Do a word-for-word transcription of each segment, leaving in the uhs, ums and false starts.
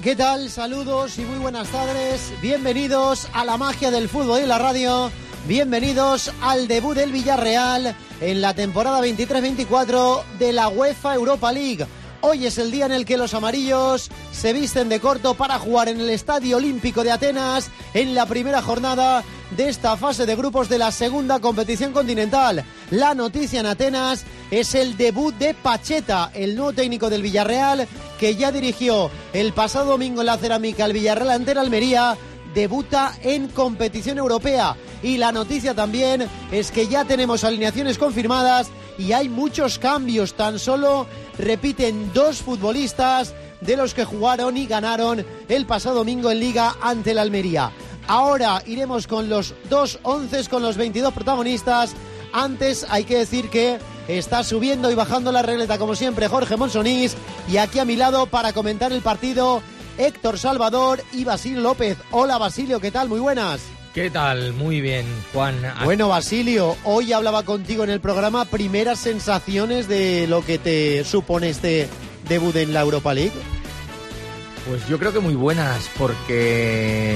¿qué tal? Saludos y muy buenas tardes. Bienvenidos a la magia del fútbol y la radio. Bienvenidos al debut del Villarreal en la temporada veintitrés veinticuatro de la UEFA Europa League. Hoy es el día en el que los amarillos se visten de corto para jugar en el Estadio Olímpico de Atenas en la primera jornada de esta fase de grupos de la segunda competición continental. La noticia en Atenas es el debut de Pacheta, el nuevo técnico del Villarreal, que ya dirigió el pasado domingo en la Cerámica al Villarreal ante el Almería. Debuta en competición europea. Y la noticia también es que ya tenemos alineaciones confirmadas y hay muchos cambios. Tan solo repiten dos futbolistas de los que jugaron y ganaron el pasado domingo en Liga ante el Almería. Ahora iremos con los dos once, con los veintidós protagonistas. Antes hay que decir que está subiendo y bajando la regleta, como siempre, Jorge Monsonís. Y aquí a mi lado para comentar el partido, Héctor Salvador y Basilio López. Hola Basilio, ¿qué tal? Muy buenas. ¿Qué tal? Muy bien, Juan. Bueno, Basilio, hoy hablaba contigo en el programa. Primeras sensaciones de lo que te supone este debut en la Europa League. Pues yo creo que muy buenas, porque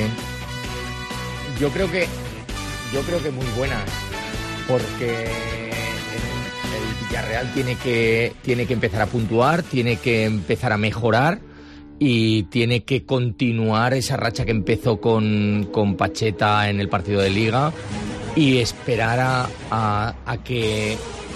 yo creo que yo creo que muy buenas, porque el Villarreal tiene que tiene que empezar a puntuar, tiene que empezar a mejorar. Y tiene que continuar esa racha que empezó con, con Pacheta en el partido de Liga y esperar a, a, a que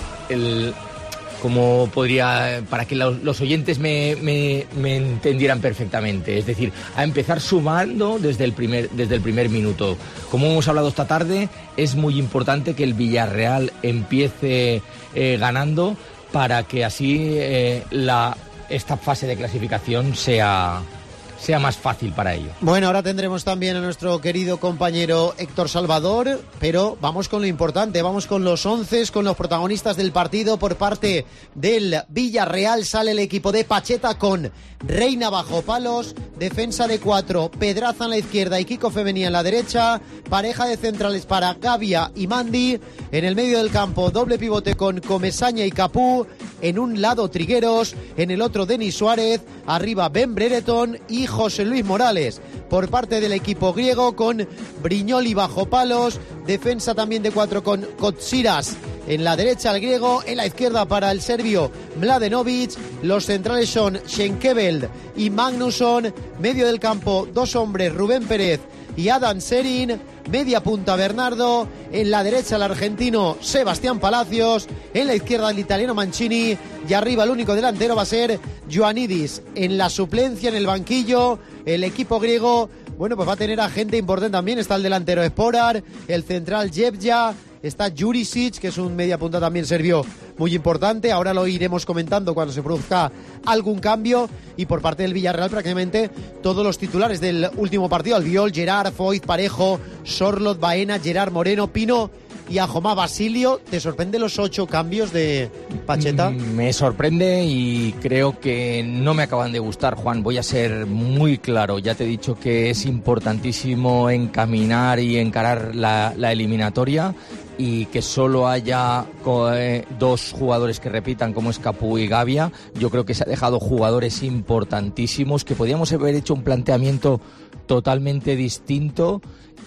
el, como podría, para que los, los oyentes me, me, me entendieran perfectamente, es decir, a empezar sumando desde el primer, desde el primer minuto. Como hemos hablado esta tarde, es muy importante que el Villarreal empiece eh, ganando para que así eh, la esta fase de clasificación sea, sea más fácil para ellos. Bueno, ahora tendremos también a nuestro querido compañero Héctor Salvador, pero vamos con lo importante, vamos con los once, con los protagonistas del partido. Por parte del Villarreal sale el equipo de Pacheta con Reina bajo palos, defensa de cuatro, Pedraza en la izquierda y Kiko Femení en la derecha, pareja de centrales para Gavia y Mandi, en el medio del campo doble pivote con Comesaña y Capú, en un lado Trigueros, en el otro Denis Suárez, arriba Ben Brereton y José Luis Morales. Por parte del equipo griego con Brignoli bajo palos, defensa también de cuatro con Kotsiras en la derecha el griego, en la izquierda para el serbio Mladenovic, los centrales son Schenkeveld y Magnusson, medio del campo dos hombres, Rubén Pérez y Adam Serin, media punta Bernardo, en la derecha el argentino Sebastián Palacios, en la izquierda el italiano Mancini y arriba el único delantero va a ser Ioannidis. En la suplencia, en el banquillo, el equipo griego, bueno, pues va a tener a gente importante también. Está el delantero Sporar, el central Jevja, está Jurisic, que es un media punta también serbio muy importante. Ahora lo iremos comentando cuando se produzca algún cambio. Y por parte del Villarreal prácticamente todos los titulares del último partido: Albiol, Gerard, Foyt, Parejo, Sorloth, Baena, Gerard Moreno, Pino y Ajomá. Basilio, ¿te sorprende los ocho cambios de Pacheta? Me sorprende y creo que no me acaban de gustar, Juan. Voy a ser muy claro. Ya te he dicho que es importantísimo encaminar y encarar la, la eliminatoria, y que solo haya eh, dos jugadores que repitan, como es Capú y Gavia. Yo creo que se ha dejado jugadores importantísimos, que podíamos haber hecho un planteamiento totalmente distinto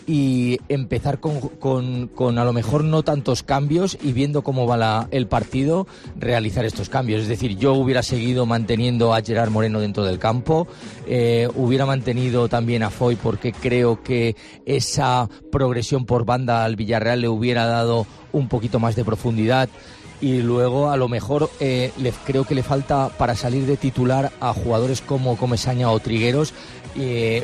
y empezar con, con, con a lo mejor no tantos cambios, y viendo cómo va la, el partido, realizar estos cambios. Es decir, yo hubiera seguido manteniendo a Gerard Moreno dentro del campo, eh, hubiera mantenido también a Foyt, porque creo que esa progresión por banda al Villarreal le hubiera dado un poquito más de profundidad. Y luego a lo mejor eh, le, creo que le falta para salir de titular a jugadores como Comesaña o Trigueros. Eh,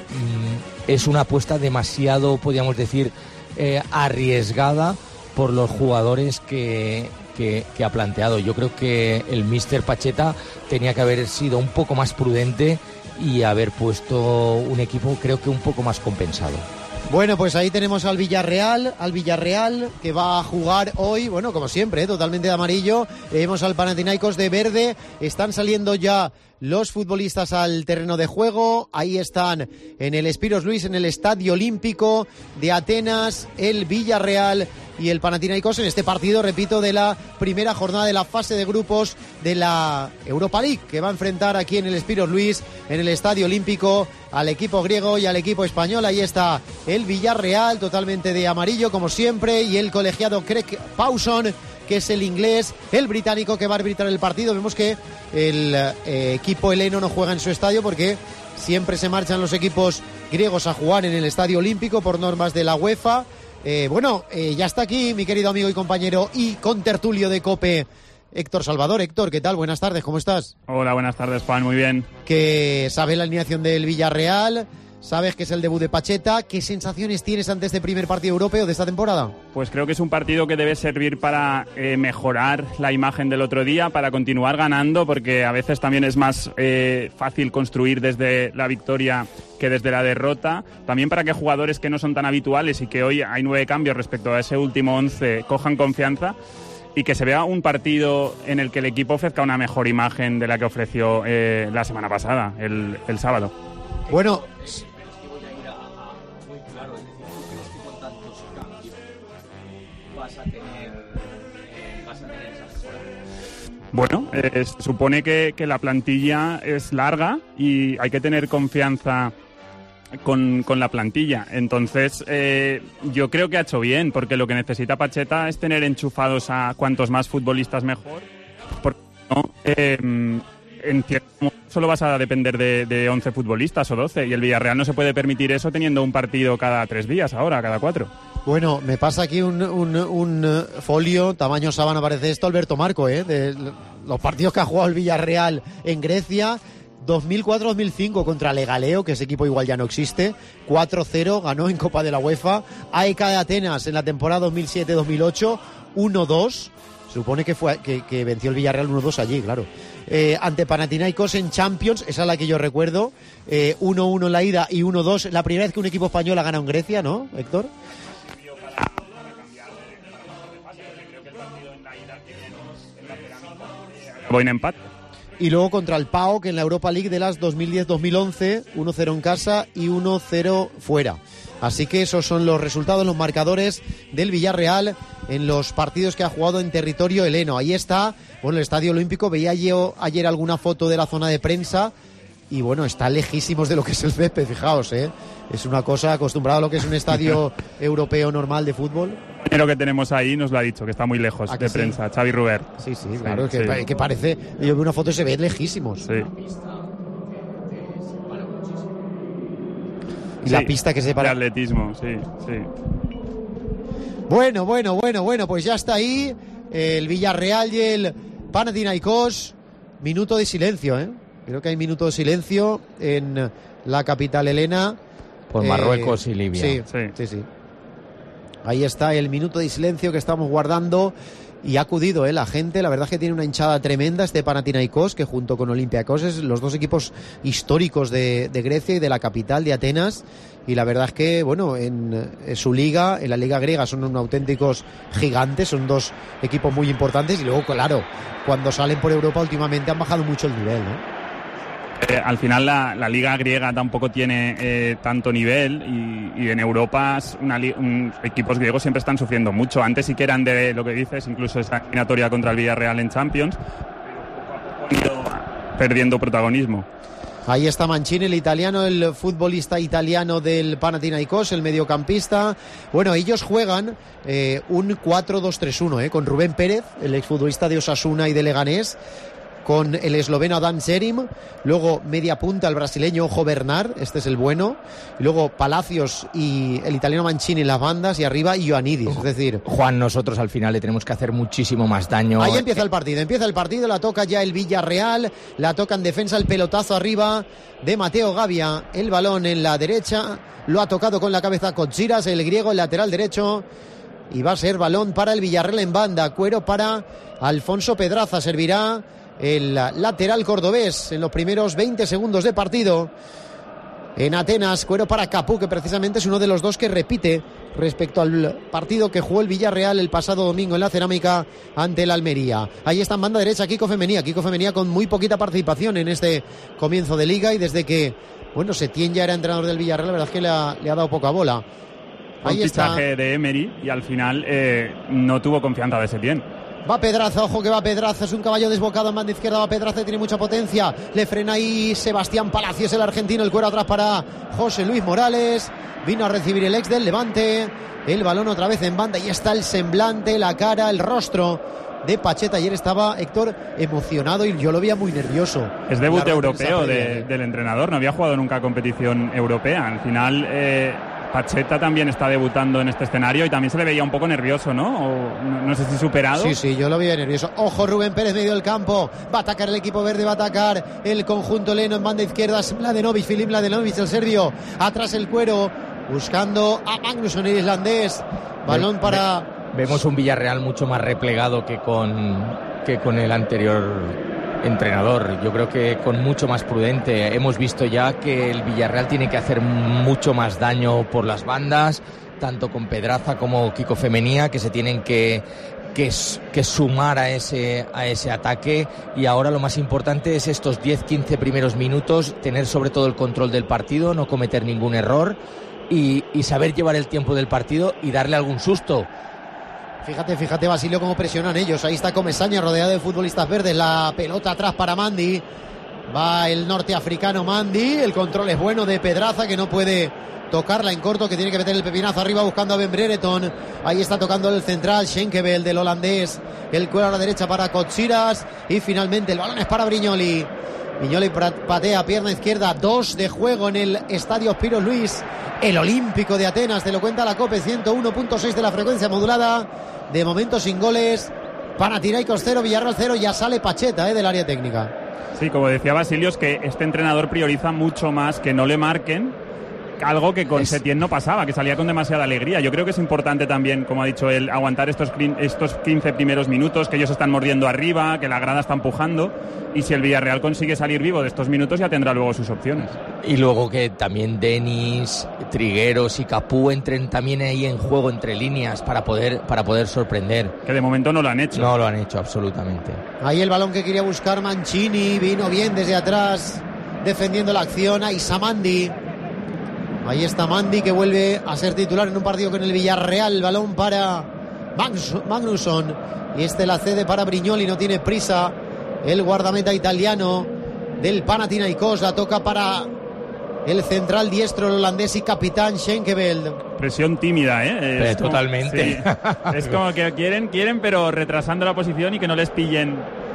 es una apuesta demasiado, podríamos decir, eh, arriesgada por los jugadores que, que, que ha planteado. Yo creo que el míster Pacheta tenía que haber sido un poco más prudente y haber puesto un equipo, creo que un poco más compensado. Bueno, pues ahí tenemos al Villarreal, al Villarreal que va a jugar hoy, bueno, como siempre, ¿eh? Totalmente de amarillo. Vemos al Panathinaikos de verde. Están saliendo ya los futbolistas al terreno de juego. Ahí están en el Spiros Luis, en el Estadio Olímpico de Atenas, el Villarreal y el Panathinaikos en este partido, repito, de la primera jornada de la fase de grupos de la Europa League, que va a enfrentar aquí en el Spiros Luis, en el Estadio Olímpico, al equipo griego y al equipo español. Ahí está el Villarreal, totalmente de amarillo como siempre, y el colegiado Craig Pawson, que es el inglés, el británico, que va a arbitrar el partido. Vemos que el eh, equipo heleno no juega en su estadio porque siempre se marchan los equipos griegos a jugar en el Estadio Olímpico por normas de la UEFA. Eh, bueno, eh, ya está aquí mi querido amigo y compañero y contertulio de COPE, Héctor Salvador. Héctor, ¿qué tal? Buenas tardes, ¿cómo estás? Hola, buenas tardes, Juan, muy bien. Que sabes la alineación del Villarreal, sabes que es el debut de Pacheta. ¿Qué sensaciones tienes ante este primer partido europeo de esta temporada? Pues creo que es un partido que debe servir para eh, mejorar la imagen del otro día, para continuar ganando, porque a veces también es más eh, fácil construir desde la victoria que desde la derrota. También para que jugadores que no son tan habituales y que hoy hay nueve cambios respecto a ese último once cojan confianza y que se vea un partido en el que el equipo ofrezca una mejor imagen de la que ofreció eh, la semana pasada, el, el sábado. Bueno, Bueno, eh, se supone que, que la plantilla es larga y hay que tener confianza con, con la plantilla. Entonces, eh, yo creo que ha hecho bien, porque lo que necesita Pacheta es tener enchufados a cuantos más futbolistas mejor, porque no, eh, en cierto modo solo vas a depender de, de once futbolistas o doce, y el Villarreal no se puede permitir eso teniendo un partido cada tres días ahora, cada cuatro. Bueno, me pasa aquí un, un, un folio, tamaño sábana parece esto, Alberto Marco, ¿eh? De los partidos que ha jugado el Villarreal en Grecia, dos mil cuatro dos mil cinco contra Legaleo, que ese equipo igual ya no existe, cuatro cero, ganó en Copa de la UEFA, A E K de Atenas en la temporada dos mil siete dos mil ocho, uno dos, se supone que, fue, que, que venció el Villarreal uno dos allí, claro. Eh, ante Panathinaikos en Champions, esa es la que yo recuerdo, eh, uno uno en la ida y uno dos, la primera vez que un equipo español ha ganado en Grecia, ¿no, Héctor? Voy en empate. Y luego contra el P A O K en la Europa League de las dos mil diez dos mil once, uno cero en casa y uno cero fuera. Así que esos son los resultados, los marcadores del Villarreal en los partidos que ha jugado en territorio heleno. Ahí está, bueno, el Estadio Olímpico. Veía yo ayer alguna foto de la zona de prensa y bueno, está lejísimos de lo que es el césped, fijaos, ¿eh? Es una cosa acostumbrada a lo que es un estadio europeo normal de fútbol. Lo que tenemos ahí nos lo ha dicho, que está muy lejos de sí? prensa, Xavi Ruber. Sí, sí, claro, sí, que, sí. que parece, yo vi una foto y se ve lejísimos. Sí. Y sí, la pista que se para... de atletismo, sí, sí. Bueno, bueno, bueno, bueno, pues ya está ahí el Villarreal y el Panathinaikos. Minuto de silencio, ¿eh? Creo que hay minuto de silencio en la capital helena. Por Marruecos eh, y Libia. Sí, sí, sí, sí. Ahí está el minuto de silencio que estamos guardando. Y ha acudido eh, la gente, la verdad es que tiene una hinchada tremenda este Panathinaikos, que junto con Olympiacos es los dos equipos históricos de, de Grecia y de la capital de Atenas, y la verdad es que, bueno, en, en su liga, en la liga griega son unos auténticos gigantes, son dos equipos muy importantes, y luego, claro, cuando salen por Europa últimamente han bajado mucho el nivel, ¿no? Eh, al final la, la liga griega tampoco tiene eh, tanto nivel y, y en Europa una li- un, equipos griegos siempre están sufriendo mucho. Antes sí que eran de lo que dices, incluso esa eliminatoria contra el Villarreal en Champions, pero poco a poco han ido perdiendo protagonismo. Ahí está Mancini, el italiano, el futbolista italiano del Panathinaikos, el mediocampista. Bueno, ellos juegan eh, un cuatro dos tres uno, eh, con Rubén Pérez, el exfutbolista de Osasuna y de Leganés, con el esloveno Adam Serim, luego media punta el brasileño Ojo Bernard, este es el bueno, y luego Palacios y el italiano Mancini en las bandas, y arriba Ioannidis, es decir... Juan, nosotros al final le tenemos que hacer muchísimo más daño. Ahí empieza el partido, empieza el partido, la toca ya el Villarreal, la toca en defensa, el pelotazo arriba de Mateo Gavia, el balón en la derecha, lo ha tocado con la cabeza Kotsiras, el griego, el lateral derecho, y va a ser balón para el Villarreal en banda, cuero para Alfonso Pedraza, servirá el lateral cordobés en los primeros veinte segundos de partido en Atenas. Cuero para Capú, que precisamente es uno de los dos que repite respecto al partido que jugó el Villarreal el pasado domingo en la Cerámica ante el Almería. Ahí está en banda derecha Kiko Femenía, Kiko Femenía con muy poquita participación en este comienzo de liga, y desde que, bueno, Setién ya era entrenador del Villarreal, la verdad es que le ha, le ha dado poca bola. un fichaje de Emery y al final eh, no tuvo confianza de Setién. Va Pedraza, ojo que va Pedraza, es un caballo desbocado en banda izquierda, va Pedraza, tiene mucha potencia, le frena ahí Sebastián Palacios, el argentino, el cuero atrás para José Luis Morales, vino a recibir el ex del Levante, el balón otra vez en banda y está el semblante, la cara, el rostro de Pacheta. Ayer estaba Héctor emocionado y yo lo veía muy nervioso. Es debut europeo de, del entrenador, no había jugado nunca competición europea, al final... Eh... Pacheta también está debutando en este escenario y también se le veía un poco nervioso, ¿no? O, no, no sé si superado. Sí, sí, yo lo veía nervioso. Ojo, Rubén Pérez, medio del campo. Va a atacar el equipo verde, va a atacar el conjunto leno en banda izquierda. Mladenovic, Filip Mladenovic, el serbio. Atrás el cuero, buscando a Magnusson, el islandés. Balón para... Vemos un Villarreal mucho más replegado que con, que con el anterior entrenador. Yo creo que con mucho más prudente. Hemos visto ya que el Villarreal tiene que hacer mucho más daño por las bandas, tanto con Pedraza como Kiko Femenía, que se tienen que, que, que sumar a ese, a ese ataque. Y ahora lo más importante es estos diez quince primeros minutos, tener sobre todo el control del partido, no cometer ningún error y, y saber llevar el tiempo del partido y darle algún susto. Fíjate, fíjate, Basilio, cómo presionan ellos. Ahí está Comesaña, rodeado de futbolistas verdes. La pelota atrás para Mandi. Va el norteafricano Mandi. El control es bueno de Pedraza, que no puede tocarla en corto, que tiene que meter el pepinazo arriba buscando a Ben Brereton. Ahí está tocando el central Schenkebel del holandés. El cuero a la derecha para Kotsiras. Y finalmente el balón es para Brignoli. Brignoli patea, pierna izquierda. Dos de juego en el estadio Spyros Luis. El Olímpico de Atenas, te lo cuenta la COPE, ciento uno punto seis de la frecuencia modulada. De momento sin goles. Panathinaikos cero, Villarreal cero. Ya sale Pacheta eh, del área técnica. Sí, como decía Basilio, es que este entrenador prioriza mucho más que no le marquen, algo que con es... Setién no pasaba, que salía con demasiada alegría. Yo creo que es importante también, como ha dicho él, aguantar estos, estos quince primeros minutos, que ellos están mordiendo arriba, que la grada está empujando, y si el Villarreal consigue salir vivo de estos minutos ya tendrá luego sus opciones. Y luego que también Denis, Trigueros y Capú entren también ahí en juego entre líneas para poder, para poder sorprender. Que de momento no lo han hecho. No lo han hecho, absolutamente. Ahí el balón que quería buscar Mancini, vino bien desde atrás, defendiendo la acción a Isamandi. Ahí está Mandi, que vuelve a ser titular en un partido con el Villarreal. Balón para Magnusson. Y este la cede para Brignoli, no tiene prisa. El guardameta italiano del Panathinaikos. La toca para el central diestro, el holandés y capitán Schenkebel. Presión tímida, ¿eh? Es totalmente. Como, sí, es como que quieren, quieren, pero retrasando la posición y que no les pillen...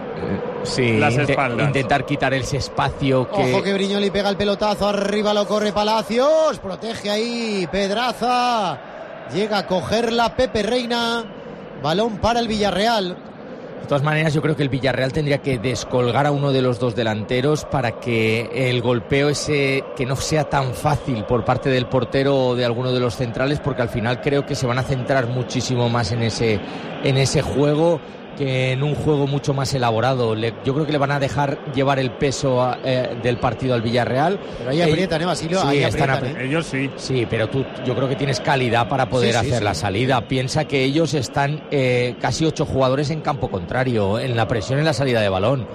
Sí, las int- espaldas. intentar quitar ese espacio que... Ojo que Brignoli pega el pelotazo, arriba lo corre Palacios, protege ahí Pedraza, llega a cogerla Pepe Reina, balón para el Villarreal. De todas maneras, yo creo que el Villarreal tendría que descolgar a uno de los dos delanteros para que el golpeo ese, que no sea tan fácil por parte del portero o de alguno de los centrales, porque al final creo que se van a centrar muchísimo más en ese, en ese juego que en un juego mucho más elaborado. Le, yo creo que le van a dejar llevar el peso a, eh, del partido al Villarreal. Pero ahí aprietan, ¿eh, Basilio? Sí, ahí están aprietan, ¿eh? Ellos sí. Sí, pero tú, yo creo que tienes calidad para poder sí, sí, hacer sí. la salida. Piensa que ellos están eh, casi ocho jugadores en campo contrario, en la presión en la salida de balón.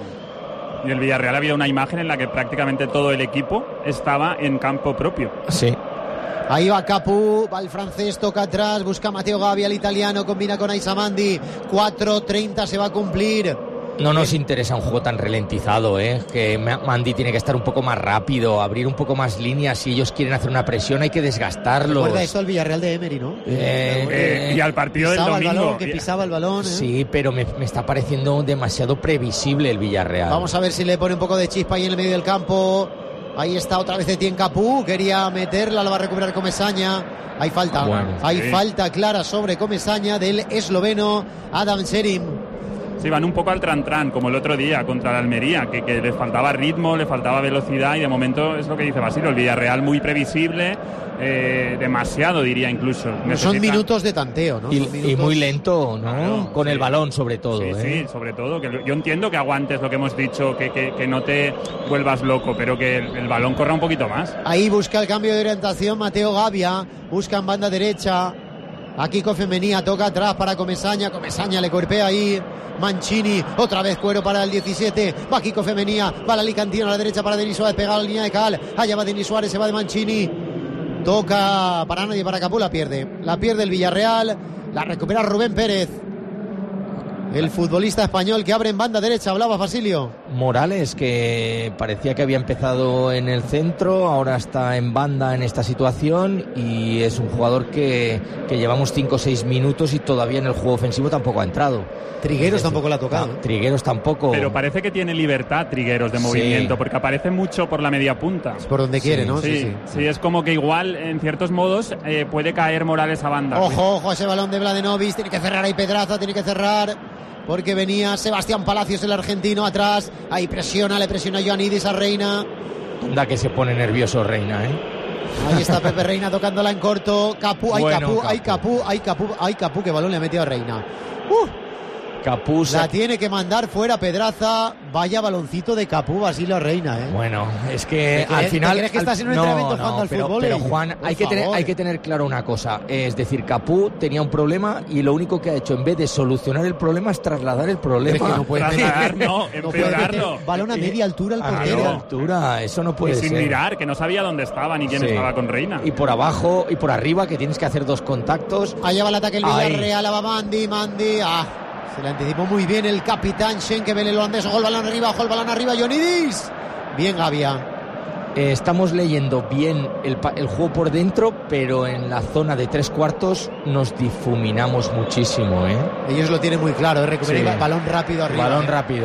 Y el Villarreal había una imagen en la que prácticamente todo el equipo estaba en campo propio. Sí. Ahí va Capú, va el francés, toca atrás, busca Matteo Gavi, al italiano, combina con Isamandi. cuatro treinta se va a cumplir. No nos interesa un juego tan ralentizado, ¿eh? Que Mandi tiene que estar un poco más rápido, abrir un poco más líneas. Si ellos quieren hacer una presión, hay que desgastarlos. Recuerda esto al Villarreal de Emery, ¿no? Eh, eh, y al partido del domingo. El balón, que pisaba el balón. ¿eh? Sí, pero me, me está pareciendo demasiado previsible el Villarreal. Vamos a ver si le pone un poco de chispa ahí en el medio del campo. Ahí está otra vez Etienne Capú, quería meterla, la va a recuperar Comesaña. Hay falta, bueno, hay sí. falta clara sobre Comesaña del esloveno Adam Serim. Sí, van un poco al tran-tran, como el otro día contra la Almería, que, que les faltaba ritmo, le faltaba velocidad, y de momento es lo que dice Basilio, el Villarreal muy previsible, eh, demasiado diría incluso. Necesita... Son minutos de tanteo, ¿no? Y, minutos... y muy lento, ¿no? Claro, Con sí. el balón sobre todo. Sí, ¿eh? sí, sobre todo. Que yo entiendo que aguantes lo que hemos dicho, que, que, que no te vuelvas loco, pero que el, el balón corra un poquito más. Ahí busca el cambio de orientación Matteo Gavia, busca en banda derecha. Aquí Cofemenía toca atrás para Comesaña, Comesaña le cuerpea ahí Mancini, otra vez cuero para el diecisiete, va aquí Cofemenía, va la Alicantino a la derecha para Denis Suárez, pegado a la línea de Cal, allá va Denis Suárez, se va de Mancini, Toca para nadie, para Capú, la pierde. La pierde el Villarreal, la recupera Rubén Pérez. El futbolista español que abre en banda derecha. Hablaba Basilio. Morales, que parecía que había empezado en el centro, ahora está en banda en esta situación y es un jugador que, que llevamos cinco o seis minutos y todavía en el juego ofensivo tampoco ha entrado. Trigueros es, tampoco la ha tocado. No, Trigueros tampoco. Pero parece que tiene libertad Trigueros de movimiento, sí, porque aparece mucho por la media punta. Es por donde quiere, sí, ¿no? Sí, sí, sí. Sí, es como que igual, en ciertos modos, eh, puede caer Morales a banda. Ojo, ojo, ese balón de Mladenovic. Tiene que cerrar ahí Pedraza, tiene que cerrar. Porque venía Sebastián Palacios, el argentino, atrás. Ahí presiona, le presiona Ioannidis a Reina. Anda que se pone nervioso Reina, ¿eh? Ahí está Pepe Reina tocándola en corto. Capú, ay bueno, Capú, Capú, ay Capú, ay Capú, ay Capú, que balón le ha metido a Reina. ¡Uh! Capú la tiene que mandar fuera Pedraza. Vaya baloncito de Capú, Basilio Reina, ¿eh? Bueno, es que ¿Te al crees, final... ¿te crees que al, estás en un no, entrenamiento no, jugando al pero, fútbol? Pero Juan, hay que, tener, hay que tener claro una cosa. Es decir, Capú tenía un problema y lo único que ha hecho en vez de solucionar el problema es trasladar el problema. Es que no puede trasladar, no, empeorarlo. No balón a media altura al portero. A media altura, eso no puede y ser. sin mirar, que no sabía dónde estaba ni quién sí. estaba con Reina. Y por abajo y por arriba, que tienes que hacer dos contactos. Allá va el ataque el Villarreal, va Mandi, Mandi, ah... Se le anticipó muy bien el capitán Schenkevel, el holandés. Ojo el balón arriba, ojo el balón arriba, Ioannidis. Bien, Gavia. Eh, estamos leyendo bien el, el juego por dentro, pero en la zona de tres cuartos nos difuminamos muchísimo, ¿eh? Ellos lo tienen muy claro, ¿eh? Recupera sí. el balón rápido arriba. Balón ¿eh? rápido.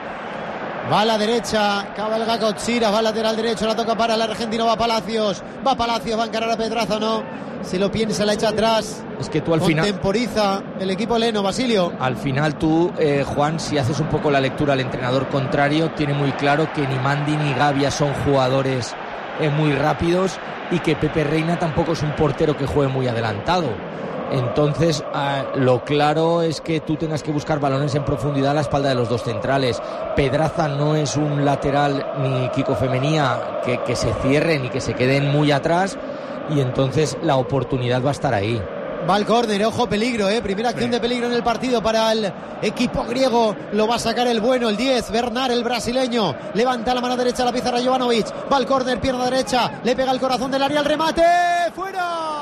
Va a la derecha, cabalga Cochira, va al lateral derecho, la toca para el argentino, va Palacios. Va Palacios, va a encarar a Pedraza, ¿no? Se lo piensa, la echa atrás. Es que tú al final... Contemporiza el equipo leno, Basilio. Al final tú, eh, Juan, si haces un poco la lectura al entrenador contrario, tiene muy claro que ni Mandi ni Gavia son jugadores eh, muy rápidos y que Pepe Reina tampoco es un portero que juegue muy adelantado. Entonces, uh, lo claro es que tú tengas que buscar balones en profundidad a la espalda de los dos centrales. Pedraza no es un lateral ni Kiko Femenía que, que se cierren y que se queden muy atrás, y entonces la oportunidad va a estar ahí. Va al córner, ojo, peligro, ¿eh? Primera acción sí. de peligro en el partido para el equipo griego. Lo va a sacar el bueno, el diez, Bernard, el brasileño. Levanta la mano derecha, la pizarra Jovanovic. Va al córner, pierna derecha. Le pega el corazón del área, el remate. ¡Fuera!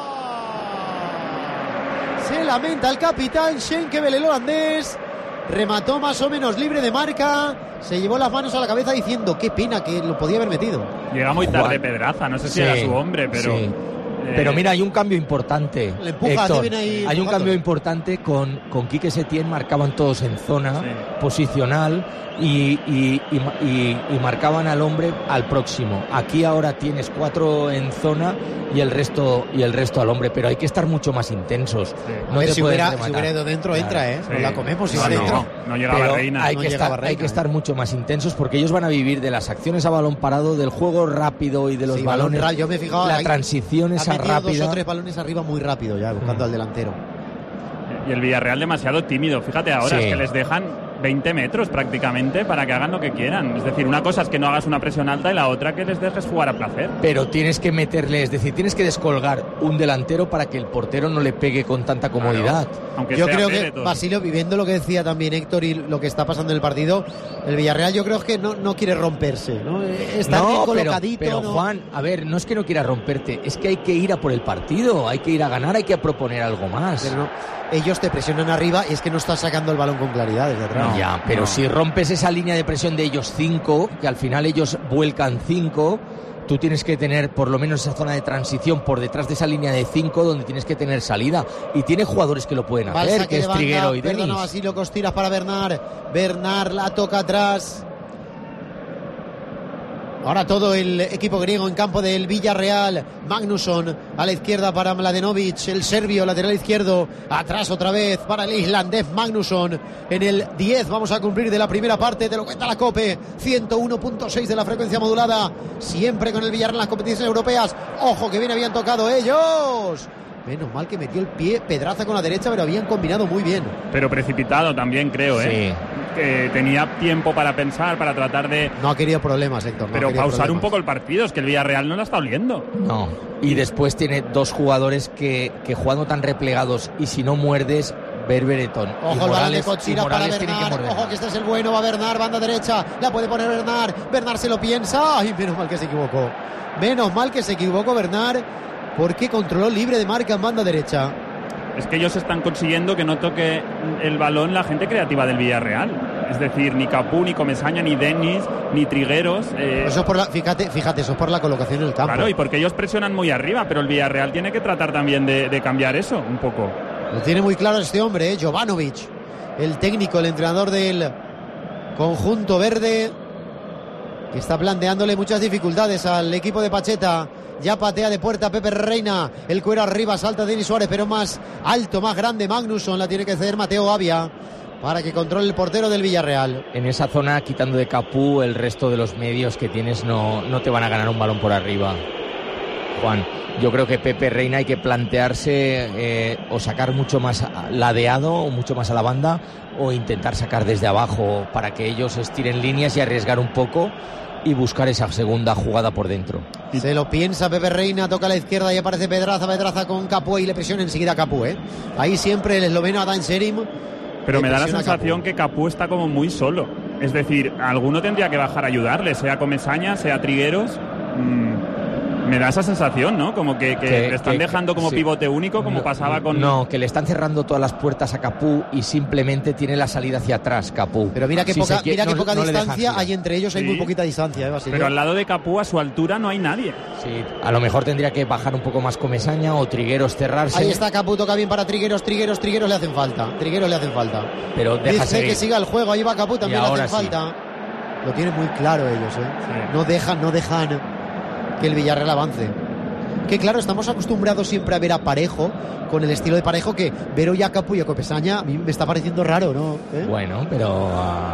Se lamenta el capitán Schenkevel, el holandés. Remató más o menos libre de marca. Se llevó las manos a la cabeza diciendo qué pena que lo podía haber metido. Llega muy tarde Pedraza, no sé si sí, era su hombre, pero... Sí. Pero mira, hay un cambio importante. Le empuja, Héctor, ahí hay un cambio importante con, con Quique Setién, marcaban todos en zona sí. posicional y, y, y, y, y marcaban al hombre al próximo. Aquí ahora tienes cuatro en zona y el resto y el resto al hombre, pero hay que estar mucho más intensos. Sí. No ver, te si, hubiera, si hubiera ido dentro, claro. entra, ¿eh? Sí. Nos la comemos si no, va no, dentro. No, no llegaba pero Reina. Hay, no que llegaba estar, Reina, hay que ¿eh? estar mucho más intensos porque ellos van a vivir de las acciones a balón parado, del juego rápido y de los sí, balones. Balón, yo me he fijado, la hay, transición esa rápida. Dos o tres balones arriba muy rápido ya, buscando mm. al delantero. Y el Villarreal demasiado tímido. Fíjate ahora, sí. es que les dejan veinte metros prácticamente para que hagan lo que quieran. Es decir, una cosa es que no hagas una presión alta y la otra que les dejes jugar a placer. Pero tienes que meterle, es decir, tienes que descolgar un delantero para que el portero no le pegue con tanta comodidad. Claro, aunque yo sea creo que, todo. Basilio, viviendo lo que decía también Héctor y lo que está pasando en el partido, el Villarreal yo creo que no, no quiere romperse, ¿no? Está no, bien colocadito. Pero, pero ¿no? Juan, a ver, no es que no quiera romperte, es que hay que ir a por el partido, hay que ir a ganar, hay que proponer algo más. Pero no, ellos te presionan arriba y es que no estás sacando el balón con claridad desde atrás. No, ya, pero no. si rompes esa línea de presión de ellos cinco, que al final ellos vuelcan cinco, tú tienes que tener por lo menos esa zona de transición por detrás de esa línea de cinco donde tienes que tener salida. Y tiene jugadores que lo pueden hacer, Balsa, que, que es Triguero y Denis. Perdona, Basilio, Costiras para Bernard. Bernard la toca atrás. Ahora todo el equipo griego en campo del Villarreal. Magnusson a la izquierda para Mladenovic, el serbio lateral izquierdo. Atrás otra vez para el islandés Magnusson. En el diez vamos a cumplir de la primera parte. Te lo cuenta la COPE. ciento uno punto seis de la frecuencia modulada. Siempre con el Villarreal en las competiciones europeas. Ojo que bien habían tocado ellos. Menos mal que metió el pie Pedraza con la derecha, pero habían combinado muy bien. Pero precipitado también, creo, ¿eh? Sí. Que tenía tiempo para pensar, para tratar de... No ha querido problemas, Héctor. No pero pausar problemas. un poco el partido, es que el Villarreal no la está oliendo. No. Y después tiene dos jugadores que, que jugando tan replegados y si no muerdes... Berberetón. Ojo el balón de Cochira para Bernard. Que Ojo que este es el bueno, va Bernard, banda derecha. La puede poner Bernard. Bernard se lo piensa. Ay, menos mal que se equivocó. Menos mal que se equivocó Bernard. porque controló libre de marca en banda derecha. Es que ellos están consiguiendo que no toque el balón la gente creativa del Villarreal. Es decir, ni Capú, ni Comesaña, ni Denis, ni Trigueros. Eh... Eso es por la, fíjate, fíjate, eso es por la colocación en el campo. Claro, y porque ellos presionan muy arriba, pero el Villarreal tiene que tratar también de, de cambiar eso un poco. Lo tiene muy claro este hombre, ¿eh? Jovanovic, el técnico, el entrenador del conjunto verde, que está planteándole muchas dificultades al equipo de Pacheta. Ya patea de puerta Pepe Reina, el cuero arriba, salta Denis Suárez, pero más alto, más grande Magnusson, la tiene que ceder Mateo Gavia para que controle el portero del Villarreal. En esa zona, quitando de Capú, el resto de los medios que tienes no, no te van a ganar un balón por arriba, Juan. Yo creo que Pepe Reina hay que plantearse eh, o sacar mucho más ladeado o mucho más a la banda, o intentar sacar desde abajo para que ellos estiren líneas y arriesgar un poco y buscar esa segunda jugada por dentro. Se lo piensa Pepe Reina, toca a la izquierda y aparece Pedraza, Pedraza con Capú y le presiona enseguida a Capú, ¿eh? Ahí siempre el esloveno Adán Serim. Pero me da la sensación Capú. que Capú está como muy solo. Es decir, alguno tendría que bajar a ayudarle, sea Comesaña, sea Trigueros. Mm. Me da esa sensación, ¿no? Como que, que, que le están que, dejando como sí. pivote único, como no, pasaba con... No, que le están cerrando todas las puertas a Capú y simplemente tiene la salida hacia atrás, Capú. Pero mira que si poca, quiere, mira que no, poca no distancia hay entre ellos, sí. Hay muy poquita distancia, ¿eh, Basilio? Pero al lado de Capú, a su altura, no hay nadie. Sí, a lo mejor tendría que bajar un poco más Comesaña o Trigueros cerrarse. Ahí está Capú, toca bien para Trigueros, Trigueros, Trigueros le hacen falta. Trigueros le hacen falta. Pero deja Dice seguir. que siga el juego, ahí va Capú, también le hacen sí. falta. Lo tienen muy claro ellos, ¿eh? Sí. No dejan, no dejan que el Villarreal avance. Que claro, estamos acostumbrados siempre a ver a Parejo, con el estilo de Parejo, que ver hoy a Capú y a Comesaña a mí me está pareciendo raro, ¿no? ¿Eh? Bueno, pero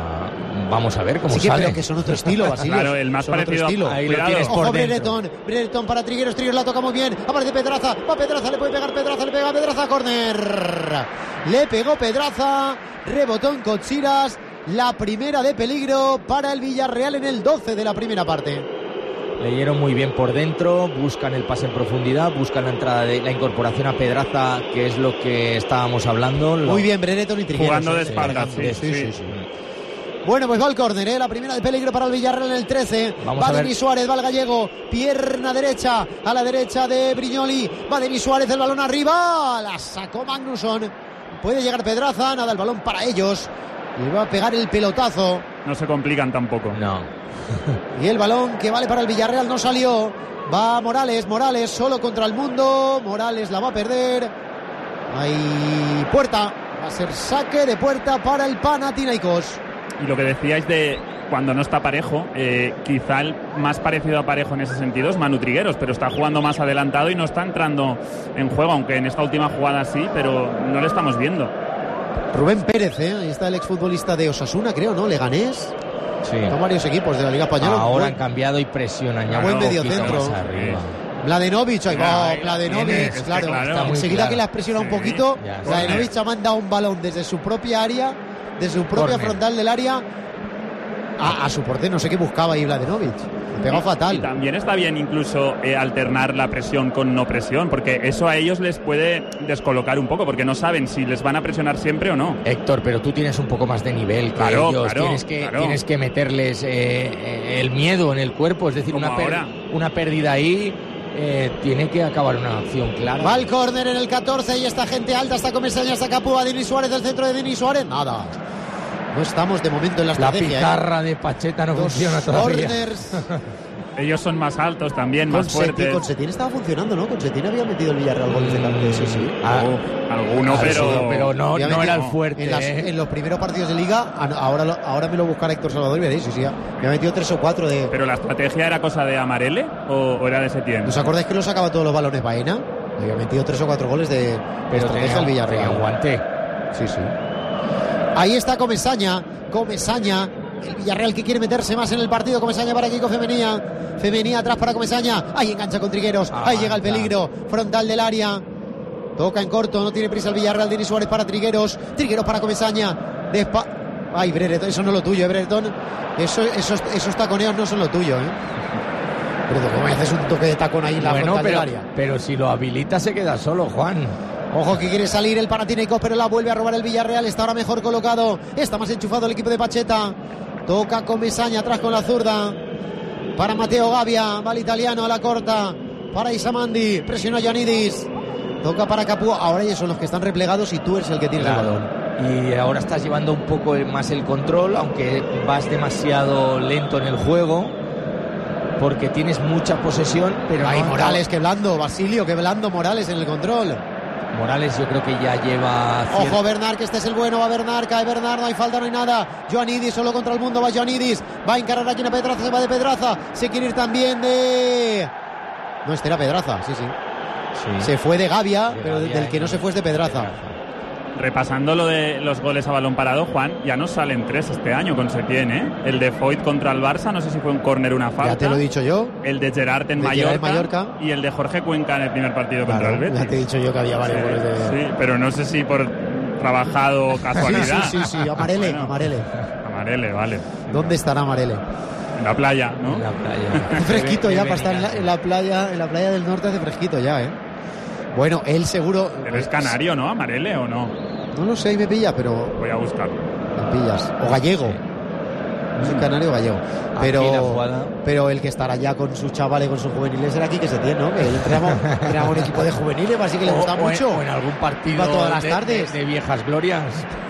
uh, vamos a ver cómo sí que, sale. Pero que son otro estilo, Basilio. Claro, el más son parecido otro estilo. Ahí lo tienes por Ojo, dentro. Brereton, Brereton para Trigueros, Trigueros la toca muy bien, aparece Pedraza, va Pedraza, le puede pegar Pedraza, le pega Pedraza, córner. Le pegó Pedraza, rebotó en Cochiras, la primera de peligro para el Villarreal en el doce de la primera parte. Leyeron muy bien por dentro, buscan el pase en profundidad, buscan la entrada de la incorporación a Pedraza, que es lo que estábamos hablando. Muy bien, Brereton y Trigueros. Jugando de espaldas, sí, sí, sí, sí, sí. Bueno, pues va el córner, ¿eh? La primera de peligro para el Villarreal en el trece. Vamos va Denis Suárez, va el gallego, pierna derecha, a la derecha de Brignoli. Va Denis Suárez, el balón arriba, la sacó Magnusson. Puede llegar Pedraza, nada, el balón para ellos. Le va a pegar el pelotazo. No se complican tampoco. No. Y el balón que vale para el Villarreal no salió. Va Morales, Morales solo contra el mundo. Morales la va a perder. Ahí puerta. Va a ser saque de puerta para el Panathinaikos. Y lo que decíais de cuando no está Parejo, eh, quizá el más parecido a Parejo en ese sentido es Manu Trigueros, pero está jugando más adelantado y no está entrando en juego, aunque en esta última jugada sí, pero no le estamos viendo. Rubén Pérez, ¿eh? Ahí está el exfutbolista de Osasuna, creo, ¿no? Leganés. Sí. Son varios equipos de la Liga Española. Ahora buen, han cambiado y presionan ya. Buen medio centro. Mladenovic, ahí va, Mladenovic, claro. claro. Enseguida claro. que la presiona sí, un poquito, Mladenovic ha mandado un balón desde su propia área, de su propia Corner. frontal del área, a, a su portero, no sé qué buscaba ahí Mladenovic. Le pegó y, fatal. Y también está bien incluso eh, alternar la presión con no presión, porque eso a ellos les puede descolocar un poco, porque no saben si les van a presionar siempre o no. Héctor, pero tú tienes un poco más de nivel que claro, ellos. Claro, tienes, que, claro. tienes que meterles eh, el miedo en el cuerpo, es decir, una, per- una pérdida ahí. Eh, tiene que acabar una acción clara. Va el córner en el catorce y esta gente alta, está Comesaña, está Capú, a Denis Suárez, del centro de Denis Suárez, nada. No estamos de momento en la estrategia. La pizarra ¿eh? de Pacheta no Dos funciona todavía. Corners. Ellos son más altos también, más Concetti, fuertes. Concetín estaba funcionando, ¿no? Concetín había metido el Villarreal goles de cambio, sí, sí. Ah, oh, alguno, ah, pero... Sí, pero no, no era el fuerte. En, las, eh. en los primeros partidos de Liga, ahora, ahora me lo buscará Héctor Salvador y veréis, sí, sí, me ha metido tres o cuatro de... ¿Pero la estrategia era cosa de Amarele o, o era de Setién? ¿Os acordáis que lo sacaba todos los balones Baena? Había metido tres o cuatro goles de, de pero estrategia al Villarreal. Aguante. Sí, sí. Ahí está Comesaña, Comesaña, el Villarreal que quiere meterse más en el partido. Comesaña para Kiko Femenía, Femenía atrás para Comesaña, ahí engancha con Trigueros, ah, ahí llega el peligro, frontal del área, toca en corto, no tiene prisa el Villarreal. Denis Suárez para Trigueros, Trigueros para Comesaña, despa... ay, Brereton, eso no es lo tuyo, eh, Brereton, eso, esos, esos taconeos no son lo tuyo, eh. Brereton, ¿cómo haces un toque de tacón ahí en la bueno, frontal pero, del área? Pero si lo habilita se queda solo, Juan. Ojo que quiere salir el Panathinaikos, pero la vuelve a robar el Villarreal. Está ahora mejor colocado, está más enchufado el equipo de Pacheta. Toca Comesaña atrás con la zurda para Mateo Gavia, va el italiano a la corta, para Isamandi, presiona a Ioannidis, toca para Capú, ahora ellos son los que están replegados y tú eres el que tienes Claro. el balón. Y ahora estás llevando un poco más el control, aunque vas demasiado lento en el juego, porque tienes mucha posesión, pero Ay, no- Morales, que blando, Basilio, que blando Morales en el control. Morales yo creo que ya lleva... cier- Ojo Bernard, que este es el bueno, va Bernard, cae Bernard, no hay falta, no hay nada. Ioannidis solo contra el mundo, va Ioannidis, va a encarar aquí a Pedraza, se va de Pedraza, se quiere ir también de... No, este era Pedraza, sí, sí. Sí. Se fue de Gavia, De pero Gavia del que y- no se fue es de Pedraza. Repasando lo de los goles a balón parado, Juan, ya no salen tres este año con Setién, ¿eh? El de Foyt contra el Barça, no sé si fue un córner o una falta. Ya te lo he dicho yo. El de Gerard en De Mallorca, Gerard en Mallorca. y el de Jorge Cuenca en el primer partido contra Claro, el Betis. ya te he dicho yo que había varios Sí, goles de... sí, pero no sé si por trabajado o Sí, casualidad. sí, sí, sí, Amarele, Bueno, Amarele. Amarele, vale. ¿Dónde estará Amarele? En la playa, ¿no? En la playa. Fresquito Qué ya para estar en la, en la playa, en la playa del norte hace fresquito ya, ¿eh? Bueno, él seguro... Pero es canario, ¿no? Amarele o no. No lo sé, ahí me pilla, pero Voy a buscarlo. me pillas. O gallego. No sé, canario o gallego. Aquí Pero, la jugada. pero el que estará ya con sus chavales, con sus juveniles, era Quique Setién, ¿no? Que él entrenaba, entrenaba un equipo de juveniles, así que le gusta O- o en- mucho. o en algún partido Iba todas las de- tardes. de, de viejas glorias.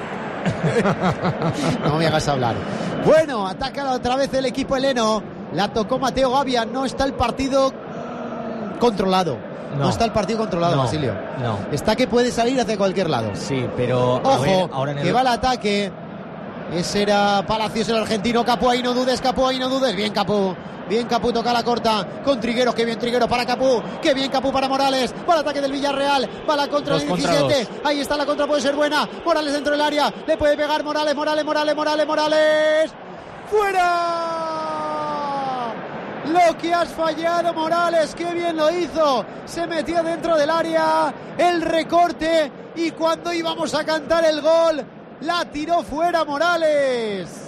No me hagas hablar. Bueno, ataca otra vez el equipo heleno. La tocó Mateo Gavia. No está el partido controlado. No, No. está el partido controlado, No, Basilio. no. Está que puede salir hacia cualquier lado. Sí, pero a Ojo, ver, ahora en el... que va al ataque. Ese era Palacios, el argentino. Capú, ahí no dudes, Capú, ahí no dudes. Bien, Capú. Bien, Capú, toca la corta con Trigueros. Qué bien, Trigueros para Capú. Qué bien, Capú para Morales. Va al ataque del Villarreal. Va la contra Dos del contra diecisiete. Ahí está la contra, puede ser buena. Morales dentro del área. Le puede pegar Morales, Morales, Morales, Morales, Morales. ¡Fuera! Lo que has fallado, Morales, qué bien lo hizo. Se metió dentro del área, el recorte, y cuando íbamos a cantar el gol, la tiró fuera Morales.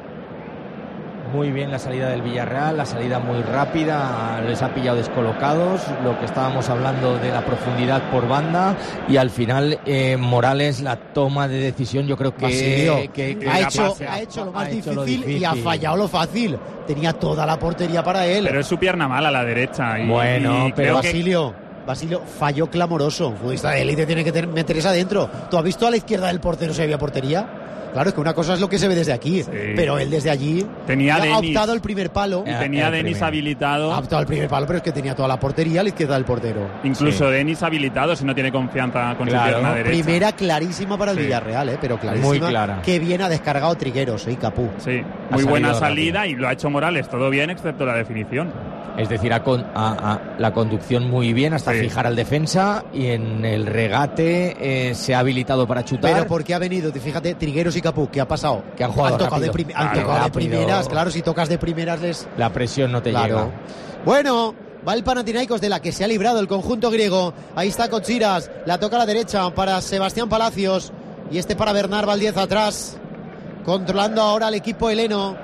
Muy bien la salida del Villarreal, la salida muy rápida, les ha pillado descolocados, lo que estábamos hablando de la profundidad por banda, y al final eh, Morales, la toma de decisión, yo creo que, Basilio, que- que ha, la hecho, pase- ha hecho lo más ha hecho difícil, lo y ha difícil. fallado lo fácil. Tenía toda la portería para él. Pero es su pierna mala, la derecha. Y, Bueno, y pero creo que- Basilio, Basilio, fallo clamoroso. Un futbolista de élite tiene que ter- meter esa adentro. ¿Tú has visto a la izquierda del portero si había portería? Claro, es que una cosa es lo que se ve desde aquí, pero él desde allí Tenía ha Denis. optado el primer palo. Y Eh, tenía a el Denis primero. habilitado. Ha optado el primer palo, pero es que tenía toda la portería a la izquierda del portero. Incluso Sí. Denis habilitado si no tiene confianza con Claro. su pierna derecha. Primera clarísima para el Sí. Villarreal, ¿eh? Pero clarísima. Muy clara. Qué bien ha descargado Trigueros, ¿eh? Capú. Sí, Ha muy buena salido salida rápido. y lo ha hecho Morales todo bien excepto la definición. Es decir, a con- a- a la conducción muy bien hasta Sí. fijar al defensa, y en el regate eh, se ha habilitado para chutar. Pero porque ha venido, fíjate, Trigueros y Capú, ¿qué ha pasado? Que han jugado tocado, de, rápido. prim- han Claro, tocado de rápido. primeras, claro, si tocas de primeras les... La presión no te Claro. llega. Bueno, va el Panathinaikos, de la que se ha librado el conjunto griego. Ahí está Kotsiras, la toca a la derecha para Sebastián Palacios, y este para Bernard Valdez atrás, controlando ahora al equipo heleno.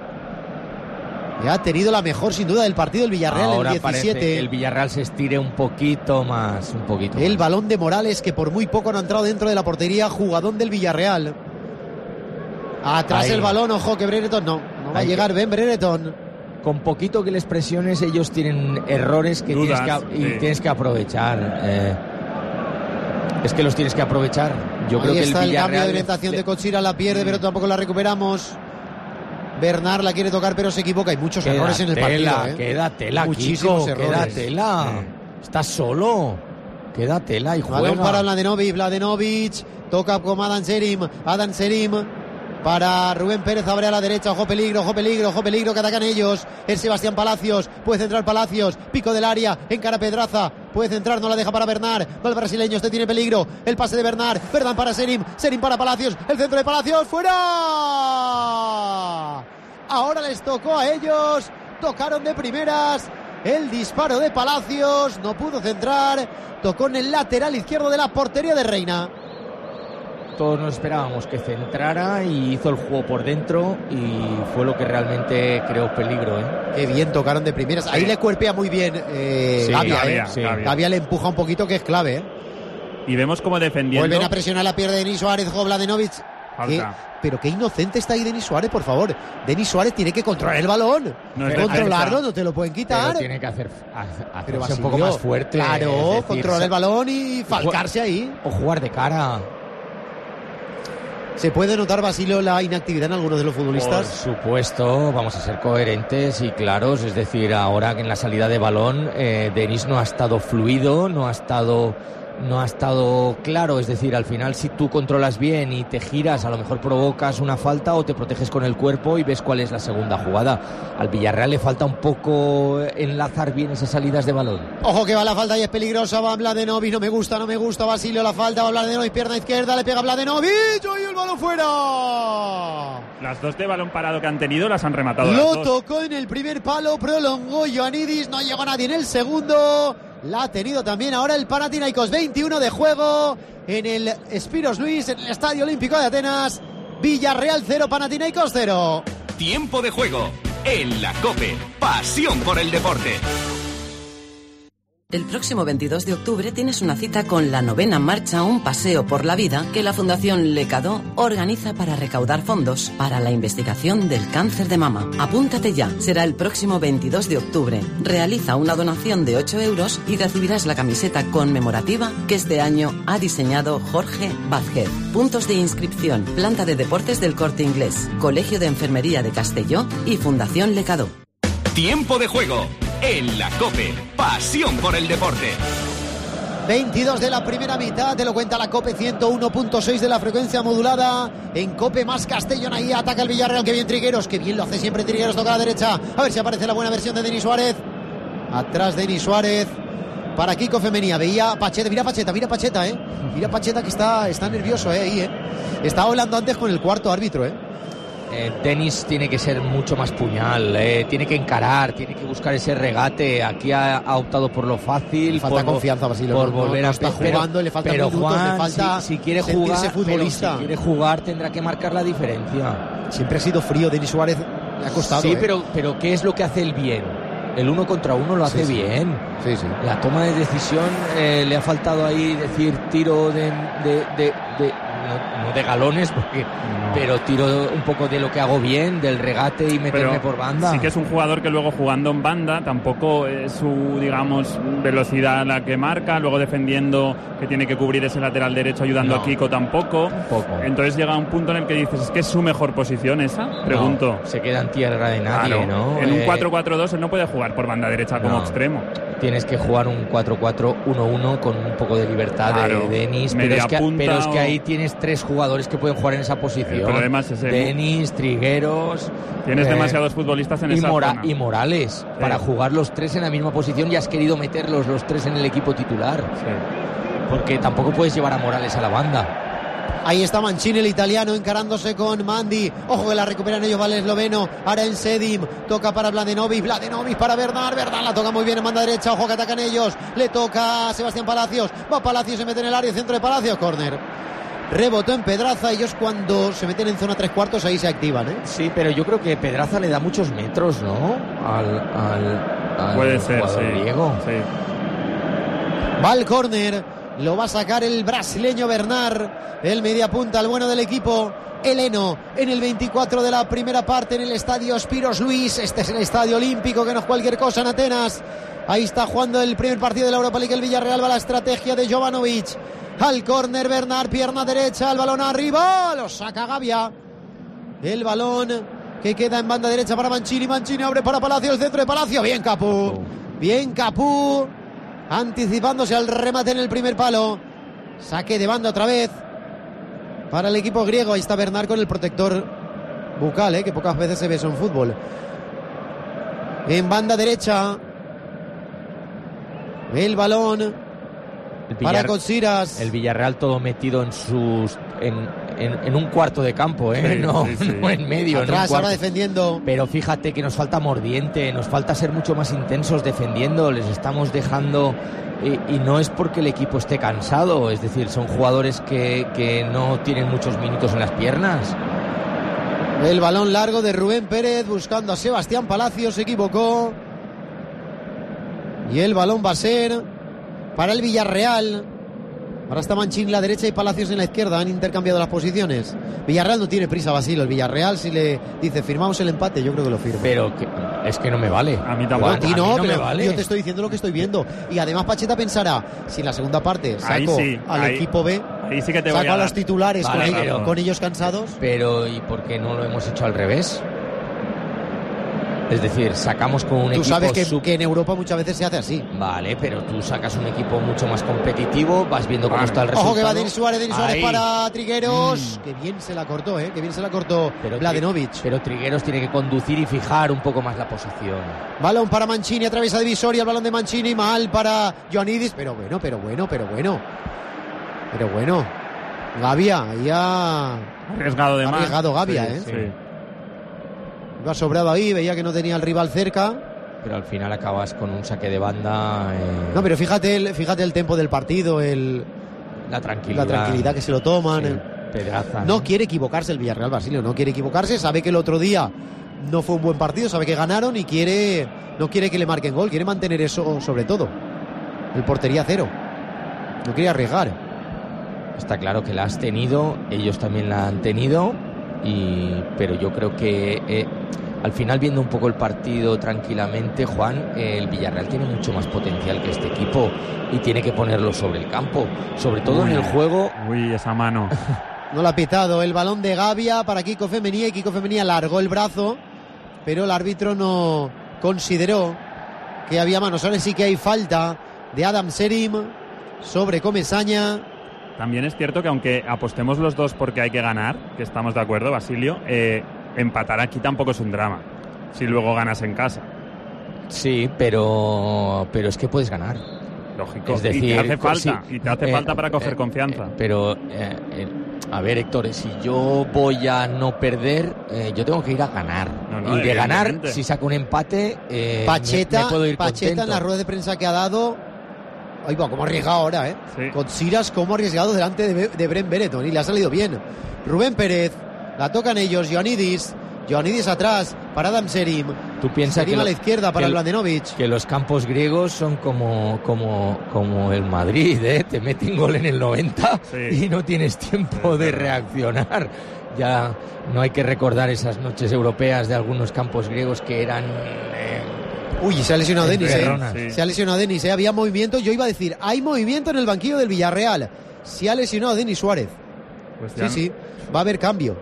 Y ha tenido la mejor sin duda del partido el Villarreal, Ahora el parece diecisiete. que el Villarreal se estire un poquito más, un poquito El más. balón de Morales, que por muy poco no ha entrado dentro de la portería, jugadón del Villarreal. Atrás Ahí. el balón, ojo que Brereton no, no va a Hay llegar Ben Brereton. Con poquito que les presiones, ellos tienen errores que Dudas, tienes que, y sí. tienes que aprovechar. eh. Es que los tienes que aprovechar. Yo Ahí creo que el está el, Villarreal cambio de le- orientación le- de Kotsira, la pierde, pero tampoco la recuperamos. Bernard la quiere tocar, pero se equivoca. Hay muchos errores en el partido. Quédatela, ¿eh? quédatela, Muchísimos Kiko, errores. quédatela. Sí. Estás solo. Quédatela y Balón juega. para Mladenovic, Mladenovic toca con Adam Serim, Adam Serim para Rubén Pérez, abre a la derecha, ojo peligro, ojo peligro, ojo peligro, que atacan ellos. Es Sebastián Palacios, puede centrar Palacios, pico del área, encara Pedraza, puede centrar, no la deja para Bernard, va el brasileño, este tiene peligro, el pase de Bernard, Bernard para Serim, Serim para Palacios, el centro de Palacios, fuera. Ahora les tocó a ellos, tocaron de primeras. El disparo de Palacios, no pudo centrar, tocó en el lateral izquierdo de la portería de Reina. Todos nos esperábamos que centrara y hizo el juego por dentro, y fue lo que realmente creó peligro, ¿eh? Qué bien tocaron de primeras. Ahí Sí. le cuerpea muy bien eh, Sí, Gavia, Gavia, ¿eh? sí. Gavia. Gavia le empuja un poquito, que es clave, ¿eh? Y vemos como defendiendo. Vuelven a presionar la pierde de Denis Suárez, Mladenovic. Qué, Falta. pero qué inocente está ahí Denis Suárez, por favor. Denis Suárez tiene que controlar el balón. No es controlarlo, no te lo pueden quitar. Pero tiene que hacer, hacerse pero un poco más fuerte. Claro, decir, controlar el balón y falcarse ahí. O jugar de cara. ¿Se puede notar, Basilio, la inactividad en algunos de los futbolistas? Por supuesto, vamos a ser coherentes y claros. Es decir, ahora que en la salida de balón, eh, Denis no ha estado fluido, no ha estado... no ha estado claro, es decir, al final si tú controlas bien y te giras, a lo mejor provocas una falta o te proteges con el cuerpo y ves cuál es la segunda jugada. Al Villarreal le falta un poco enlazar bien esas salidas de balón. Ojo que va la falta y es peligrosa, va Mladenovic, no me gusta, no me gusta, Basilio, la falta, va Mladenovic, pierna izquierda, le pega Mladenovic y el balón fuera. Las dos de balón parado que han tenido las han rematado. Lo las dos. Tocó en el primer palo, prolongó Ioannidis, no llegó nadie en el segundo. La ha tenido también ahora el Panathinaikos. veintiuno de juego en el Spiros Luis, en el Estadio Olímpico de Atenas. Villarreal cero, Panathinaikos cero. Tiempo de juego en la COPE. Pasión por el deporte. El próximo veintidós de octubre tienes una cita con la novena marcha Un Paseo por la Vida que la Fundación Lecado organiza para recaudar fondos para la investigación del cáncer de mama. Apúntate ya, será el próximo veintidós de octubre. Realiza una donación de ocho euros y recibirás la camiseta conmemorativa que este año ha diseñado Jorge Vázquez. Puntos de inscripción, Planta de Deportes del Corte Inglés, Colegio de Enfermería de Castelló y Fundación Lecado. Tiempo de juego en la COPE. Pasión por el deporte. veintidós de la primera mitad, te lo cuenta la COPE, ciento uno punto seis de la frecuencia modulada. En COPE más Castellón, ahí ataca el Villarreal, que bien Trigueros, que bien lo hace siempre Trigueros, toca a la derecha. A ver si aparece la buena versión de Denis Suárez. Atrás Denis Suárez. Para Kiko Femenía, veía Pacheta, mira Pacheta, mira Pacheta, eh. Mira Pacheta que está, está nervioso, eh, ahí, eh. Estaba hablando antes con el cuarto árbitro, eh. Eh, Denis tiene que ser mucho más puñal, eh, tiene que encarar, tiene que buscar ese regate. Aquí ha, ha optado por lo fácil, falta por confianza, Basilio, por no, volver no, no a está pero, jugando, le falta pero minutos, Juan, le falta si, si quiere sentirse jugar, futbolista. Pero si quiere jugar tendrá que marcar la diferencia. Siempre ha sido frío Denis Suárez, le ha costado. Sí, eh. pero pero ¿qué es lo que hace el bien? El uno contra uno lo hace sí, sí. bien. Sí, sí. La toma de decisión eh, le ha faltado ahí decir tiro de, de, de, de no, no de galones, porque, no. pero tiro un poco de lo que hago bien, del regate y meterme pero por banda. Sí que es un jugador que luego jugando en banda tampoco es su, digamos, velocidad la que marca, luego defendiendo que tiene que cubrir ese lateral derecho ayudando no. a Kiko tampoco. Poco. Entonces llega un punto en el que dices, ¿es que es su mejor posición esa? Pregunto. No, se queda en tierra de nadie, claro. ¿no? En un eh, cuatro cuatro dos él no puede jugar por banda derecha como no. extremo. Tienes que jugar un cuatro cuatro uno uno con un poco de libertad claro. de Denis, pero es, que, pero es que ahí tienes tres jugadores que pueden jugar en esa posición. El problema es ese. Denis, Trigueros. Tienes eh, demasiados futbolistas en y esa Mora, zona. Y Morales, sí. para jugar los tres en la misma posición y has querido meterlos los tres en el equipo titular. Sí. Porque tampoco puedes llevar a Morales a la banda. Ahí está Mancini, el italiano, encarándose con Mandi. Ojo que la recuperan ellos, vale esloveno. Ahora en Sedim, toca para Mladenovic. Mladenovic para Bernard. Bernard la toca muy bien en banda derecha. Ojo que atacan ellos. Le toca a Sebastián Palacios. Va Palacios, se mete en el área, centro de Palacios, córner. Rebotó en Pedraza. Ellos cuando se meten en zona tres cuartos ahí se activan, ¿eh? Sí, pero yo creo que Pedraza le da muchos metros, ¿no? Al, al, al Puede ser, sí. griego. Sí. Va el córner. Lo va a sacar el brasileño Bernard, el mediapunta, el bueno del equipo. Heleno en el veinticuatro de la primera parte en el estadio Spiros Luis. Este es el estadio olímpico, que no es cualquier cosa en Atenas. Ahí está jugando el primer partido de la Europa League el Villarreal. Va la estrategia de Jovanovic. Al córner Bernard, pierna derecha, el balón arriba, lo saca Gavia. El balón que queda en banda derecha para Mancini. Mancini abre para Palacio, el centro de Palacio. Bien Capú, bien Capú. Anticipándose al remate en el primer palo. Saque de banda otra vez para el equipo griego. Ahí está Bernard con el protector bucal, ¿eh? que pocas veces se ve eso en fútbol. En banda derecha el balón el Villar... para Cotsiras. El Villarreal todo metido en sus en, en, en un cuarto de campo, ¿eh? Sí, no, sí, sí. no en medio. Atrás, en un ahora defendiendo. Pero fíjate que nos falta mordiente, nos falta ser mucho más intensos defendiendo. Les estamos dejando y, y no es porque el equipo esté cansado, es decir, son jugadores que, que no tienen muchos minutos en las piernas. El balón largo de Rubén Pérez buscando a Sebastián Palacios, se equivocó. Y el balón va a ser para el Villarreal. Ahora está Mancini en la derecha y Palacios en la izquierda. Han intercambiado las posiciones. Villarreal no tiene prisa, Basilio. El Villarreal, si le dice firmamos el empate, yo creo que lo firma. Pero que, es que no me vale. A mí tampoco. A ti no, a mí no pero me vale. yo te estoy diciendo lo que estoy viendo. Y además Pacheta pensará, si en la segunda parte Ahí saco sí, al ahí- equipo B, Ahí sí que te voy saco a a los dar. titulares Vale, con, ellos, pero- con ellos cansados. Pero ¿y por qué no lo hemos hecho al revés? Es decir, sacamos con un Tú equipo sabes que, sub- que en Europa muchas veces se hace así. Vale, pero tú sacas un equipo mucho más competitivo, vas viendo cómo Vale. está el resultado. Ojo que va Denis Suárez, Denis Suárez Ahí. para Trigueros. Mm. Que bien se la cortó, ¿eh? Que bien se la cortó Pero Tri- Mladenovic. Pero Trigueros tiene que conducir y fijar un poco más la posición. Balón para Mancini, atraviesa divisoria, el balón de Mancini, mal para Ioannidis. Pero bueno, pero bueno, pero bueno. Pero bueno. Gavia, ahí ha Arriesgado de Ha más. arriesgado Gavia, Sí, ¿eh? sí. iba sobrado ahí, veía que no tenía al rival cerca. Pero al final acabas con un saque de banda. eh, No, pero fíjate el, fíjate el tempo del partido, el, la tranquilidad. la tranquilidad que se lo toman. Sí, el- Pedraza. No quiere equivocarse el Villarreal, Basilio, no quiere equivocarse, sabe que el otro día no fue un buen partido, sabe que ganaron y quiere no quiere que le marquen gol, quiere mantener eso sobre todo. El portería cero. No quiere arriesgar. Está claro que la has tenido, ellos también la han tenido, y pero yo creo que eh, al final, viendo un poco el partido tranquilamente, Juan, eh, el Villarreal tiene mucho más potencial que este equipo y tiene que ponerlo sobre el campo, sobre todo Uy. en el juego. Uy, esa mano. No la ha pitado el balón de Gavia para Kiko Femenía y Kiko Femenía largó el brazo, pero el árbitro no consideró que había manos. Ahora sí que hay falta de Adam Serim sobre Comesaña. También es cierto que aunque apostemos los dos porque hay que ganar, que estamos de acuerdo, Basilio, eh, empatar aquí tampoco es un drama. Si luego ganas en casa. Sí, pero pero es que puedes ganar. Lógico. Es decir, y te hace co- falta. sí, y te hace eh, falta para coger eh, confianza. eh, pero, eh, eh, a ver, Héctor, si yo voy a no perder, eh, yo tengo que ir a ganar. No, no, y de ganar, evidentemente. si saco un empate, eh, Pacheta, me, me puedo ir Pacheta contento. en la rueda de prensa que ha dado. Ahí va, cómo ha arriesgado ahora, ¿eh? Sí. Con Siras, cómo ha arriesgado delante de, Be- de Bren Bereton y le ha salido bien. Rubén Pérez, la tocan ellos, Ioannidis. Ioannidis atrás para Adam Serim. Tú piensas Serim que a lo- la izquierda para que, Mladenovic. que los campos griegos son como, como, como el Madrid, ¿eh? Te meten gol en el noventa Sí. y no tienes tiempo de reaccionar. Ya no hay que recordar esas noches europeas de algunos campos griegos que eran... eh, Uy, se ha lesionado Denis, ¿eh? Enterronas. Sí. Se ha lesionado Denis, ¿eh? Había movimiento. Yo iba a decir, hay movimiento en el banquillo del Villarreal. Se ha lesionado Denis Suárez. Pues Sí, ya- sí, va a haber cambio.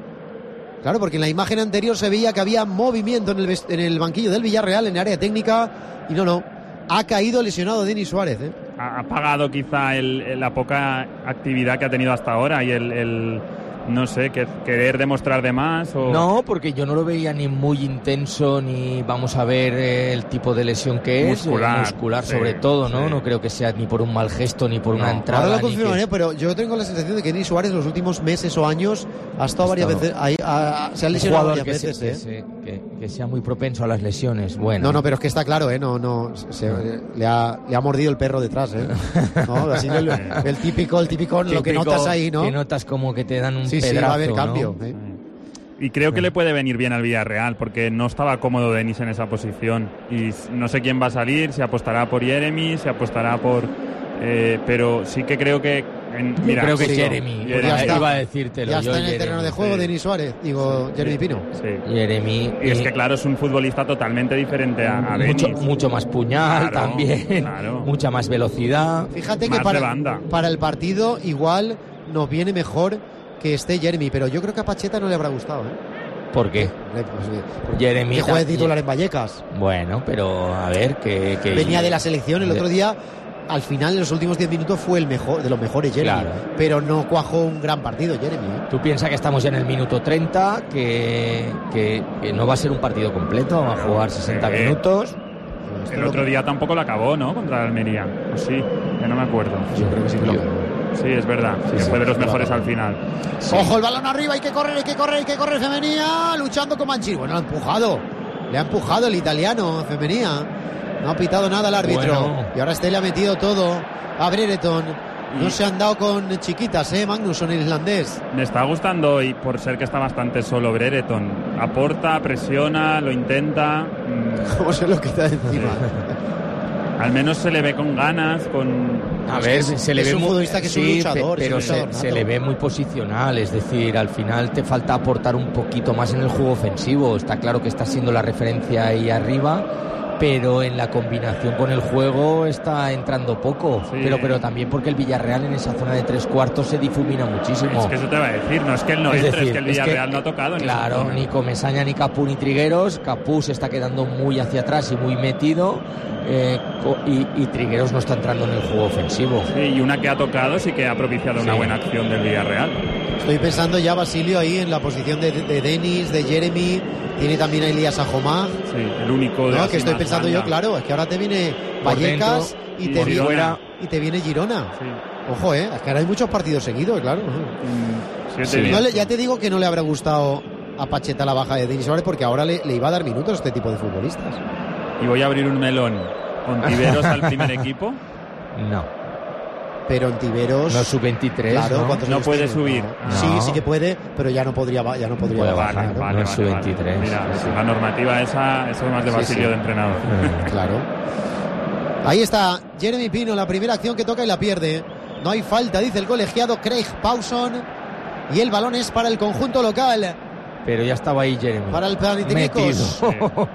Claro, porque en la imagen anterior se veía que había movimiento en el, ves- en el banquillo del Villarreal, en área técnica, y no, no. Ha caído lesionado Denis Suárez, ¿eh? ha, ha pagado quizá el- el- la poca actividad que ha tenido hasta ahora y el, el, no sé, que, querer demostrar de más o... No, porque yo no lo veía ni muy intenso, ni vamos a ver eh, el tipo de lesión que es. Muscular, eh, muscular sí, sobre todo, ¿no? sí. No creo que sea ni por un mal gesto, ni por una No. entrada. Ahora lo ni confirman, que- ¿eh? Pero yo tengo la sensación de que Denis Suárez los últimos meses o años ha estado Ha varias estado- veces, ahí, ha- se ha un lesionado jugador varias que, veces, se- ¿eh? que se- que- que sea muy propenso a las lesiones. Bueno, No, no, pero es que está claro, ¿eh? No, no, se- le, ha, le ha mordido el perro detrás, ¿eh? No, así el, el típico, el típico, lo que Típico notas ahí, ¿no? Que notas como que te dan un Sí, sí, pedrazo, va a haber ¿no? cambio, ¿eh? Y creo que le puede venir bien al Villarreal porque no estaba cómodo Denis en esa posición y no sé quién va a salir, si apostará por Jeremy, si apostará por... eh, pero sí que creo que... En, Yo mira, creo que sí, Jeremy, pues ya iba, está. iba a decírtelo. Ya yo, está en el Jeremy. terreno de juego sí. Denis Suárez, digo, Jeremy Pino. Sí. Jeremy. Y es y que claro, es un futbolista totalmente diferente a, a mucho, Denis. mucho más puñal Claro, también, claro. mucha más velocidad. Fíjate que Más de para, banda. para el partido igual nos viene mejor que esté Jeremy, pero yo creo que a Pacheta no le habrá gustado, ¿eh? ¿Por qué? Hombre, pues, eh, Jeremy que juegue tam- titular en Vallecas. Bueno, pero a ver, que... que- Venía de la selección el de- otro día. Al final, en los últimos diez minutos, fue el mejor de los mejores Jeremy. Claro. Pero no cuajó un gran partido Jeremy, ¿eh? Tú piensas que estamos ya en el minuto treinta, que, que, que no va a ser un partido completo, va a jugar sesenta Sí. minutos. Esto El lo- otro día tampoco lo acabó, ¿no? Contra el Almería. Pues sí, ya no me acuerdo. Yo creo que sí que lo Yo- ganó. Sí, es verdad, que sí, fue de los claro. mejores al final. Ojo, el balón arriba, hay que correr, hay que correr, hay que correr, Femenía, luchando con Mancini. Bueno, lo ha empujado, le ha empujado el italiano, Femenía. No ha pitado nada el árbitro. Bueno. Y ahora este le ha metido todo a Brereton. No Y- se han dado con chiquitas, ¿eh? Magnusson, el islandés. Me está gustando y por ser que está bastante solo Brereton. Aporta, presiona, lo intenta. mm, ¿Cómo se lo quita de encima? Al menos se le ve con ganas, con... A ver, se le es ve un muy futbolista que es un sí, luchador, pero es un se, luchador se nato. le ve muy posicional, es decir, al final te falta aportar un poquito más en el juego ofensivo. Está claro que está siendo la referencia ahí arriba, pero en la combinación con el juego está entrando poco. Sí. Pero, pero también porque el Villarreal en esa zona de tres cuartos se difumina muchísimo. Es que eso te va a decir, no es que él no Es entre, decir, es que el es que, Villarreal no ha tocado. En esa Claro, zona. ni Comesaña, ni Capú, ni Trigueros. Capú se está quedando muy hacia atrás y muy metido. Eh, co- y, y Trigueros no está entrando en el juego ofensivo. Sí, y una que ha tocado sí que ha propiciado una Sí. buena acción del Villarreal. Estoy pensando ya, Basilio, ahí en la posición de, de Denis, de Jeremy. Tiene también a Elías Ajomá. Sí, el único de No, así que estoy más pensando banda. yo, claro, es que ahora te viene Por Vallecas dentro y y te por viene fuera. y te viene Girona. Sí. Ojo, eh, es que ahora hay muchos partidos seguidos, claro. Mm, siete Sí. días. No le- ya te digo que no le habrá gustado a Pacheta la baja de Denis Suárez porque ahora le, le iba a dar minutos a este tipo de futbolistas. Y voy a abrir un melón. ¿Ontiveros al primer equipo? No, Pero en Tiberos, no sub veintitrés. claro, ¿no? ¿cuántos No años puede tiene? subir. No. No. Sí, sí que puede, pero ya no podría, ba- ya no podría Puede bajar. bajar, ¿no? vale. no es sub veintitrés. Mira, Sí, sí. la normativa esa, eso es más de Sí, Basilio sí. de entrenador. Claro. Ahí está Jeremy Pino, la primera acción que toca y la pierde. No hay falta, dice el colegiado Craig Pawson. Y el balón es para el conjunto local, Pero ya estaba ahí Jeremy. para el Panathinaikos. Metido.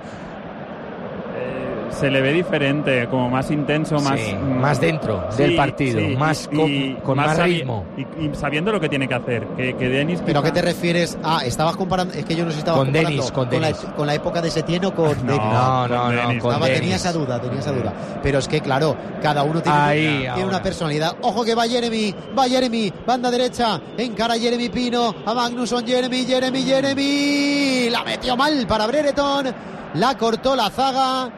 Eh, se le ve diferente, como más intenso, más... Sí, mm, más dentro sí, del partido, sí, más y- con, y con más sabi- ritmo. Y, y sabiendo lo que tiene que hacer. Que, que Denis ¿Pero a qué quizá- te refieres? Ah, estabas comparando, es que yo no sé si estabas Con comparando Denis, con la, Denis. con la época de Setién o con No, Denis. No, con no, no, Denis. con Estaba- Denis. tenía esa duda, tenía esa duda. Pero es que, claro, cada uno tiene, Ahí, tiene ahora. una personalidad. Ojo que va Jeremy, va Jeremy, banda derecha, encara Jeremy Pino, a Magnusson, Jeremy, Jeremy, Jeremy. La metió mal para Brereton, la cortó la zaga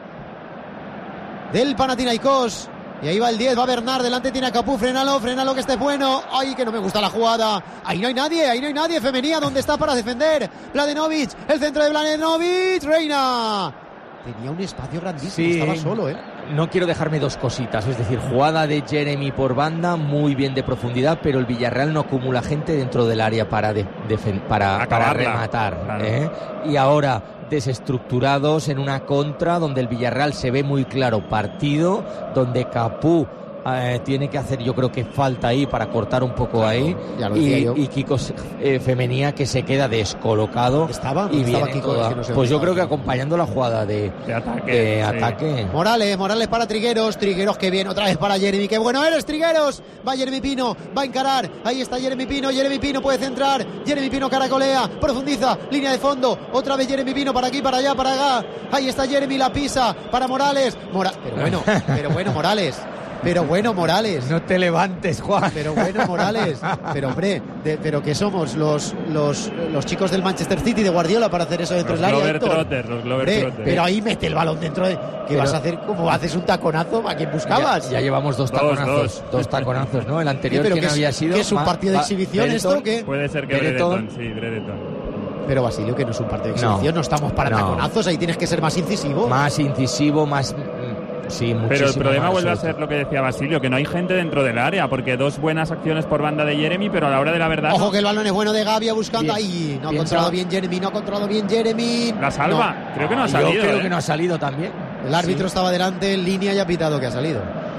del Panathinaikos. Y ahí va el diez, va Bernard, delante tiene a Capú, frénalo, frénalo que esté bueno. Ay, que no me gusta la jugada. Ahí no hay nadie, ahí no hay nadie, Femenía, ¿dónde está para defender? Mladenovic, el centro de Mladenovic, Reina. Tenía un espacio grandísimo, Sí. estaba solo, ¿eh? No quiero dejarme dos cositas, es decir, jugada de Jeremy por banda, muy bien de profundidad, pero el Villarreal no acumula gente dentro del área para, de- defen- para, para Acabarla, rematar. claro. ¿eh? Y ahora desestructurados en una contra donde el Villarreal se ve muy claro partido, donde Capú eh, tiene que hacer, yo creo que falta ahí para cortar un poco ahí, ya lo decía y, yo. y Kiko eh, Femenía que se queda descolocado. ¿Dónde estaba? Y ¿Dónde estaba viene Kiko? toda- Es que no sé pues dónde yo creo que estaba. acompañando la jugada de, De ataque. de sí. ataque. Morales, Morales para Trigueros, Trigueros que viene otra vez para Jeremy, qué bueno eres Trigueros, va Jeremy Pino, va a encarar, ahí está Jeremy Pino, Jeremy Pino puede centrar, Jeremy Pino caracolea, profundiza, línea de fondo, otra vez Jeremy Pino para aquí, para allá, para acá, ahí está Jeremy, la pisa para Morales, Mora- pero bueno, pero bueno Morales, pero bueno Morales. No te levantes, Juan. Pero bueno, Morales, pero hombre, de- pero que somos los, los, los chicos del Manchester City de Guardiola para hacer eso dentro Los del área, Glover Héctor? Trotter, los Glover Hombre, Trotter. pero ahí mete el balón dentro de... ¿Qué Pero- vas a hacer? ¿Cómo haces un taconazo? ¿A quién buscabas? Ya, ya llevamos dos Dos, taconazos, dos. taconazos, ¿no? El Sí, anterior, pero ¿quién que es, había sido? que es un Ma- partido de Ma- exhibición Brereton. esto, ¿qué? Puede ser que Brereton. Brereton, sí, Brereton. Pero Basilio, que no es un partido de No. exhibición, no, estamos para No. taconazos, ahí tienes que ser más incisivo. Más incisivo, más... mm, Sí, muchísimo Pero el problema más, vuelve a sobre ser lo que decía Basilio, que no hay gente dentro del área, porque dos buenas acciones por banda de Jeremy, pero a la hora de la verdad Ojo no. que el balón es bueno de Gavia buscando Bien. ahí. No ha Piensa- controlado bien Jeremy, no ha controlado bien Jeremy. la salva. No. Creo que no ha Yo salido. creo ¿eh? que no ha salido también. El árbitro Sí. estaba delante en línea y ha pitado que ha salido.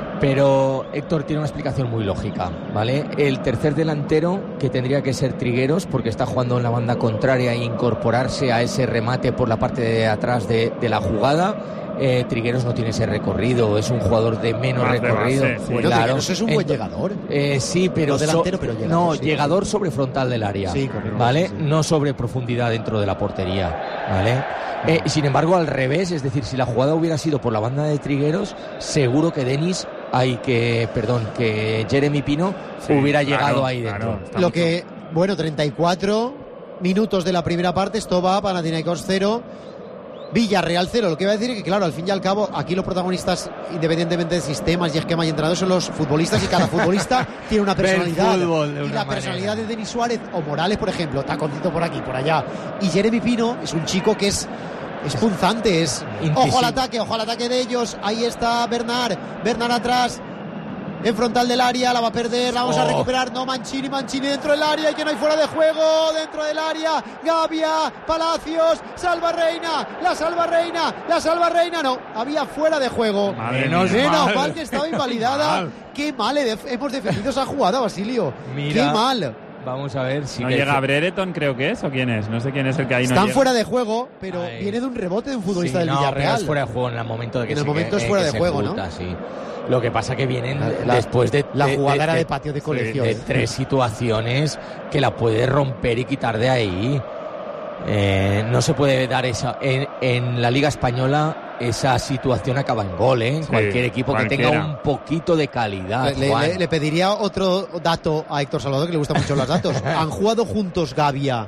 Pero Héctor tiene una explicación muy lógica, ¿vale? El tercer delantero, que tendría que ser Trigueros, porque está jugando en la banda contraria e incorporarse a ese remate por la parte de atrás de, de la jugada. Eh, Trigueros no tiene ese recorrido, es un jugador de menos Más de recorrido. base, sí. Bueno, Claro. Trigueros es un buen Ent- llegador. Eh, sí, pero No delantero, so- pero llegador, no, sí. llegador sobre frontal del área, Sí, correcto, ¿vale? sí. No sobre profundidad dentro de la portería, ¿vale? Eh, sin embargo, al revés, es decir, si la jugada hubiera sido por la banda de Trigueros, seguro que Denis, hay que, perdón, que Jeremy Pino Sí, hubiera claro, llegado ahí claro, dentro. está Lo mucho- que, bueno, treinta y cuatro minutos de la primera parte, esto va Panathinaikos cero, Villarreal cero. Lo que iba a decir es que, claro, al fin y al cabo, aquí los protagonistas, independientemente de sistemas y esquemas y entrenadores, son los futbolistas y cada futbolista tiene una Ve el personalidad. fútbol de Y una la manera. personalidad de Denis Suárez o Morales, por ejemplo, taconcito por aquí, por allá. Y Jeremy Pino es un chico que es... Es punzante, es... Incisivo. Ojo al ataque, ojo al ataque de ellos. Ahí está Bernard. Bernard atrás. en frontal del área, la va a perder, la vamos oh. a recuperar, no, Mancini, Mancini dentro del área y que no hay fuera de juego, dentro del área, Gavia, Palacios, salva Reina, la salva Reina, la salva Reina, no, había fuera de juego. Menos Menos mal. mal que estaba invalidada. Qué mal def- hemos defendido esa jugada, Basilio. Mira. Qué mal. Vamos a ver si... ¿No que- llega Brereton, creo que es? ¿O quién es? No sé quién es el que ahí no Están llega. fuera de juego, pero Ay. viene de un rebote de un futbolista Sí, del no, Villarreal. pero es fuera de juego en el momento de que En el se, momento que, es fuera que de se juego, ¿no? ejecuta, sí. Lo que pasa que vienen La- después de... La de- jugada de- era de de- patio de colegio. de ¿eh? tres situaciones que la puede romper y quitar de ahí. Eh, no se puede dar esa en, en la Liga Española, esa situación acaba en gol, ¿eh? En Sí, cualquier equipo cualquiera. que tenga un poquito de calidad. Le, Juan. le- le pediría otro dato a Héctor Salvador, que le gustan mucho los datos. ¿Han jugado juntos Gavia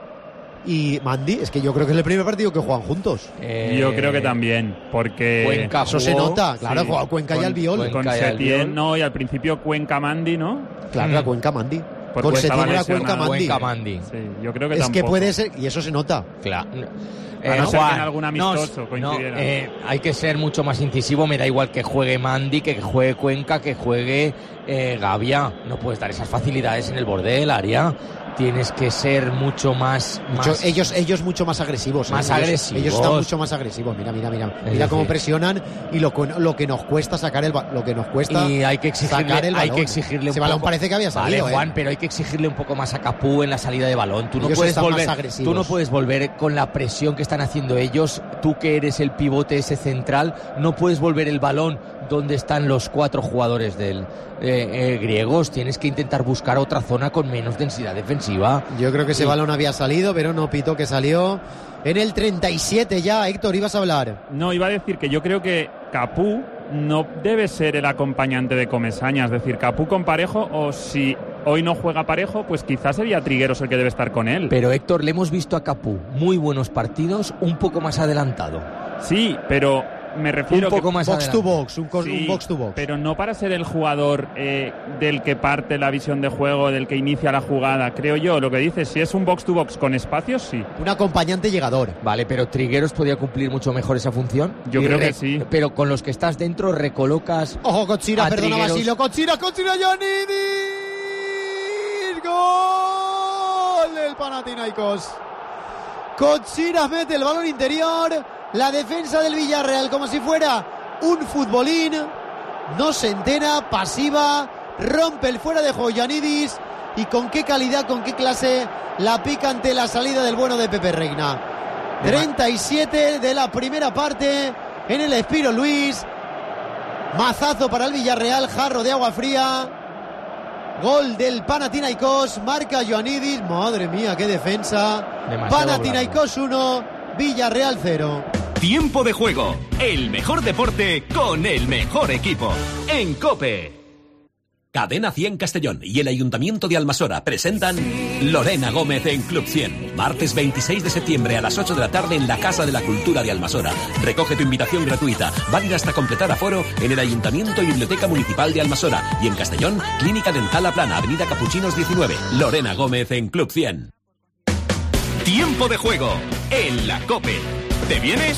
y Mandy? Es que yo creo que es el primer partido que juegan juntos. Eh, Yo creo que también, porque... Cuenca Eso se jugó, nota, claro, sí, juega Cuenca y con- Albiol. Cuenca Con y Setién, Albiol. no, y al principio Cuenca Mandi, ¿no? Claro, Mm. la Cuenca Mandy. Porque Con estaba Setién era lesionado. Cuenca Mandy. Cuenca Mandi. Sí, yo creo que Es tampoco. que puede ser, y eso se nota. Claro. A no ser que en algún amistoso no, coincidiera. eh, hay que ser mucho más incisivo. Me da igual que juegue Mandy, que juegue Cuenca, que juegue eh, Gavia. No puedes dar esas facilidades en el borde del área. Tienes que ser mucho más... Mucho- más ellos, ellos mucho más agresivos. ¿eh? Más Ellos- agresivos. Ellos están mucho más agresivos. Mira, mira, mira. Es Mira cómo decir- presionan y lo, cu- lo que nos cuesta sacar el ba- lo que nos cuesta y hay que exigirle, sacar el hay balón. que exigirle Ese un balón poco- parece que había salido, Vale, Juan, ¿eh? pero hay que exigirle un poco más a Capú en la salida de balón. Tú no Ellos puedes están más volver, agresivos. tú no puedes volver con la presión que están haciendo ellos. Tú que eres el pivote ese central, no puedes volver el balón donde están los cuatro jugadores del eh, eh, griegos. Tienes que intentar buscar otra zona con menos densidad defensiva. Yo creo que ese Y- balón había salido, pero no pitó que salió en el treinta y siete ya. Héctor, ibas a hablar. No, iba a decir que yo creo que Capú no debe ser el acompañante de Comesaña. Es decir, Capú con Parejo, o si hoy no juega Parejo, pues quizás sería Trigueros el que debe estar con él. Pero Héctor, le hemos visto a Capú muy buenos partidos, un poco más adelantado. Sí, pero me refiero Un poco que... más Box to adelante. box, un, cos- Sí, un box to box. pero no para ser el jugador eh, del que parte la visión de juego, del que inicia la jugada. Creo yo, lo que dices, si es un box to box con espacios, sí. Un acompañante llegador. Vale, pero Trigueros podría cumplir mucho mejor esa función. Yo Y creo que re- sí. Pero con los que estás dentro recolocas... Ojo, Cochira, A perdona Trigueros. Basilio. Cochira, Cochira, Ioannidis. Gol del Panathinaikos. Cochira mete el balón interior. La defensa del Villarreal como si fuera un futbolín. No se entera, pasiva. Rompe el fuera de juego Ioannidis. Y con qué calidad, con qué clase la pica ante la salida del bueno de Pepe Reina. treinta y siete de la primera parte en el Espiro Luis. Mazazo para el Villarreal, jarro de agua fría. Gol del Panathinaikos, marca Ioannidis. Madre mía, qué defensa. Demasiado Panathinaikos uno, Villarreal cero. Tiempo de juego. El mejor deporte con el mejor equipo. En COPE. Cadena cien Castellón y el Ayuntamiento de Almasora presentan Lorena Gómez en Club cien. Martes veintiséis de septiembre a las ocho de la tarde en la Casa de la Cultura de Almasora. Recoge tu invitación gratuita, válida hasta completar aforo en el Ayuntamiento y Biblioteca Municipal de Almasora. Y en Castellón, Clínica Dental La Plana, Avenida Capuchinos diecinueve. Lorena Gómez en Club cien. Tiempo de juego en la COPE. ¿Te vienes?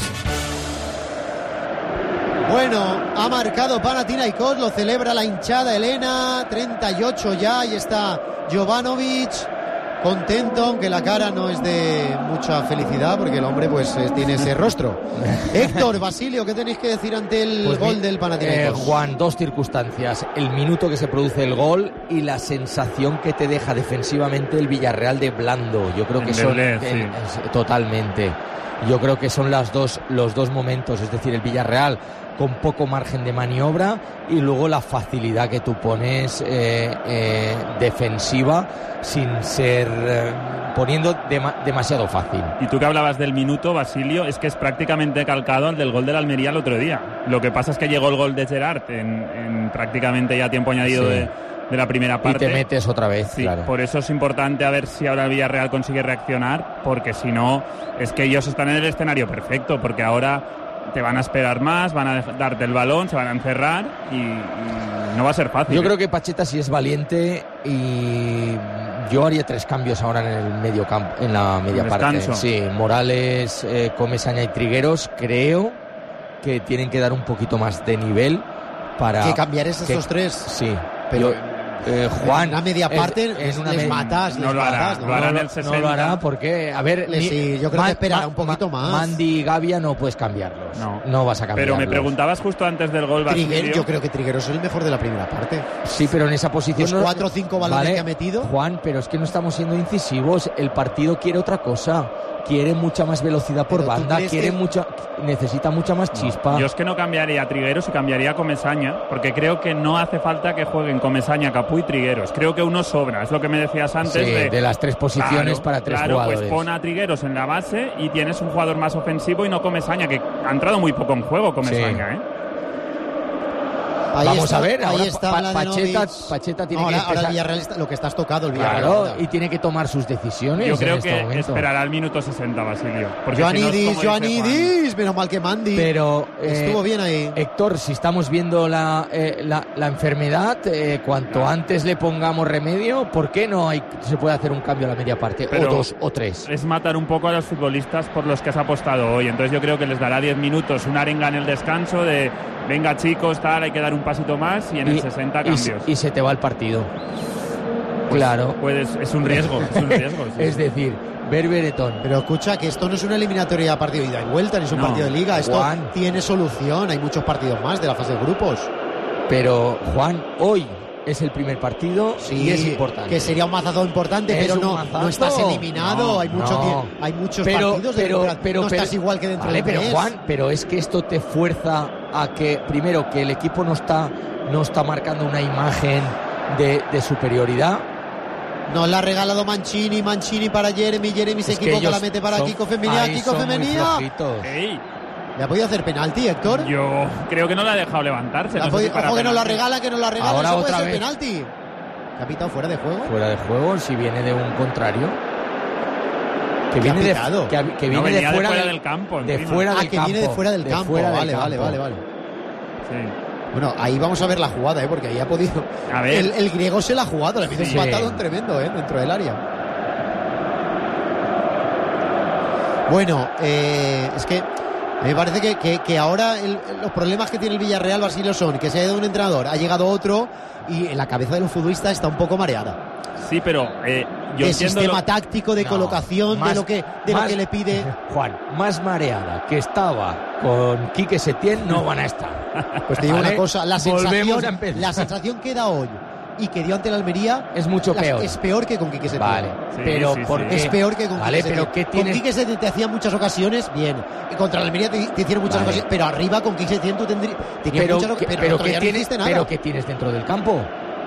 Bueno, ha marcado Panathinaikos, lo celebra la hinchada Elena, treinta y ocho ya, ahí está Jovanovic, contento, aunque la cara no es de mucha felicidad, porque el hombre pues eh, tiene ese rostro. Héctor, Basilio, ¿qué tenéis que decir ante el Pues gol mi- del Panathinaikos? eh, Juan, dos circunstancias. El minuto que se produce el gol y la sensación que te deja defensivamente el Villarreal de blando. Yo creo que son... Endeble, que- sí. es- totalmente. Yo creo que son las dos, los dos momentos. Es decir, el Villarreal con poco margen de maniobra y luego la facilidad que tú pones eh, eh, defensiva sin ser... eh, poniendo dema- demasiado fácil. Y tú que hablabas del minuto, Basilio, es que es prácticamente calcado al del gol del Almería el otro día. Lo que pasa es que llegó el gol de Gerard en, en prácticamente ya tiempo añadido Sí. de, de la primera Y parte. te metes otra vez, Sí, claro. por eso es importante a ver si ahora el Villarreal consigue reaccionar, porque si no, es que ellos están en el escenario perfecto, porque ahora te van a esperar más, van a dej- darte el balón, se van a encerrar y, y no va a ser fácil. Yo ¿eh? creo que Pacheta sí es valiente y yo haría tres cambios ahora en el medio campo, en la media En parte. descanso. Sí, Morales, eh, Comesaña y Trigueros creo que tienen que dar un poquito más de nivel para... Que cambiares que, estos tres. Sí, pero... Yo, Eh, Juan, en una media parte es, es una les me... matas, no les lo hará, matas, lo ¿no? hará en no, el sesenta. no lo hará porque, a ver, Le, sí, yo creo Man, que esperará Man, un poquito más. Mandy y Gavia no puedes cambiarlos, no, no vas a cambiarlos. Pero me preguntabas justo antes del gol, Triguer, yo creo que Trigueros es el mejor de la primera parte. Sí, pero en esa posición... Los cuatro o cinco balones vale, que ha metido. Juan, pero es que no estamos siendo incisivos, el partido quiere otra cosa. Quiere mucha más velocidad por Pero ¿tú banda, crees quiere que- mucha, necesita mucha más chispa. Yo es que no cambiaría a Trigueros y cambiaría a Comesaña, porque creo que no hace falta que jueguen Comesaña, Capú y Trigueros. Creo que uno sobra, es lo que me decías antes. Sí, de, de las tres posiciones claro, para tres claro, jugadores. Pues pon a Trigueros en la base y tienes un jugador más ofensivo y no Comesaña, que ha entrado muy poco en juego Comesaña, Sí. ¿eh? Ahí Vamos está, a ver, ahí ahora está Pa- Mladenovic. Pacheta, Pacheta tiene ahora, que ahora empezar- el Villarreal está, lo que estás tocado el Villarreal. Claro, ahora. y tiene que tomar sus decisiones. Yo creo en este que momento. esperará al minuto sesenta, Basilio. Porque si no es Joanidis, como dice Juan. Joanidis, menos mal que Mandy. Pero eh, Estuvo bien ahí. Héctor, si estamos viendo la, eh, la, la enfermedad, eh, cuanto Claro. antes le pongamos remedio, ¿por qué no hay, se puede hacer un cambio a la media parte? Pero o dos o tres. Es matar un poco a los futbolistas por los que has apostado hoy. Entonces yo creo que les dará diez minutos, una arenga en el descanso de venga chicos, tal, hay que dar un pasito más y en el sesenta y, cambios. y se te va el partido. Claro. Puedes, es un riesgo, es un riesgo. sí. Es decir, ver Beretón. Pero escucha, que esto no es una eliminatoria de partido de ida y vuelta, ni es un No. partido de liga. Esto Juan. tiene solución. Hay muchos partidos más de la fase de grupos. Pero, Juan, hoy es el primer partido Sí, y es importante. que sería un mazazo importante, Es pero un no, mazazo. no estás eliminado. No, hay, mucho no. tie- hay muchos pero, partidos de pero, temporada. pero, no pero- estás igual que dentro vale, del pero mes. Juan, pero es que esto te fuerza a que, primero, que el equipo no está, no está marcando una imagen de, de superioridad. Nos la ha regalado Mancini, Mancini para Jeremy, Jeremy se Es que equivoca, ellos la mete para son- Kiko Femenía, ahí Kiko son muy Femenía. flojitos. Ey, ¿Le ha podido hacer penalti, Héctor? yo creo que no la ha dejado levantarse. Le ha no sé podido- si para ojo que nos la penalti. regala, que nos la regala. Ahora Eso puede otra ser vez. penalti. ¿Que ha pitado fuera de juego? Fuera de juego, si viene de un contrario. Que ¿Qué viene, ha de, pitado? que, ha- que No, viene venía de fuera, del, del campo. de encima. fuera Ah, del que campo. viene de fuera del de campo. fuera del vale, vale, campo. vale, vale. Sí. Bueno, ahí vamos a ver la jugada, ¿eh? Porque ahí ha podido... A ver. El, el griego se la ha jugado, le ha metido Sí. un patadón tremendo, ¿eh? Dentro del área. Bueno, eh, es que me parece que, que, que ahora el- los problemas que tiene el Villarreal, Basilio, son que se ha ido un entrenador, ha llegado otro y en la cabeza de los futbolistas está un poco mareada. Sí, pero eh, yo de entiendo sistema lo- táctico, de No, colocación, más- de lo que de lo más- que le pide. Juan, más mareada que estaba con Quique Setién no van a estar. Pues te digo ¿Vale? una cosa, la Volvemos sensación, a empezar. la sensación que da hoy y que dio ante el Almería Es mucho las- peor. es peor que con Quique Setién. Vale, Sí, pero sí, sí. porque Es peor que con Vale, Quique pero Setién. ¿qué tienes? Con Quique Setién te hacía muchas ocasiones, bien. Y contra el Almería te, te hicieron muchas Vale. ocasiones, pero arriba con Quique Setién tú tendrías tenías pero, muchas ¿qué- ocasiones, pero, pero el otro ¿qué día no tienes, hiciste nada. pero ¿qué tienes dentro del campo?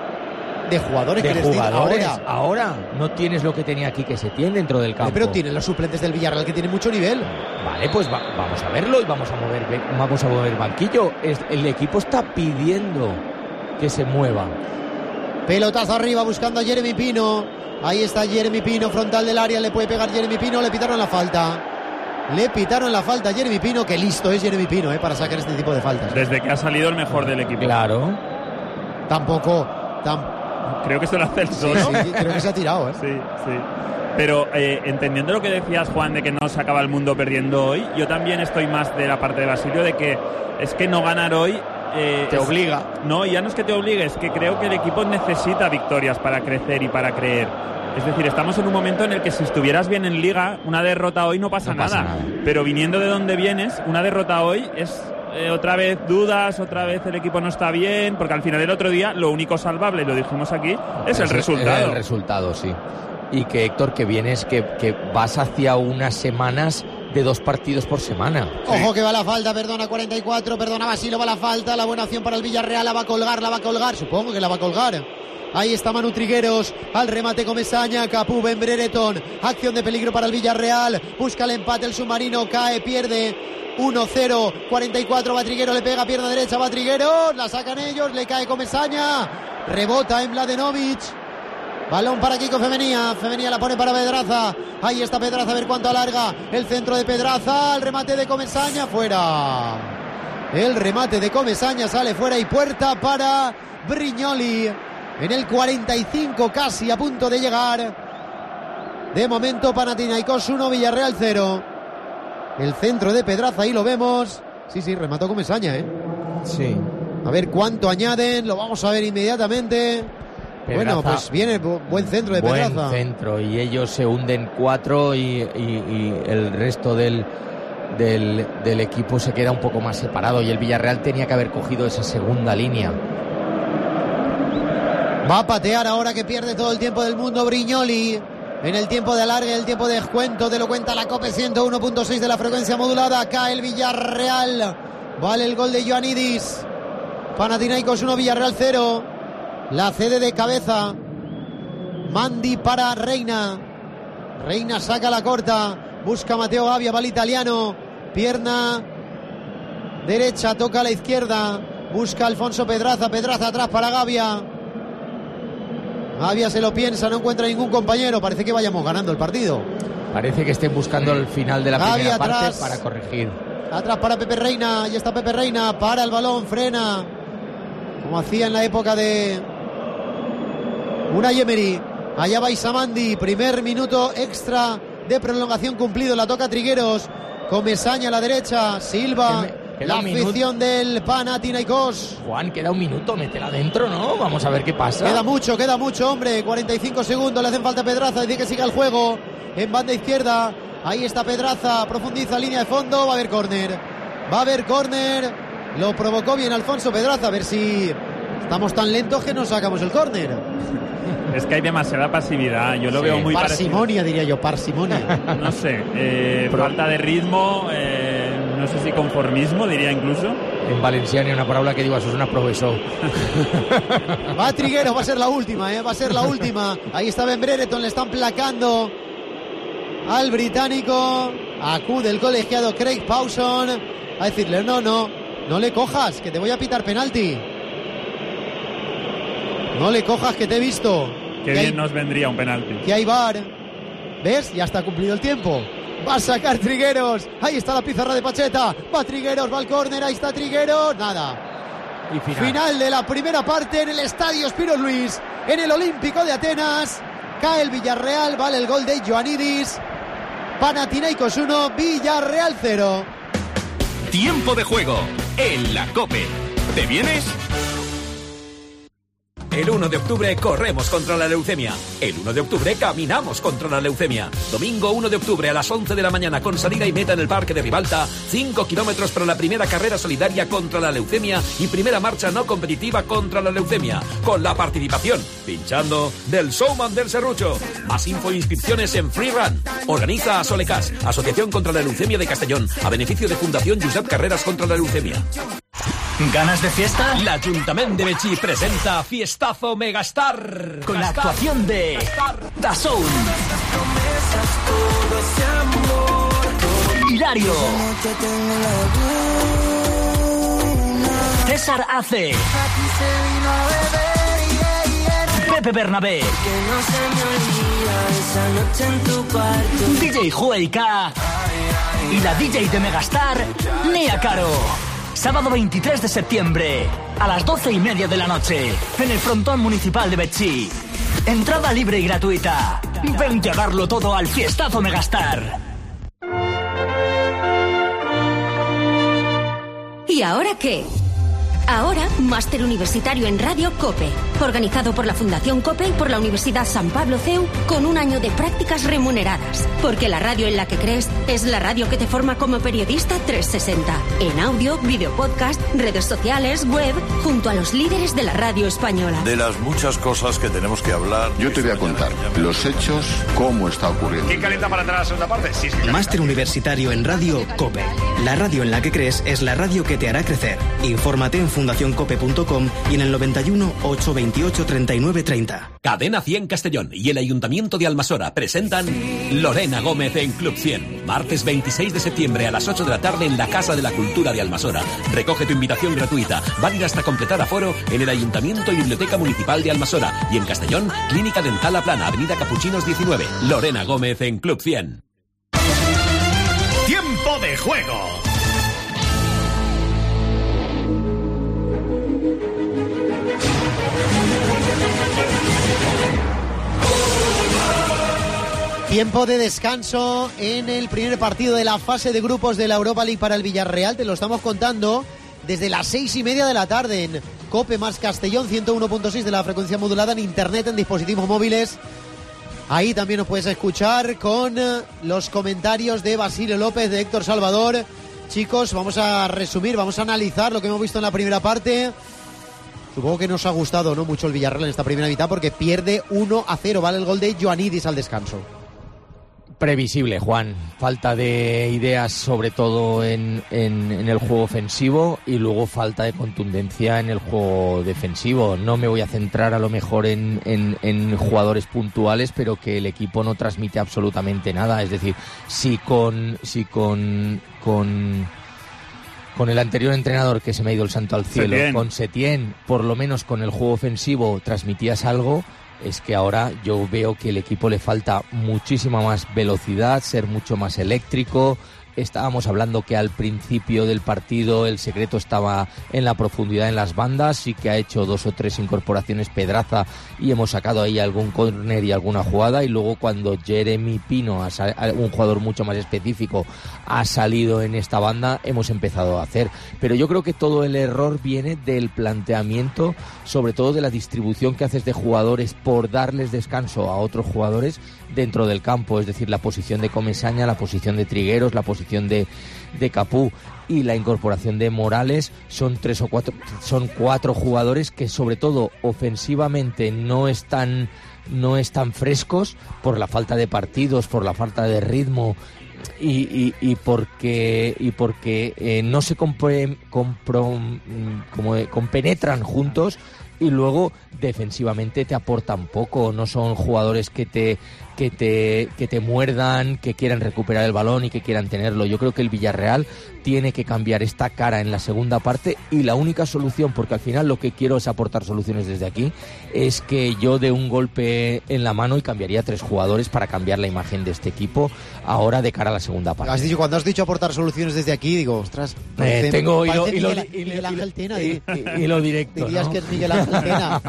De jugadores De que les diga jugadores. ahora. Ahora no tienes lo que tenía Quique Setién dentro del campo. Pero tienen los suplentes del Villarreal que tienen mucho nivel. Vale, pues va- vamos a verlo y vamos a mover vamos a mover banquillo. Es- el equipo está pidiendo que se mueva. Pelotazo arriba buscando a Jeremy Pino. Ahí está Jeremy Pino, frontal del área. Le puede pegar Jeremy Pino. Le pitaron la falta. Le pitaron la falta a Jeremy Pino. Que listo es Jeremy Pino, ¿eh? Para sacar este tipo de faltas. Desde que ha salido el mejor del equipo. Claro. Tampoco. Tam... Creo que se lo hace el Sí, solo. sí, creo que se ha tirado, ¿eh? Sí, sí. Pero eh, entendiendo lo que decías, Juan, de que no se acaba el mundo perdiendo hoy, yo también estoy más de la parte de Basilio, de que es que no ganar hoy... eh, Te es- obliga. No, ya no es que te obligue, es que creo que el equipo necesita victorias para crecer y para creer. Es decir, estamos en un momento en el que si estuvieras bien en Liga, una derrota hoy no pasa, No pasa nada. nada. Pero viniendo de donde vienes, una derrota hoy es... eh, otra vez dudas, otra vez el equipo no está bien, porque al final del otro día lo único salvable, lo dijimos aquí, es el Ese- resultado. El resultado, sí. Y que, Héctor, que vienes, que, que vas hacia unas semanas de dos partidos por semana. Ojo que va la falta, perdona cuarenta y cuatro, perdona Basilio, va la falta, la buena opción para el Villarreal, la va a colgar, la va a colgar, supongo que la va a colgar. Ahí está Manu Trigueros, al remate Comesaña, Capú, Ben Brereton, acción de peligro para el Villarreal, busca el empate el submarino, cae, pierde, uno cero, cuarenta y cuatro, va Trigueros, le pega pierna derecha, va Trigueros, la sacan ellos, le cae Comesaña, rebota en Mladenovic. Balón para Kiko Femenía. Femenía la pone para Pedraza. Ahí está Pedraza, a ver cuánto alarga. El centro de Pedraza. El remate de Comesaña. Fuera. El remate de Comesaña sale fuera y puerta para Brignoli. En el cuarenta y cinco, casi a punto de llegar. De momento Panathinaikos uno, Villarreal cero. El centro de Pedraza, ahí lo vemos. Sí, sí, remató Comesaña, ¿eh? Sí. A ver cuánto añaden, lo vamos a ver inmediatamente. Pedraza, bueno, pues viene buen centro de buen Pedraza. centro, y ellos se hunden cuatro y, y, y el resto del, del, del equipo se queda un poco más separado, y el Villarreal tenía que haber cogido esa segunda línea. Va a patear ahora que pierde todo el tiempo del mundo Brignoli. En el tiempo de alargue, el tiempo de descuento, te lo cuenta la COPE ciento uno punto seis de la frecuencia modulada. Cae el Villarreal. Vale el gol de Ioannidis. Panathinaikos uno, Villarreal cero. La cede de cabeza Mandi para Reina. Reina saca la corta. Busca Mateo Gavia, va el italiano. Pierna derecha, toca a la izquierda. Busca Alfonso Pedraza. Pedraza atrás para Gavia. Gavia se lo piensa, no encuentra ningún compañero. Parece que vayamos ganando el partido. Parece que estén buscando el final de la Gavia primera atrás, parte para corregir. Atrás para Pepe Reina. Ahí está Pepe Reina. Para el balón, frena. Como hacía en la época de Unai Emery. Allá va Isamandi. Primer minuto extra de prolongación cumplido. La toca Trigueros. Comesaña a la derecha. Silva. La afición del Panathinaikos. Juan, queda un minuto, métela adentro, ¿no? Vamos a ver qué pasa. Queda mucho, queda mucho, hombre. cuarenta y cinco segundos, le hacen falta a Pedraza. Dice que siga el juego en banda izquierda. Ahí está Pedraza, profundiza línea de fondo. Va a haber córner. Va a haber córner. Lo provocó bien Alfonso Pedraza. A ver si estamos tan lentos que no sacamos el córner. Es que hay demasiada pasividad. Yo lo sí. veo muy parsimonia, parecido. diría yo, parsimonia. No sé, eh, falta de ritmo, eh, no sé si conformismo, diría incluso. En valenciano, una palabra que digo, eso es una profesor. Va Trigueros, va a ser la última, ¿eh? Va a ser la última. Ahí está Ben Brereton, le están placando al británico. Acude el colegiado Craig Pawson a decirle, no, no, no le cojas, que te voy a pitar penalti. No le cojas, que te he visto. Qué bien hay, nos vendría un penalti. Que hay V A R. ¿Ves? Ya está cumplido el tiempo. Va a sacar Trigueros. Ahí está la pizarra de Pacheta. Va Trigueros, va al córner. Ahí está Trigueros. Nada. Y final. Final de la primera parte en el estadio Spiro Luis, en el Olímpico de Atenas. Cae el Villarreal. Vale el gol de Ioannidis. Panathinaikos uno, Villarreal cero. Tiempo de juego en la COPE. ¿Te vienes? El uno de octubre corremos contra la leucemia. El uno de octubre caminamos contra la leucemia. Domingo uno de octubre a las once de la mañana con salida y meta en el Parque de Ribalta. cinco kilómetros para la primera carrera solidaria contra la leucemia y primera marcha no competitiva contra la leucemia. Con la participación, pinchando, del Showman del Serrucho. Más info e inscripciones en Free Run. Organiza Solecas, Asociación contra la Leucemia de Castellón, a beneficio de Fundación Josep Carreras contra la Leucemia. ¿Ganas de fiesta? L'Ajuntament de Betxí presenta Fiestazo Megastar. Con la actuación de Dazón, Hilario, César Ace, Pepe Bernabé, D J Jueika y la D J de Megastar, Nia Caro. Sábado veintitrés de septiembre, a las doce y media de la noche, en el frontón municipal de Betxí. Entrada libre y gratuita. Vente a darlo todo al Fiestazo Megastar. ¿Y ahora qué? Ahora, máster universitario en Radio COPE, organizado por la Fundación COPE y por la Universidad San Pablo C E U, con un año de prácticas remuneradas. Porque la radio en la que crees es la radio que te forma como periodista trescientos sesenta. En audio, video podcast, redes sociales, web, junto a los líderes de la radio española. De las muchas cosas que tenemos que hablar. Yo te voy a contar los hechos, cómo está ocurriendo. ¿Quién calienta para entrar a la segunda parte? Sí, sí. Máster universitario en Radio COPE. La radio en la que crees es la radio que te hará crecer. Infórmate en fundación cope punto com y en el noventa y uno, ochocientos veintiocho, treinta y nueve treinta. Cadena cien Castellón y el Ayuntamiento de Almasora presentan Lorena Gómez en Club cien. Martes veintiséis de septiembre a las ocho de la tarde en la Casa de la Cultura de Almasora. Recoge tu invitación gratuita, válida hasta completar aforo en el Ayuntamiento y Biblioteca Municipal de Almasora. Y en Castellón, Clínica Dental La Plana, Avenida Capuchinos diecinueve. Lorena Gómez en Club cien. Tiempo de juego. Tiempo de descanso en el primer partido de la fase de grupos de la Europa League para el Villarreal. Te lo estamos contando desde las seis y media de la tarde en Cope más Castellón, ciento uno punto seis de la frecuencia modulada, en internet, en dispositivos móviles. Ahí también nos puedes escuchar con los comentarios de Basilio López, de Héctor Salvador. Chicos, vamos a resumir, vamos a analizar lo que hemos visto en la primera parte. Supongo que nos ha gustado, ¿no?, mucho el Villarreal en esta primera mitad, porque pierde uno a cero. Vale el gol de Ioannidis al descanso. Previsible, Juan. Falta de ideas, sobre todo en, en, en el juego ofensivo, y luego falta de contundencia en el juego defensivo. No me voy a centrar a lo mejor en, en, en jugadores puntuales, pero que el equipo no transmite absolutamente nada. Es decir, si con si con con con el anterior entrenador, que se me ha ido el santo al cielo, Setién. con Setién, por lo menos con el juego ofensivo transmitías algo, es que ahora yo veo que el equipo le falta muchísima más velocidad, ser mucho más eléctrico. Estábamos hablando que al principio del partido el secreto estaba en la profundidad en las bandas, sí que ha hecho dos o tres incorporaciones Pedraza y hemos sacado ahí algún córner y alguna jugada, y luego cuando Jeremy Pino, un jugador mucho más específico, ha salido en esta banda, hemos empezado a hacer. Pero yo creo que todo el error viene del planteamiento, sobre todo de la distribución que haces de jugadores por darles descanso a otros jugadores dentro del campo, es decir, la posición de Comesaña, la posición de Trigueros, la posición de, de Capú y la incorporación de Morales. Son tres o cuatro, son cuatro jugadores que sobre todo ofensivamente no están, no están frescos por la falta de partidos, por la falta de ritmo y, y, y porque y porque eh, no se compre, compro, como compenetran juntos, y luego defensivamente te aportan poco. No son jugadores que te que te que te muerdan, que quieran recuperar el balón y que quieran tenerlo. Yo creo que el Villarreal tiene que cambiar esta cara en la segunda parte, y la única solución, porque al final lo que quiero es aportar soluciones desde aquí, es que yo dé un golpe en la mano y cambiaría tres jugadores para cambiar la imagen de este equipo ahora de cara a la segunda parte. Has dicho, cuando has dicho aportar soluciones desde aquí, digo, ostras, parece, eh, tengo hilo, Miguel, hilo, Miguel, Miguel Ángel Tena, y, y, y lo directo, dirías, ¿no?, que es Miguel Ángel Tena.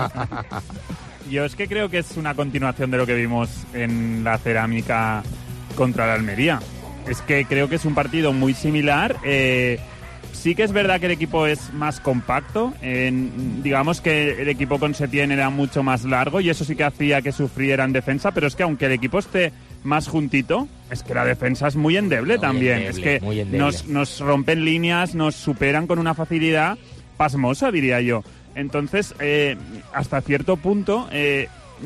Yo es que creo que es una continuación de lo que vimos en la Cerámica contra la Almería. Es que creo que es un partido muy similar. Eh, sí que es verdad que el equipo es más compacto. En, digamos que el equipo con Setién era mucho más largo y eso sí que hacía que sufriera en defensa, pero es que aunque el equipo esté más juntito, es que la defensa es muy endeble no, también. Endeble, es que nos, nos rompen líneas, nos superan con una facilidad pasmosa, diría yo. Entonces, eh, hasta cierto punto, eh,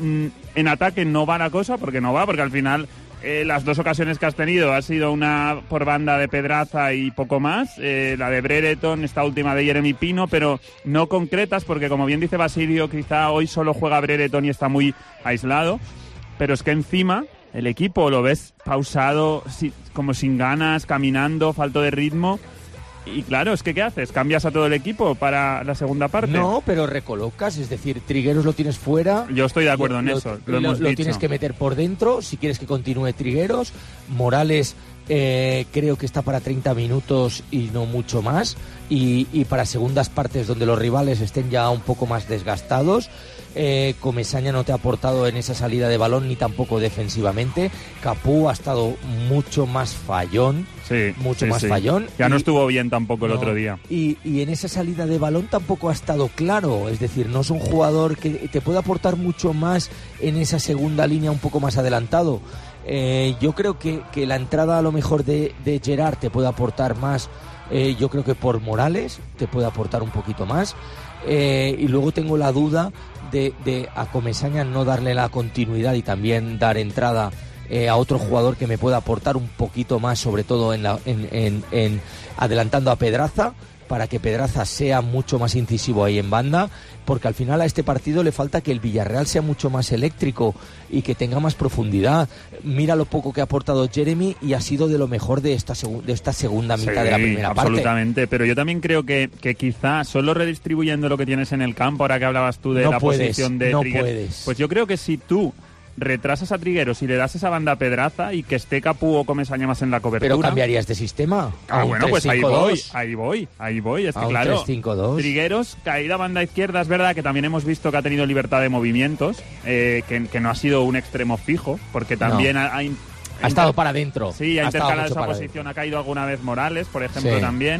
en ataque no va la cosa, porque no va, porque al final eh, las dos ocasiones que has tenido ha sido una por banda de Pedraza y poco más, eh, la de Brereton, esta última de Jeremy Pino, pero no concretas, porque como bien dice Basilio, quizá hoy solo juega Brereton y está muy aislado, pero es que encima el equipo lo ves pausado, si, como sin ganas, caminando, falto de ritmo. Y claro, es que ¿qué haces? ¿Cambias a todo el equipo para la segunda parte? No, pero recolocas, es decir, Trigueros lo tienes fuera. Yo estoy de acuerdo en lo, eso, lo, lo hemos lo dicho. Tienes que meter por dentro si quieres que continúe Trigueros. Morales eh, creo que está para treinta minutos y no mucho más. Y, y para segundas partes donde los rivales estén ya un poco más desgastados. Eh, Comesaña no te ha aportado en esa salida de balón ni tampoco defensivamente. Capú ha estado mucho más fallón. Sí, mucho sí, más sí. fallón. Ya y, no estuvo bien tampoco el no, otro día. Y, y en esa salida de balón tampoco ha estado claro. Es decir, no es un jugador que te puede aportar mucho más en esa segunda línea un poco más adelantado. Eh, yo creo que, que la entrada a lo mejor de, de Gerard te puede aportar más. Eh, yo creo que por Morales te puede aportar un poquito más. Eh, y luego tengo la duda de, de a Comesaña no darle la continuidad y también dar entrada eh, a otro jugador que me pueda aportar un poquito más, sobre todo en, la, en, en, en adelantando a Pedraza, para que Pedraza sea mucho más incisivo ahí en banda, porque al final a este partido le falta que el Villarreal sea mucho más eléctrico y que tenga más profundidad. Mira lo poco que ha aportado Jeremy y ha sido de lo mejor de esta, segu- de esta segunda mitad sí, de la primera absolutamente, parte. Absolutamente, pero yo también creo que, que quizá solo redistribuyendo lo que tienes en el campo, ahora que hablabas tú de no la puedes, posición de no Trigueros, puedes. pues yo creo que si tú retrasas a Trigueros y le das esa banda a Pedraza y que esté Capú o Comesaña más en la cobertura. Pero cambiarías de sistema. Ah, bueno, pues ahí voy, ahí voy, ahí voy. Es que claro, tres cinco dos. Trigueros, caída banda izquierda, es verdad que también hemos visto que ha tenido libertad de movimientos, eh, que, que no ha sido un extremo fijo, porque también no. ha, ha, ha estado para adentro. Sí, ha, ha intercalado esa posición, posición, ha caído alguna vez Morales, por ejemplo, sí. también.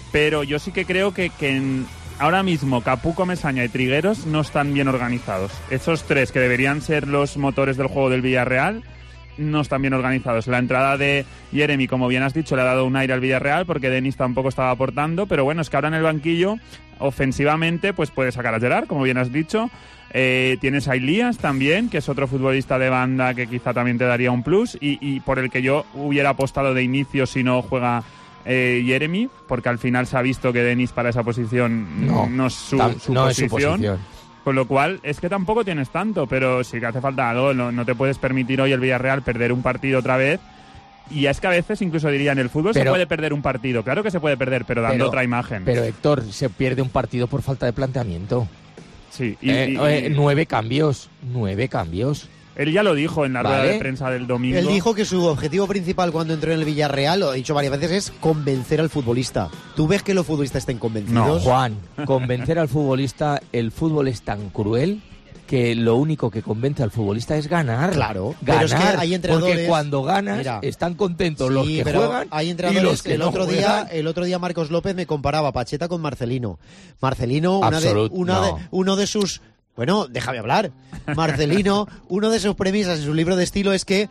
pero yo sí que creo que, que en, ahora mismo Capú, Comesaña y Trigueros no están bien organizados. Esos tres que deberían ser los motores del juego del Villarreal no están bien organizados. La entrada de Jeremy, como bien has dicho, le ha dado un aire al Villarreal porque Denis tampoco estaba aportando, pero bueno, es que ahora en el banquillo ofensivamente pues puede sacar a Gerard, como bien has dicho. Eh, tienes a Elías también, que es otro futbolista de banda que quizá también te daría un plus y, y por el que yo hubiera apostado de inicio si no juega eh, Jeremy, porque al final se ha visto que Denis para esa posición no, no es su, tam, su, no posición. es su posición. Con lo cual, es que tampoco tienes tanto, pero sí que hace falta algo. No, no te puedes permitir hoy el Villarreal perder un partido otra vez. Y es que a veces, incluso diría, en el fútbol pero, se puede perder un partido. Claro que se puede perder, pero dando pero, otra imagen. Pero, Héctor, se pierde un partido por falta de planteamiento. Sí. Y, eh, y, eh, y, nueve cambios. Nueve cambios. Él ya lo dijo en la vale. rueda de prensa del domingo. Él dijo que su objetivo principal cuando entró en el Villarreal, lo he dicho varias veces, es convencer al futbolista. ¿Tú ves que los futbolistas estén convencidos? No, Juan, convencer al futbolista, el fútbol es tan cruel que lo único que convence al futbolista es ganar. Claro, ganar, pero es que hay entrenadores, porque cuando ganas mira, están contentos sí, los que pero juegan hay entrenadores, y los que el no otro juegan. día el otro día Marcos López me comparaba Pacheta con Marcelino. Marcelino, una Absolut, de, una no. de, uno de sus... Bueno, déjame hablar. Marcelino, uno de sus premisas en su libro de estilo es que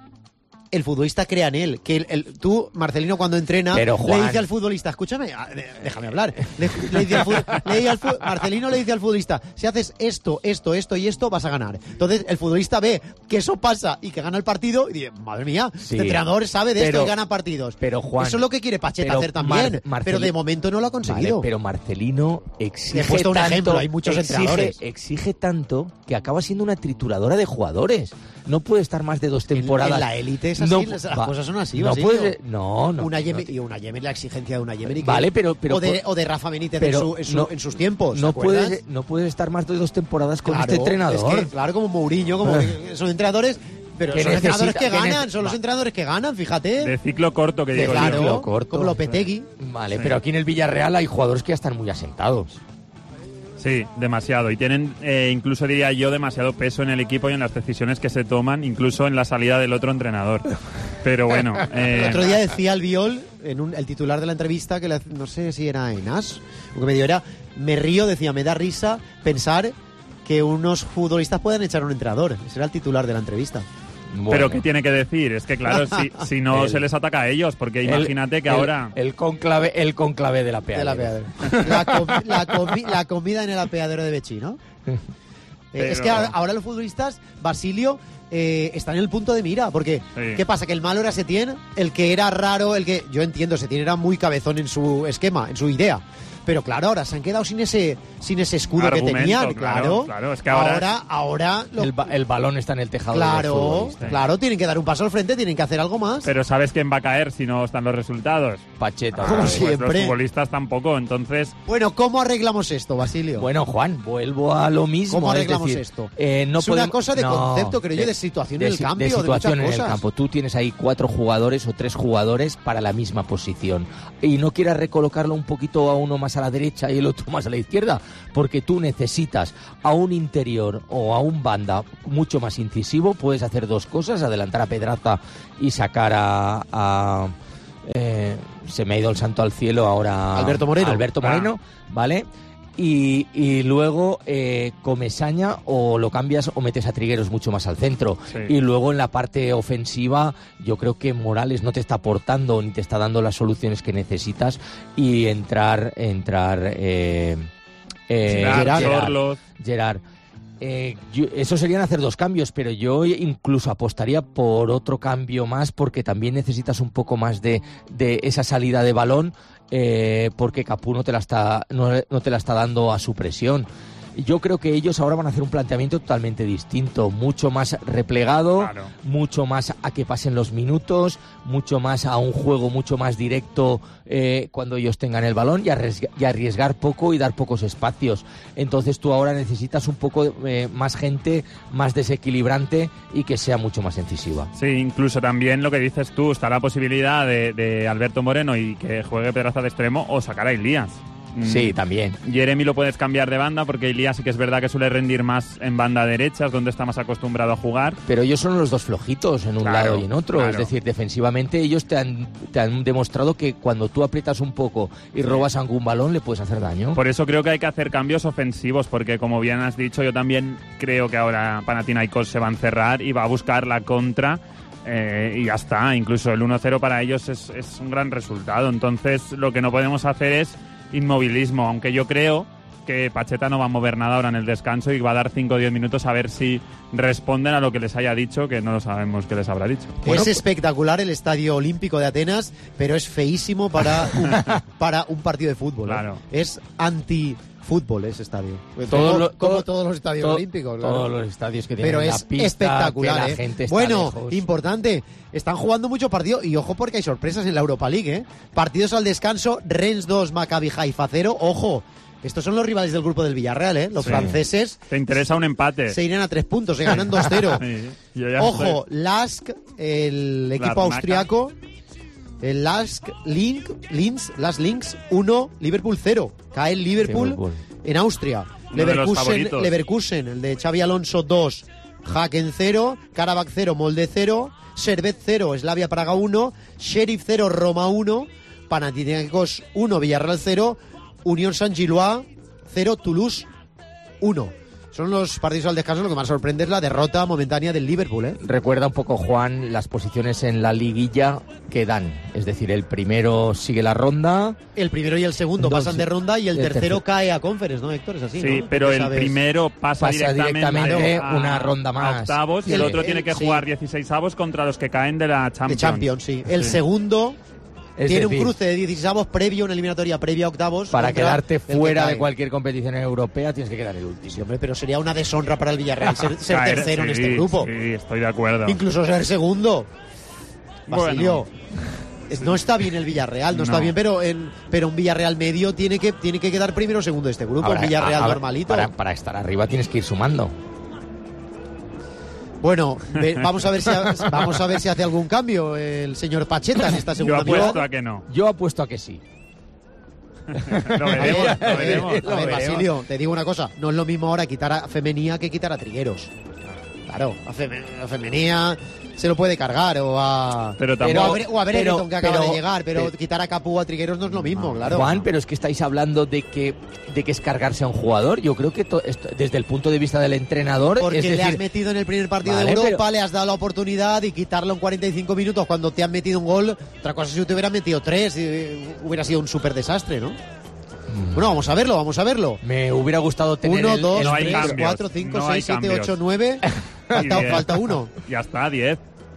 el futbolista crea en él. Que el, el, tú, Marcelino, cuando entrena, Pero, Juan, le dice al futbolista, escúchame, déjame hablar. Le, le dice al, le dice al Marcelino le dice al futbolista, si haces esto, esto, esto y esto, vas a ganar. Entonces, el futbolista ve que eso pasa y que gana el partido y dice, madre mía, sí, este entrenador sabe de pero, esto y gana partidos. Pero, Juan, eso es lo que quiere Pacheta hacer también, Mar, pero de momento no lo ha conseguido. Vale, pero Marcelino exige He puesto un tanto, ejemplo, hay muchos exige, entrenadores. Exige tanto que acaba siendo una trituradora de jugadores. No puede estar más de dos temporadas. En, en la élite es así, no, las, las va, cosas son así. No, puede, no, no. Una Yemer, no. y una Yemer, la exigencia de una Yemer. Vale, pero, pero o, de, o de Rafa Benítez pero, en, su, en, su, no, en sus tiempos. No puedes, puedes, no puedes estar más de dos temporadas con claro, este entrenador. Es que, claro, como Mourinho, como que son entrenadores. Pero son necesita, entrenadores que ganan, ne- son los entrenadores que ganan, fíjate. De ciclo corto, que de, digo claro, yo. corto. Como Lopetegui. Vale, sí. Pero aquí en el Villarreal hay jugadores que ya están muy asentados. Sí, demasiado. Y tienen, eh, incluso diría yo, demasiado peso en el equipo y en las decisiones que se toman, incluso en la salida del otro entrenador. Pero bueno. Eh... El otro día decía Albiol, en un, el titular de la entrevista, que le, no sé si era en As, lo que me dio era, me río, decía, me da risa pensar que unos futbolistas puedan echar a un entrenador. Ese era el titular de la entrevista. Bueno. Pero ¿qué tiene que decir? Es que claro, si, si no el, se les ataca a ellos, porque el, imagínate que el, ahora... El conclave, el conclave de la peadera. De la, peadera. la, com, la, comi, la comida en el apeadero de Bechí, ¿no? Pero... eh, es que ahora, ahora los futbolistas, Basilio, eh, están en el punto de mira, porque sí. ¿Qué pasa? Que el malo era Setién, el que era raro, el que... Yo entiendo, Setién era muy cabezón en su esquema, en su idea. Pero claro, ahora se han quedado sin ese sin ese escudo Argumento, que tenían, claro. claro. claro es que ahora ahora, ahora lo... el, ba el balón está en el tejado. Claro, de claro, tienen que dar un paso al frente, tienen que hacer algo más. Pero ¿sabes quién va a caer si no están los resultados? Pacheta. Como pues siempre. Los futbolistas tampoco, entonces... Bueno, ¿cómo arreglamos esto, Basilio? Bueno, Juan, vuelvo a lo mismo. ¿Cómo arreglamos es decir, esto? Eh, no es podemos, una cosa de no, concepto, creo de, yo, de situación de, en el campo, de situación de en muchas el cosas. campo. Tú tienes ahí cuatro jugadores o tres jugadores para la misma posición y no quieras recolocarlo un poquito a uno más a la derecha y el otro más a la izquierda, porque tú necesitas a un interior o a un banda mucho más incisivo. Puedes hacer dos cosas: adelantar a Pedraza y sacar a, a eh, se me ha ido el santo al cielo ahora, Alberto Moreno, Alberto Moreno, ah. ¿vale? Y, y luego eh, Comesaña o lo cambias o metes a Trigueros mucho más al centro. Sí. Y luego en la parte ofensiva yo creo que Morales no te está aportando ni te está dando las soluciones que necesitas, y entrar entrar eh, eh, Gerard, Gerard, Gerard. Eh, yo, eso serían hacer dos cambios, pero yo incluso apostaría por otro cambio más, porque también necesitas un poco más de, de esa salida de balón, eh, porque Capú no te la está no, no te la está dando a su presión. Yo creo que ellos ahora van a hacer un planteamiento totalmente distinto, mucho más replegado, claro. mucho más a que pasen los minutos, mucho más a un juego mucho más directo eh, cuando ellos tengan el balón, y arriesgar, y arriesgar poco y dar pocos espacios. Entonces tú ahora necesitas un poco eh, más gente, más desequilibrante y que sea mucho más incisiva. Sí, incluso también lo que dices tú, está la posibilidad de, de Alberto Moreno y que juegue Pedraza de extremo, o sacar a Elías. Sí, también. Jeremy lo puedes cambiar de banda porque Ilías sí que es verdad que suele rendir más en banda derecha, es donde está más acostumbrado a jugar. Pero ellos son los dos flojitos en un Claro, lado y en otro. claro. Es decir, defensivamente ellos te han, te han demostrado que cuando tú aprietas un poco y robas algún balón le puedes hacer daño. Por eso creo que hay que hacer cambios ofensivos, porque como bien has dicho, yo también creo que ahora Panathinaikos se va a encerrar y va a buscar la contra. Eh, y ya está, incluso el uno cero para ellos es, es un gran resultado. Entonces lo que no podemos hacer es inmovilismo, aunque yo creo que Pacheta no va a mover nada ahora en el descanso y va a dar cinco o diez minutos a ver si responden a lo que les haya dicho, que no lo sabemos qué les habrá dicho. Bueno, es espectacular el Estadio Olímpico de Atenas, pero es feísimo para un, para un partido de fútbol. Claro. ¿eh? Es anti-fútbol ese estadio. Todo como, lo- como todo- todos los estadios todo- olímpicos. claro. Todos los estadios que tienen Pero la es pista, espectacular. que la ¿eh? gente está bueno, lejos. importante. Están jugando muchos partidos y ojo porque hay sorpresas en la Europa League. ¿eh? Partidos al descanso, Rennes dos, Maccabi Haifa cero. Ojo, estos son los rivales del grupo del Villarreal. ¿eh? Los Sí. franceses ¿Te interesa un empate? se irán a tres puntos, se ganan dos cero. Sí, yo ya Ojo, Lask, el equipo Larnaca. austriaco. El Lask Link, Linz, Lask Links uno, Liverpool cero. Cae el Liverpool, Liverpool. en Austria. Uno de los Leverkusen, favoritos. Leverkusen, el de Xavi Alonso dos, Haken cero, Karabakh cero, Molde cero, Servet cero, Slavia Praga uno, Sheriff cero, Roma uno, Panathinaikos uno, Villarreal cero, Unión Saint-Gilloise cero, Toulouse uno. Son los partidos al descanso. Lo que más sorprende es la derrota momentánea del Liverpool, ¿eh? Recuerda un poco, Juan, las posiciones en la liguilla que dan. Es decir, el primero sigue la ronda. El primero y el segundo Entonces, pasan de ronda y el, el tercero tercero. cae a Conference, ¿no, Héctor? Es así, Sí, ¿no? pero Porque el sabes- primero pasa, Pasa directamente a- una ronda a más. octavos y el, El- otro el- tiene que sí. jugar dieciséis avos contra los que caen de la de Champions. Champions, sí. El Sí. segundo Es tiene decir, un cruce de dieciséis avos previo, una eliminatoria previa a octavos. para contra quedarte el que fuera cae. de cualquier competición europea tienes que quedar el último. Sí, hombre, pero sería una deshonra para el Villarreal ser, ser Caer- tercero en sí, este grupo. Sí, estoy de acuerdo. Incluso ser segundo. Basilio. Bueno. es- No está bien el Villarreal, no, No. está bien, pero en, pero un Villarreal medio tiene que, tiene que quedar primero o segundo de este grupo. Ahora, un Villarreal a- a- normalito. Para, para estar arriba tienes que ir sumando. Bueno, ve- vamos a ver si ha- vamos a ver si hace algún cambio el señor Pacheta en esta Yo segunda apuesto mitad. a que no. Yo apuesto a que sí. Lo A ver, veremos, a lo ver, veremos. a ver, lo veremos. Basilio, te digo una cosa, no es lo mismo ahora quitar a Femenía que quitar a Trigueros. Claro, a, Feme- a Femenía se lo puede cargar o a Pero o a, tampoco- Bre- o a Brereton, pero- que acaba pero- de llegar, pero, pero- quitar a Capú o a Trigueros no es lo mismo, claro. Juan, pero es que estáis hablando de que de que es cargarse a un jugador. Yo creo que to- esto- desde el punto de vista del entrenador, Porque es le has decir, metido en el primer partido Vale, de Europa, pero- le has dado la oportunidad y quitarlo en cuarenta y cinco minutos cuando te han metido un gol. Otra cosa es si te hubieran metido tres, y hubiera sido un súper desastre, ¿no? Bueno, vamos a verlo, vamos a verlo. me hubiera gustado tener Uno, el- dos, el- No hay tres, cambios, cuatro, cinco, no hay seis, siete, cambios. ocho, nueve. Falta, Y diez. falta uno. Ya está, diez.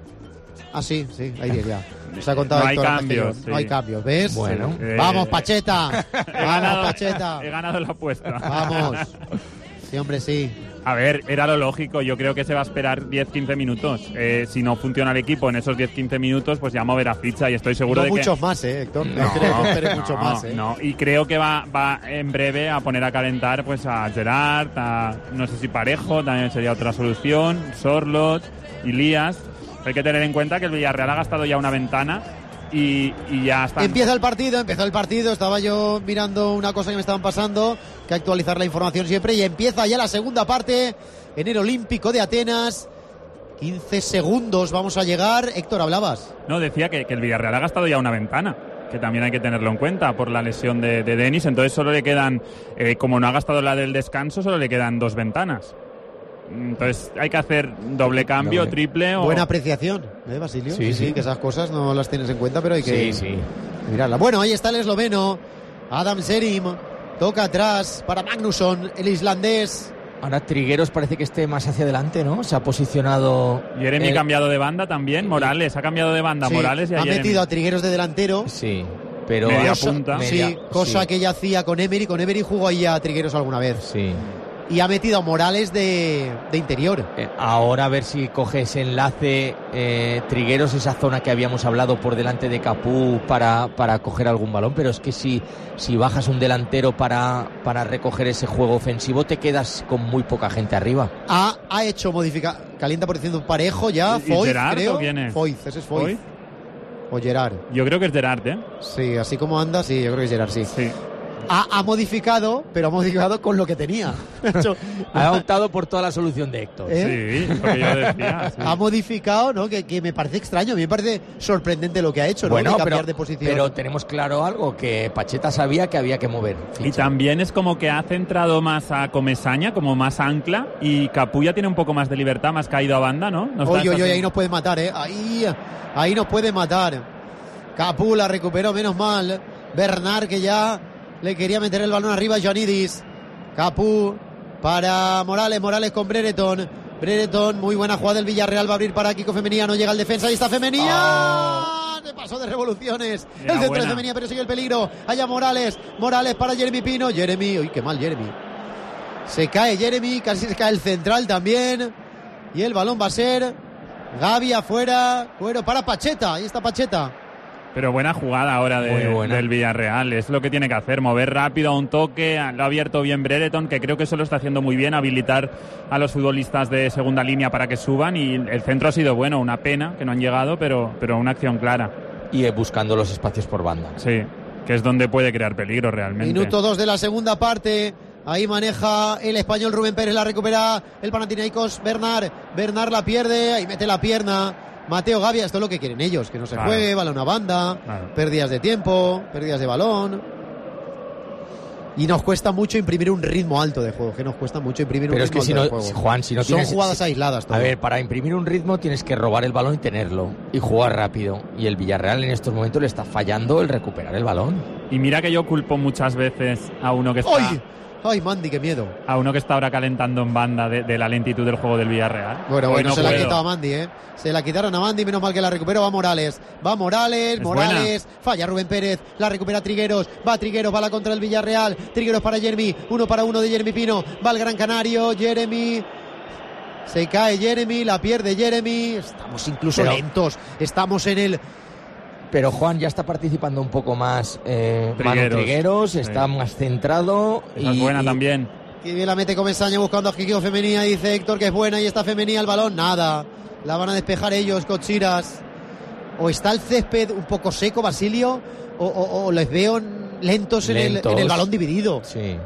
Ah, sí, sí, hay diez ya. Se ha contado No hay Héctor antes que cambios, yo. sí. No hay cambios, ¿ves? Bueno. Eh, Vamos, Pacheta. He Vamos, ganado, Pacheta. he ganado la apuesta. Vamos. Sí, hombre, sí. A ver, era lo lógico. Yo creo que se va a esperar diez quince minutos. Eh, si no funciona el equipo en esos diez quince minutos, pues ya moverá ficha y estoy seguro No de muchos que... más, ¿eh, Héctor? No, No, esperes, no esperes no, mucho más, ¿eh? no. Y creo que va, va en breve a poner a calentar pues a Gerard, a no sé si Parejo, también sería otra solución, Sorlot, Ilías. Hay que tener en cuenta que el Villarreal ha gastado ya una ventana y, y ya está. Empieza el partido, empezó el partido, estaba yo mirando una cosa que me estaban pasando, que actualizar la información siempre, y empieza ya la segunda parte en el Olímpico de Atenas. quince segundos vamos a llegar. Héctor, ¿hablabas? No, decía que, que el Villarreal ha gastado ya una ventana, que también hay que tenerlo en cuenta por la lesión de, de Denis. Entonces solo le quedan, eh, como no ha gastado la del descanso, solo le quedan dos ventanas. Entonces hay que hacer doble cambio, Doble. triple o... Buena apreciación, ¿eh, Basilio? Sí, sí. que esas cosas no las tienes en cuenta, pero hay que Sí, sí. mirarlas. Bueno, ahí está el esloveno, Adam Serim, toca atrás para Magnusson, el islandés. Ahora Trigueros parece que esté más hacia adelante, ¿no? Se ha posicionado. Jeremy el- cambiado de banda también, Morales ha cambiado de banda, Sí, Morales y a ha Jeremy. metido a Trigueros de delantero. Sí, pero. Media Cosa- punta. media- sí, cosa sí. que ella hacía con Emery. Con Emery jugó ahí a Trigueros alguna vez. Sí. Y ha metido a Morales de, de interior. Eh, ahora a ver si coge ese enlace eh, Trigueros, esa zona que habíamos hablado por delante de Capú para, para coger algún balón, pero es que si, si bajas un delantero para, para recoger ese juego ofensivo te quedas con muy poca gente arriba. Ha, ha hecho modificar. Calienta por diciendo un parejo ya. ¿Y- y Foyt, Gerard creo. o quién es? Foyt, ese es Foyt. ¿Foyt? O Gerard. Yo creo que es Gerard, ¿eh? Sí, así como anda, sí, yo creo que es Gerard, sí. Sí. Ha, ha modificado, pero ha modificado con lo que tenía. Ha optado por toda la solución de Héctor. ¿Eh? Sí, lo que yo decía. Sí. Ha modificado, ¿no? Que, que me parece extraño, a mí me parece sorprendente lo que ha hecho, ¿no? Bueno, de cambiar pero, de posición. pero tenemos claro algo, que Pacheta sabía que había que mover ficha. Y también es como que ha centrado más a Comesaña, como más ancla, y Capulla tiene un poco más de libertad, más caído a banda, ¿no? ¿No Oye, oye, ahí nos puede matar, ¿eh? Ahí, ahí nos puede matar. Capú la recuperó, menos mal. Bernard, que ya le quería meter el balón arriba a Joanidis. Capú para Morales, Morales con Brereton. Brereton, muy buena jugada del Villarreal, va a abrir para Kiko Femenía, no llega el defensa, ahí está Femenía. Oh. De paso de revoluciones. Era el centro buena. de Femenía, pero sigue el peligro. Allá Morales, Morales para Jeremy Pino. Jeremy, uy, qué mal Jeremy. Se cae Jeremy, casi se cae el central también. Y el balón va a ser Gavi afuera. Bueno, para Pacheta, ahí está Pacheta. Pero buena jugada ahora de, buena. del Villarreal, es lo que tiene que hacer, mover rápido a un toque, lo ha abierto bien Brereton, que creo que eso lo está haciendo muy bien, habilitar a los futbolistas de segunda línea para que suban, y el centro ha sido bueno, una pena que no han llegado, pero, pero una acción clara. Y buscando los espacios por banda. Sí, que es donde puede crear peligro realmente. Minuto dos de la segunda parte. Ahí maneja el español Rubén Pérez, la recupera el Panathinaikos, Bernard, Bernard la pierde, ahí mete la pierna. Mateo Gavia, esto es lo que quieren ellos, que no se claro. juegue, balón a banda, claro. pérdidas de tiempo, pérdidas de balón. Y nos cuesta mucho imprimir un ritmo alto de juego, que nos cuesta mucho imprimir Pero un es ritmo que si alto no, de juego. Juan, si no Son tienes, jugadas si, aisladas. Todo. A ver, para imprimir un ritmo tienes que robar el balón y tenerlo, y jugar rápido. Y el Villarreal en estos momentos le está fallando el recuperar el balón. Y mira que yo culpo muchas veces a uno que está... ¡Ay! ¡Ay, Mandy, qué miedo! A uno que está ahora calentando en banda de, de la lentitud del juego del Villarreal. Bueno, bueno, no se puedo. la ha quitado a Mandy, ¿eh? Se la quitaron a Mandy, menos mal que la recuperó. Va Morales, va Morales, es Morales, buena. Falla Rubén Pérez, la recupera Trigueros, va Trigueros, va la contra el Villarreal, Trigueros para Jeremy, uno para uno de Jeremy Pino, va el Gran Canario, Jeremy... Se cae Jeremy, la pierde Jeremy, estamos incluso Pero... lentos, estamos en el... Pero Juan ya está participando un poco más eh, Trigueros, Manu Trigueros, sí. está más centrado. Esa y, es buena y... también. Que bien la mete Comesaña buscando a Kiko Femenía, dice Héctor que es buena y está Femenía el balón, nada. La van a despejar ellos, Cochiras. O está el césped un poco seco, Basilio, o, o, o les veo lentos, en, lentos. El, en el balón dividido. Sí.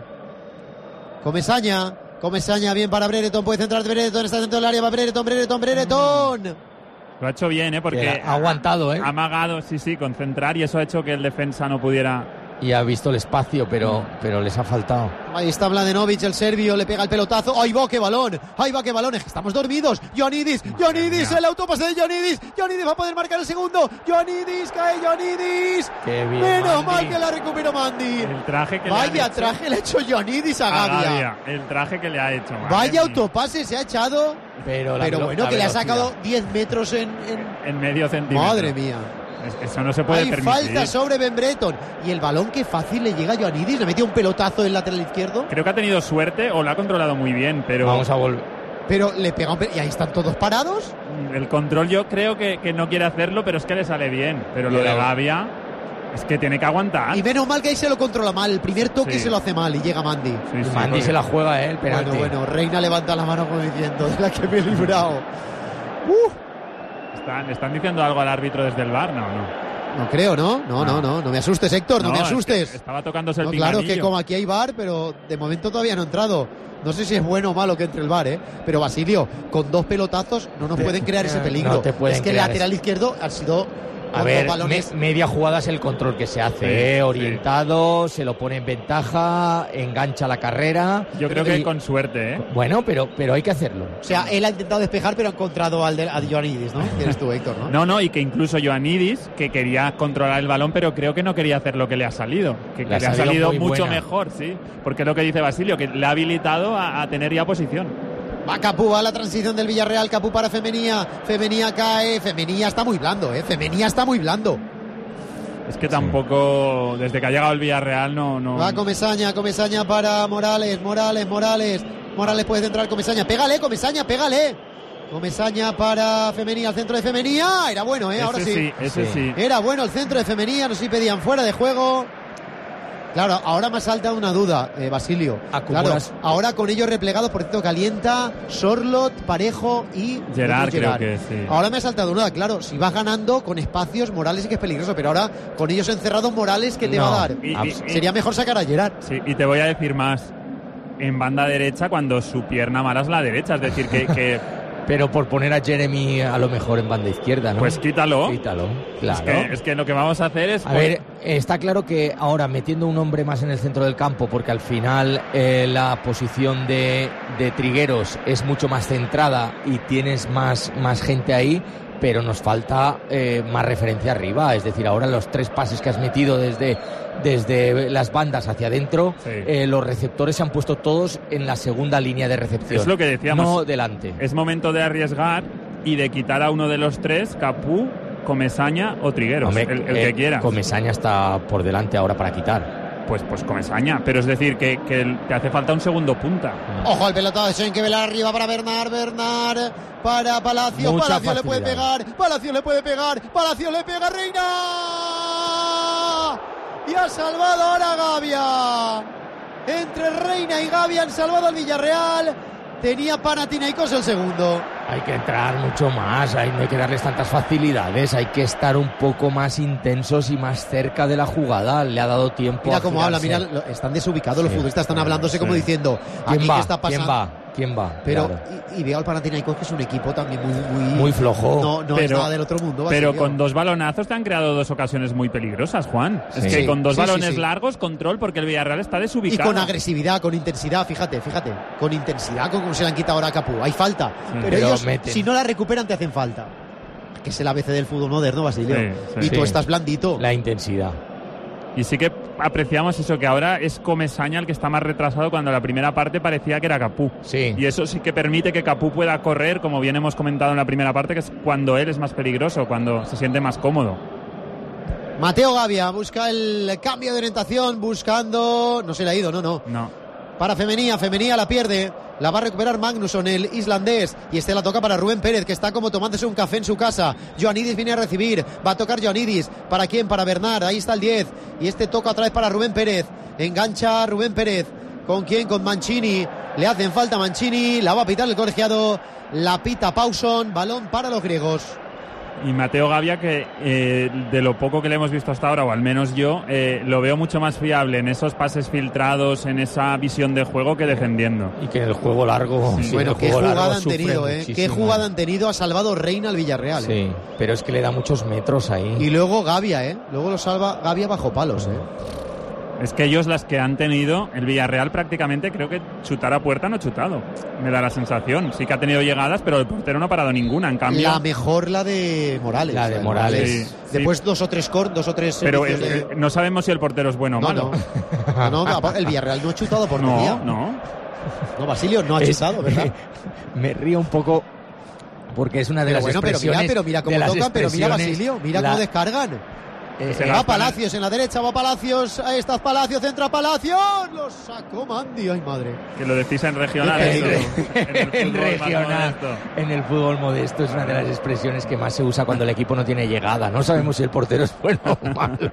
Comesaña, Comesaña bien para Brereton, puede centrar Brereton, está dentro del área, va Brereton, Brereton, Brereton. Mm. Lo ha hecho bien, ¿eh? Porque ha aguantado, ¿eh? Ha amagado, sí, sí, concentrar, y eso ha hecho que el defensa no pudiera... Y ha visto el espacio, pero, pero les ha faltado. Ahí está Mladenovic, el serbio, le pega el pelotazo. ¡Ahí va, qué balón! ¡Ahí va, qué balón! Estamos dormidos. Joanidis, Joanidis, el autopase de Joanidis. Joanidis va a poder marcar el segundo. Joanidis, cae Joanidis. Qué bien, menos Mandy. mal que la recuperó Mandy. El traje que Vaya le han traje hecho... le ha hecho Joanidis a, a Gavia. Gavia. El traje que le ha hecho. Vaya autopase se ha echado. Pero, la pero velo- bueno, la que le ha velocidad. sacado diez metros en... en... En medio centímetro. Madre mía. Eso no se puede Hay permitir. falta sobre Ben Brereton. Y el balón que fácil le llega a Joanidis. Le metió un pelotazo en el lateral izquierdo. Creo que ha tenido suerte o lo ha controlado muy bien, pero... Vamos a volver. Pero le pega un pe- y ahí están todos parados. El control yo creo que, que no quiere hacerlo, pero es que le sale bien. Pero lo Mira, de Gavia es que tiene que aguantar. Y menos mal que ahí se lo controla mal. El primer toque Sí. se lo hace mal y llega Mandy. Sí, sí, Mandy porque- se la juega, ¿eh? El penalti. Bueno, bueno, Reina levanta la mano como diciendo, de la que me he librado. Uh, Están, ¿Le están diciendo algo al árbitro desde el bar? No, no. no creo, ¿no? No, no, no. No me asustes, Héctor, no, No, me es que asustes. estaba tocándose el No, claro pinganillo. que como aquí hay bar, pero de momento todavía no ha entrado. No sé si es bueno o malo que entre el bar, ¿eh? Pero Basilio, con dos pelotazos no nos Te- pueden crear ese peligro. no te pueden es que el crear lateral ese- izquierdo ha sido A con ver, dos balones. me- media jugada es el control que se hace, Sí, ¿eh? sí. Orientado, se lo pone en ventaja, engancha la carrera. Yo creo que Y- con suerte, ¿eh? Bueno, pero, pero hay que hacerlo. O sea, él ha intentado despejar, pero ha encontrado al de, a Joanidis, ¿no? Que eres tú, Héctor, ¿no? No, no, y que incluso Joanidis, que quería controlar el balón, pero creo que no quería hacer lo que le ha salido. Que, que Le ha le ha salido salido muy mucho buena. mejor, sí. Porque es lo que dice Basilio, que le ha habilitado a, a tener ya posición. Va Capú, va la transición del Villarreal, Capú para Femenía, Femenía cae, Femenía está muy blando, ¿eh? Femenía está muy blando. Es que tampoco, desde que ha llegado el Villarreal, no... no... Va Comesaña, Comesaña para Morales, Morales, Morales, Morales puede centrar Comesaña, pégale, Comesaña, pégale. Comesaña para Femenía, al centro de Femenía, era bueno, ¿eh? Ahora Ese sí. sí, ese sí. Era bueno el centro de Femenía, no sé si pedían fuera de juego. Claro, ahora me ha saltado una duda, eh, Basilio. Claro, ahora con ellos replegados, por cierto, Calienta, Sorlot, Parejo y Gerard, Gerard. creo que sí. Ahora me ha saltado una duda, claro, si vas ganando con espacios, Morales sí que es peligroso, pero ahora con ellos encerrados, Morales, ¿qué te No, va a dar? y- y- Sería mejor sacar a Gerard. Sí, y te voy a decir más. En banda derecha, cuando su pierna mala es la derecha, es decir, que... que Pero por poner a Jeremy a lo mejor en banda izquierda, ¿no? pues quítalo. Quítalo, claro. Es que, es que lo que vamos a hacer es... A ver, está claro que ahora metiendo un hombre más en el centro del campo, porque al final eh, la posición de, de Trigueros es mucho más centrada y tienes más, más gente ahí, pero nos falta eh, más referencia arriba. Es decir, ahora los tres pases que has metido desde, desde las bandas hacia adentro, Sí. eh, los receptores se han puesto todos en la segunda línea de recepción. Es lo que decíamos. No delante. Es momento de arriesgar y de quitar a uno de los tres, Capú, Comesaña o Trigueros, Hombre, el, el eh, que quieras. Comesaña está por delante ahora para quitar. Pues, pues Comesaña, pero es decir, que, que te hace falta un segundo punta. Ojo al pelotazo de Schenkevelar arriba para Bernard, Bernard para Palacios, Mucha Palacios le puede facilidad. pegar, Palacios le puede pegar, Palacios le pega, Reina. Y ha salvado ahora Gavia. Entre Reina y Gavia han salvado al Villarreal. Tenía Panathinaikos el segundo. Hay que entrar mucho más, hay, no hay que darles tantas facilidades, hay que estar un poco más intensos y más cerca de la jugada. Le ha dado tiempo Mira a cómo habla, girarse. mira, lo- están desubicados los Sí, futbolistas, están claro, hablándose como sí. diciendo, ¿Quién aquí va? qué está pasando. ¿Quién va? ¿Quién va? Pero, Claro. y, y veo al Panathinaikos que es un equipo también muy muy, Muy flojo. No, no es nada del otro mundo. Pero Basilio. con dos balonazos te han creado dos ocasiones muy peligrosas, Juan. Sí. Es que Sí, con dos sí, sí, balones sí. largos, control, porque el Villarreal está Y desubicado. con agresividad, con intensidad, fíjate, fíjate, con intensidad, con como se le han quitado ahora a Capú. Hay falta, pero, Pero ellos, meten. si no la recuperan, te hacen falta. Que es el A B C del fútbol moderno, Basilio. Sí, sí. y tú Sí. estás blandito. La intensidad. Y sí que apreciamos eso, que ahora es Comesaña el que está más retrasado cuando la primera parte parecía que era Capú. Sí. Y eso sí que permite que Capú pueda correr, como bien hemos comentado en la primera parte, que es cuando él es más peligroso, cuando se siente más cómodo. Mateo Gavia busca el cambio de orientación, buscando... No se le ha ido, no, no. No. Para Femenía, Femenía la pierde. La va a recuperar Magnusson, el islandés. Y este la toca para Rubén Pérez, que está como tomándose un café en su casa. Joanidis viene a recibir. Va a tocar Joanidis. ¿Para quién? Para Bernard. Ahí está el diez. Y este toca otra vez para Rubén Pérez. Engancha Rubén Pérez. ¿Con quién? Con Mancini. Le hacen falta Mancini. La va a pitar el colegiado. La pita Pawson. Balón para los griegos. Y Mateo Gavia, que eh, de lo poco que le hemos visto hasta ahora, o al menos yo, eh, lo veo mucho más fiable en esos pases filtrados, en esa visión de juego que defendiendo. Y que en el juego largo... Sí. sí, Bueno, en el qué juego largo jugada han sufre tenido, ¿eh? Qué muchísimo. jugada han tenido. Ha salvado Reina al Villarreal. ¿eh? Sí, pero es que le da muchos metros ahí. Y luego Gavia, ¿eh? Luego lo salva Gavia bajo palos, ¿eh? Es que ellos las que han tenido, el Villarreal prácticamente creo que chutar a puerta no ha chutado. Me da la sensación. Sí que ha tenido llegadas, pero el portero no ha parado ninguna. En cambio, La mejor la de Morales. La de Morales. Sí, sí. Después dos o tres cor, dos o tres pero eh, servicios de- eh, no sabemos si el portero es bueno o No, malo. no. No, no, el Villarreal no ha chutado por No, no. No, Basilio no ha Es- chutado, ¿verdad? Me río un poco porque es una de Pero las bueno, pero expresiones... mira, pero mira cómo de las tocan, pero mira expresiones, Basilio, mira la- cómo descargan. eh, Se eh, la- Va Palacios en la derecha, va Palacios, ahí está Palacios, centra Palacios, lo sacó Mandi, ay madre. Que lo decís en regional. En, eso. en En el fútbol más regional, modesto. en el fútbol modesto es una de las expresiones que más se usa cuando el equipo no tiene llegada. No sabemos si el portero es bueno o malo.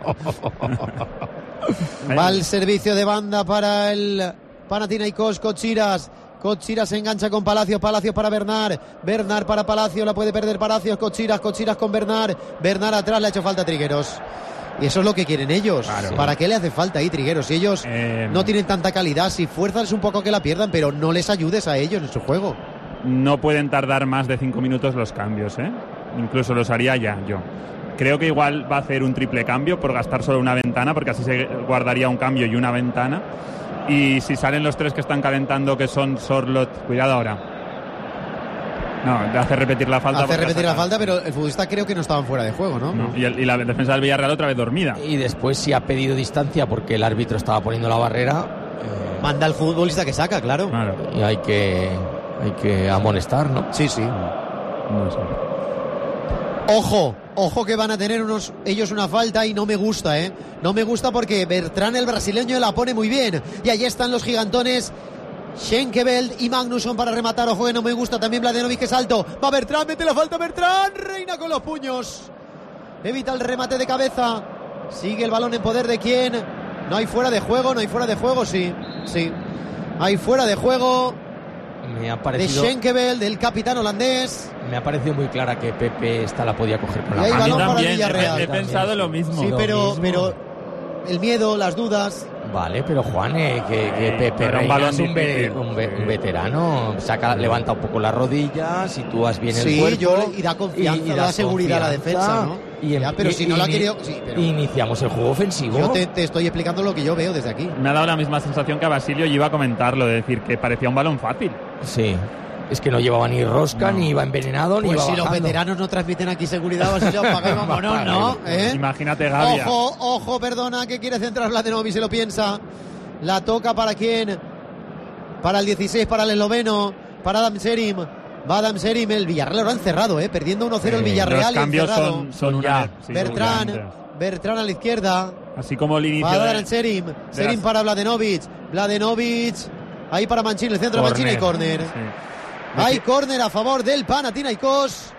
Va el servicio de banda para el Panathinaikos, Kochiras. Kochiras se engancha con Palacios, Palacios para Bernard, Bernard para Palacios, la puede perder Palacios, Kochiras, Kochiras con Bernard, Bernard atrás, le ha hecho falta a Trigueros. Y eso es lo que quieren ellos. Claro. ¿Para qué le hace falta ahí Trigueros? Si ellos Eh, no tienen tanta calidad, si fuerzas un poco que la pierdan, pero no les ayudes a ellos en su juego. No pueden tardar más de cinco minutos los cambios, ¿eh? Incluso los haría ya yo. Creo que igual va a hacer un triple cambio por gastar solo una ventana, porque así se guardaría un cambio y una ventana. Y si salen los tres que están calentando, que son Sorlot, cuidado ahora. No, le hace repetir la falta. Hace porque repetir ha la sacado. falta, pero el futbolista creo que no estaban fuera de juego, ¿no? No, y, el- y la defensa del Villarreal otra vez dormida. Y después si ha pedido distancia porque el árbitro estaba poniendo la barrera eh, Manda al futbolista que saca, claro. Claro. y hay que, hay que amonestar, ¿no? Sí, sí. No sé. Ojo, ojo que van a tener unos ellos una falta y no me gusta, ¿eh? No me gusta porque Bertrán, el brasileño, la pone muy bien. Y allí están los gigantones. Schenkeveld y Magnusson para rematar. Ojo que no me gusta también Mladenovic, que salto. Va Bertrán, mete la falta Bertrán. Reina con los puños. Evita el remate de cabeza. Sigue el balón en poder de quién. No hay fuera de juego, no hay fuera de juego, sí, sí. Hay fuera de juego me ha parecido, de Schenkevel, del capitán holandés. Me ha parecido muy clara que Pepe esta la podía coger con y la hay mano. balón para también, Villarreal. he, he pensado lo mismo. Sí, Lo pero, mismo. pero el miedo, las dudas. Vale, pero Juan, eh, que, que Pepe pero un Reina balón es un, ve- difícil. un, ve- un veterano, saca, levanta un poco las rodillas, sitúas bien Sí, el cuerpo. yo le- y da confianza, y- y da das seguridad a la confianza. defensa, ¿no? Y en- Ya, pero y- si no la ha ini- querido- sí, pero- Iniciamos el juego ofensivo. Yo te, te estoy explicando lo que yo veo desde aquí. Me ha dado la misma sensación que a Basilio y iba a comentarlo, de decir que parecía un balón fácil. Sí. Es que no llevaba ni rosca, No. ni iba envenenado, ni Pues iba si los bajando. veteranos no transmiten aquí seguridad, Basilio, apaga y vámonos, ¿no? ¿Eh? Imagínate Gavia. Ojo, ojo, perdona, que quiere centrar Mladenovic, se lo piensa. La toca para quién? Para el dieciséis, para el esloveno, para Adam Serim. Va Adam Serim, el Villarreal lo han cerrado, ¿eh? Perdiendo uno cero el Sí, Villarreal los y cambios encerrado. son, son una Ya. vez, sí, Bertrán, obviamente. Bertrán a la izquierda. Así como el inicio Va a dar de, al Serim. de Serim las- para Mladenovic. Mladenovic. Ahí para Mancini, el centro de Mancini y córner. Sí. Hay córner a favor del Panathinaikos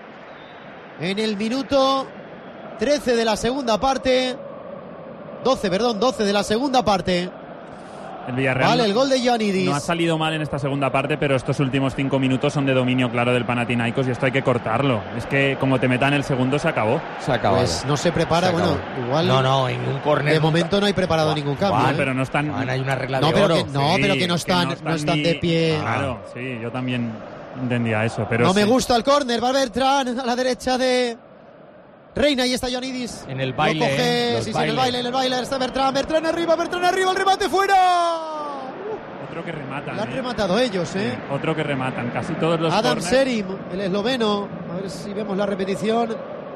en el minuto trece de la segunda parte. doce, perdón, doce de la segunda parte. El Villarreal Vale, no- el gol de Ioannidis. no ha salido mal en esta segunda parte, pero estos últimos cinco minutos son de dominio claro del Panathinaikos y esto hay que cortarlo. Es que como te metan el segundo se acabó. Se ha acabado. Pues no se prepara, Se bueno, acabó. igual No, no, en un córner. de momento no hay preparado ningún cambio. Ah, ¿eh? pero no están... Juan, hay una regla No, de pero oro. que, no, Sí, pero que no están, no están ni- de pie. Claro, sí, yo también entendía eso, pero no me sí. gusta el córner, va Bertrán a la derecha de Reina, y está Ioannidis. En el Lo baile, coge, eh, los sí, sí, en el bailes. baile, en el baile está Bertrán, Bertrán arriba, Bertrán arriba, el remate fuera. Otro que rematan. Lo han ¿eh? rematado ellos, ¿eh? Sí, otro que rematan. Casi todos los Adam corners- Serim, el esloveno. A ver si vemos la repetición.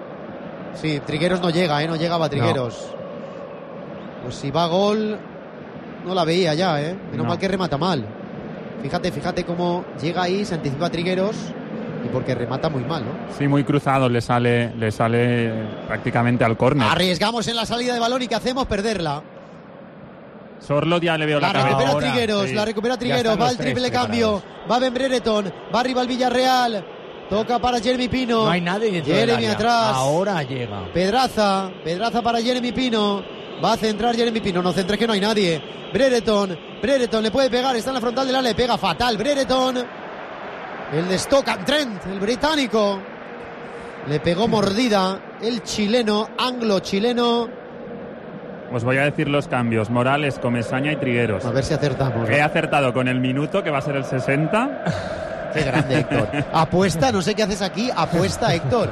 Sí, Trigueros no llega, ¿eh? No llegaba Trigueros. Pues si va gol, no la veía ya, ¿eh? Menos No. mal que remata mal. Fíjate, fíjate cómo llega ahí, se anticipa Trigueros y porque remata muy mal, ¿no? Sí, muy cruzado, le sale, le sale prácticamente al córner. Arriesgamos en la salida de balón y ¿qué hacemos? Perderla. Sorlot ya le veo la, La cabeza recupera ahora, Trigueros, sí. la recupera Ya Trigueros, están va los el tres triple preparados. cambio, va Ben Brereton, va arriba el Villarreal, toca para Jeremy Pino. No hay nadie dentro del Jeremy área. atrás. Ahora llega. Pedraza, Pedraza para Jeremy Pino. Va a centrar Jeremy Pino, no centres que no hay nadie. Brereton, Brereton le puede pegar, está en la frontal del área, le pega fatal Brereton. El de Stoke-on-Trent, el británico. Le pegó mordida el chileno, anglo-chileno. Os voy a decir los cambios. Morales, Comesaña y Trigueros. A ver si acertamos. ¿no? He acertado con el minuto, que va a ser el sesenta. Qué grande, Héctor. Apuesta, no sé qué haces aquí, apuesta, Héctor.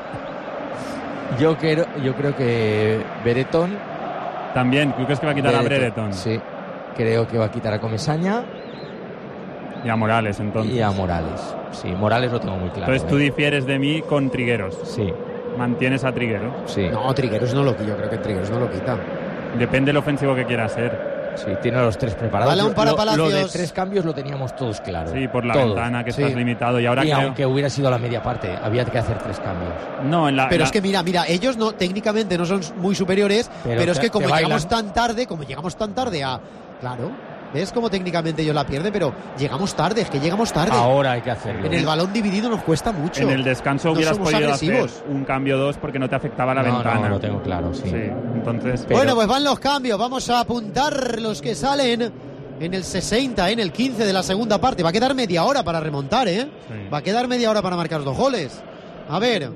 Yo creo, yo creo que Brereton. También, creo que es que va a quitar a Brereton. Sí. Creo que va a quitar a Comesaña Y a Morales, entonces. y a Morales. Sí, Morales lo tengo muy claro. Entonces tú ¿eh? difieres de mí con Trigueros. Sí, Mantienes a Trigueros. sí. No, Trigueros no lo quita, yo creo que Trigueros no lo quita. Depende del ofensivo que quiera ser. Sí, tiene a los tres preparados. Balón para lo, lo de Palacios. tres cambios lo teníamos todos claro. Sí, por la Todos. ventana que Sí. estás limitado. Y ahora Y creo... aunque hubiera sido la media parte, había que hacer tres cambios. No, en la... Pero la- es que mira, mira, ellos no técnicamente no son muy superiores, pero, Pero es te- que como te llegamos bailan. tan tarde, como llegamos tan tarde a... Claro, ¿ves cómo técnicamente ellos la pierden? Pero llegamos tarde, es que llegamos tarde. Ahora hay que hacerlo. En el balón dividido nos cuesta mucho. En el descanso No hubieras somos podido agresivos. hacer un cambio dos porque no te afectaba la no, ventana. no, lo tengo claro, sí. Sí, entonces... Pero- Bueno, pues van los cambios. Vamos a apuntar los que salen en el sesenta, en el quince de la segunda parte. Va a quedar media hora para remontar, ¿eh? Sí. Va a quedar media hora para marcar dos goles. A ver.